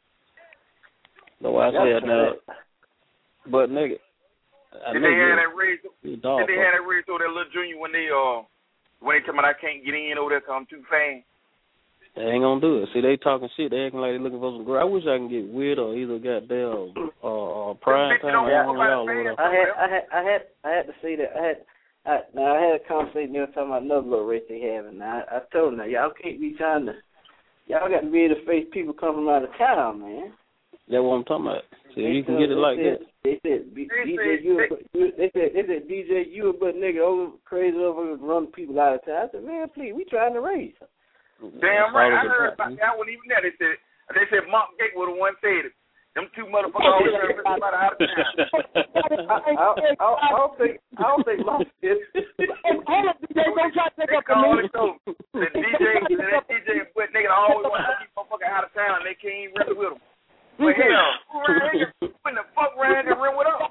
No, I said now. But nigga, I Did know they you. have that raise? You dog, Did they have that raise over that little junior when they uh when they tell me I can't get in over there because I'm too fast? They ain't gonna do it. See, they talking shit. They acting like they looking for some girl. I wish I can get weird or either goddamn uh, uh prime time or one of y'all or whatever. I had, I had, I had, I had to say that. I had, I, now I had a conversation. They were talking about another little race they having. Now I, I told them, now y'all can't be trying to. Y'all got to be able to face people coming from out of town, man. That's what I'm talking about. See, They you can said- get it they like said, that. They said, B, D J, you, you, they said, they said, D J, you a but nigga over crazy over running people out of town. I said, man, please, we trying to race. Damn right. I heard about that. I wasn't even there. They said they said Mark Gate was the one said it. Them two motherfuckers always trying to rip somebody out of town. I, I, I, I don't think I don't think Mark did. Hold up, D J, don't try to take up for me. The D J, that D J and Butt nigga always want to keep motherfuckers out of town and they can't even run with them. But hell, who around here? When the fuck around here run with us?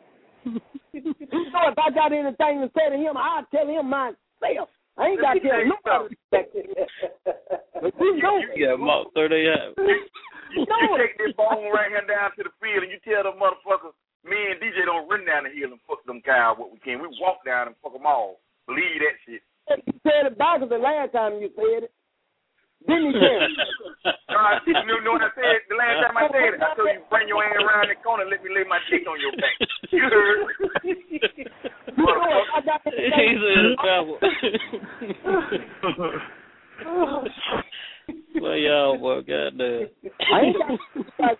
So if I got anything to say to him, I'll tell him myself. I ain't got to tell nobody. But you know, Yeah, Mark thirty out. You, you take this bone right here down to the field and you tell them motherfuckers, me and D J don't run down the hill and fuck them cows what we can. We walk down and fuck them all. Believe that shit. you said it back the last time you said it. Didn't you tell me? Uh, you know what I said? The last time I said it, I told you bring your hand around the corner and let me lay my dick on your back. You heard? He's in trouble. Well, y'all, boy, goddamn. I ain't got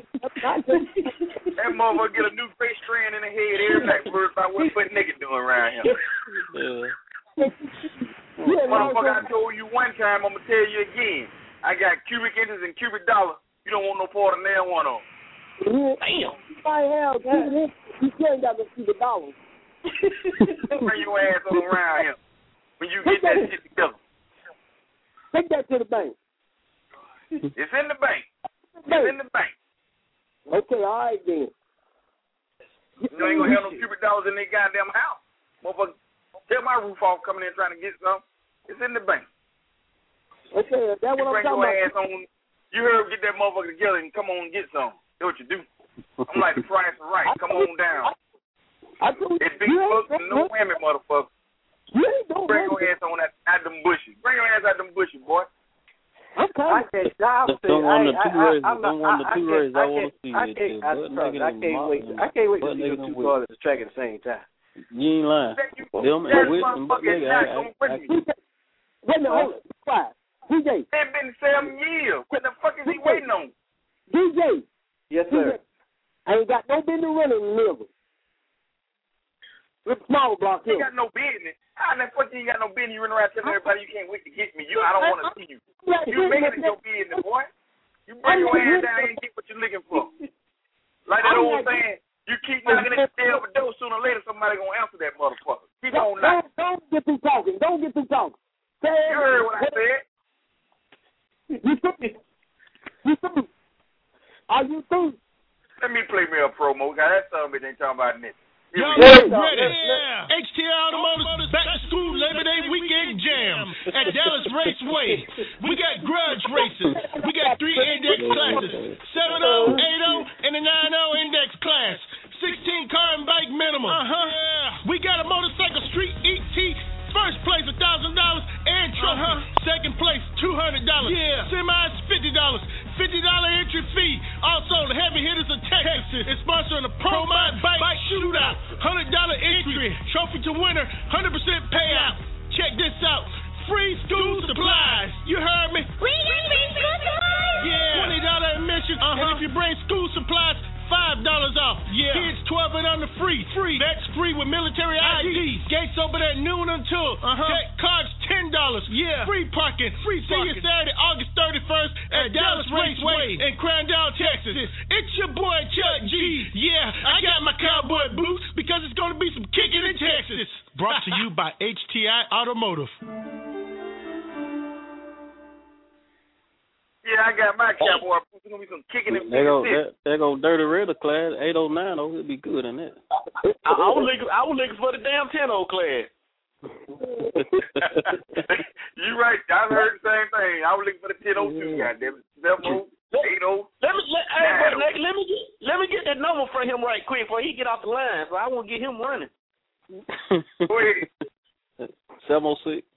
That motherfucker get a new face strand in the head every night. Worried about what butt nigga doing around here. Yeah. Motherfucker, I told you one time, I'm going to tell you again. I got cubic inches and cubic dollars. You don't want no part of nail one on. Damn. I have cubic inches. You still ain't got no cubic dollars. Bring your ass on around here when you get that shit together. Take that to the bank. It's in the bank. It's in the bank. Okay, all right then. You ain't gonna have no cubic dollars in their goddamn house. Motherfucker, tear my roof off coming in trying to get some. It's in the bank. Okay, that's You what I'm bring talking your about. ass on. You heard get that motherfucker together and come on and get some. That's what you do. I'm like the price is right. Come on down. I told It's big folks and no women, motherfucker. You ain't no Bring your ass on that, out them bushes. Bring your ass out them bushes, boy. I'm I can't. I Don't say, want I, the two I, rays. I'm Don't not, want the I, two I rays. can't, I want to see I it. can't, I, Butt can't, naked I and can't wait. mountain. I can't wait to Butt see naked them and two weak. cars at the track at the same time. You ain't lying. Them and That with them, motherfucker is nigga, not I, gonna I, win I, you. Wait a minute, hold it. Quiet. D J. It's been seven years. What the fuck is he waiting on? D J. Yes, sir. I ain't got no business running in the river. With small block You here. ain't got no business. How the fuck you ain't got no business? You running around telling everybody you can't wait to get me. You, I don't want to see you. You making it your business, boy. You bring your ass down and get what you're looking for. Like that old saying, you keep knocking at the damn door, sooner or later somebody gonna answer that motherfucker. Keep on knocking. Don't, don't get through talking. Don't get through talking. Say, You heard what I said. You through? You through? Are you through? Let me play me a promo. Got that son bitch ain't talking about this. Y'all Yeah. ready? Yeah. H T R Automotive Back to School Labor Day Weekend Jam at Dallas Raceway. We got grudge racing. We got three index classes, seven oh, eight oh, and a nine oh index class. sixteen car and bike minimum. Uh-huh. Yeah. We got a motorcycle street E T. First place, one thousand dollars and trophy. Uh-huh. Second place, two hundred dollars. Yeah. Semis, fifty dollars. fifty dollars entry fee. Also, the Heavy Hitters of Texas is sponsoring the Pro Mod Bike, Bike Shootout. one hundred dollars entry. Trophy to winner, one hundred percent payout. Check this out. Free school supplies. You heard me? We got free school supplies. Yeah. twenty dollars admission. Uh-huh. And if you bring school supplies, five dollars off. Yeah. Kids twelve and under free. Free. That's free with military I Ds. Gates open at noon until. Uh-huh. Check cards ten dollars. Yeah. Free parking. Free See parking. See you Saturday, August thirty-first at, at Dallas Raceway in Crandall, Texas. It's your boy Chuck G. Yeah. I got my cowboy boots because it's going to be some kicking in Texas. Brought to you by H T I Automotive. Yeah, I got my cowboy boots. There's going to be some kicking in There go, Texas. there, there go Dirty Riddle class, eight oh nine oh, it'll be good in that. I, I was looking, I was looking for the damn ten oh class. You right. I heard the same thing. I was looking for the ten oh two, goddamn it. seven oh, eight oh. Let me let, hey, but let, let me get let me get that number from him right quick before he get off the line. So I want to get him running. Go ahead. seven oh six,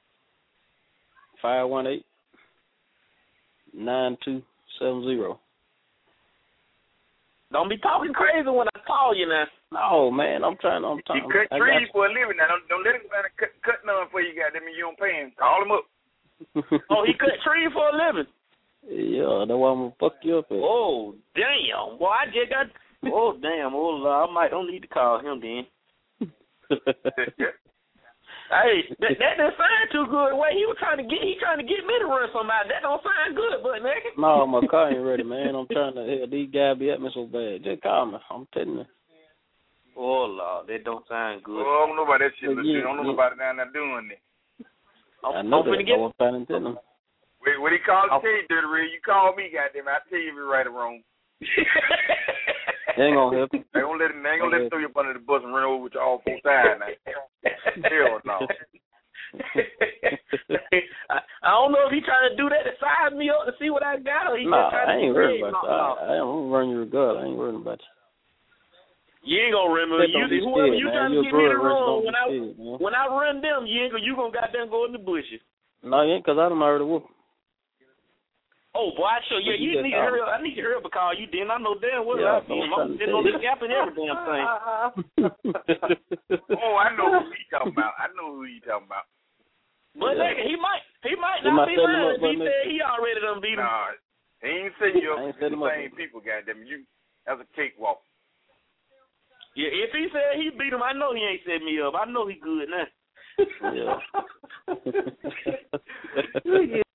five one eight, nine two seven zero. Don't be talking crazy when I call you now. No, man, I'm trying. I'm trying. He cut trees for a living now. Don't, don't let him cut, cut none for you, goddamn it. You don't pay him. Call him up. Oh, he cut trees for a living. Yeah, that's why I'm gonna fuck you up. At. Oh, damn. Boy, I just got. Oh, damn. Oh, Lord, I might don't need to call him then. Hey, that, that didn't sound too good. The way he was trying to get, he trying to get me to run somebody. That don't sound good, but nigga. No, my car ain't ready, man. I'm trying to. Hell, these guys be at me so bad. Just call me. I'm telling you. Oh Lord, that don't sound good. Oh, I don't know about that shit. Yeah, Yeah, I don't know yeah. about it down there doing it. I know that. I was trying to tell him. Wait, what he called to tell you, Dirty Red? You call me, goddamn it. I'll tell you if you're right or wrong. They ain't gonna help you. They ain't gonna let him, they ain't gonna let him throw you up under the bus and run over with you all four sides now. Hell no. I, I don't know if he trying to do that to size me up to see what I got, or he Nah, just trying I to ain't worried about no, you. no. I, I am running you regardless. I ain't worried about you. You ain't gonna remember Don't you. be Whoever scared, you man. trying You're to get me to brother, run don't when be I scared, man. when I run them, you ain't gonna you gonna goddamn go in the bushes. No, you ain't, cause I done already whooped. Oh boy, I sure yeah. But you You just need to call. hurry up. I need to hurry up and call you. Then I know damn well Yeah, I see him. I'm I'm sitting on trying the to gap and every damn thing. Oh, I know who he talking about. I know who he talking about. But Yeah. nigga, he might he might He not might be set him lying up, if he but said he already done beat him. Nah, he ain't setting you I up ain't with set the him up. same people, goddamn it. You, that's a cakewalk. Yeah, if he said he beat him, I know he ain't set me up. I know he good now. Yeah. Yeah.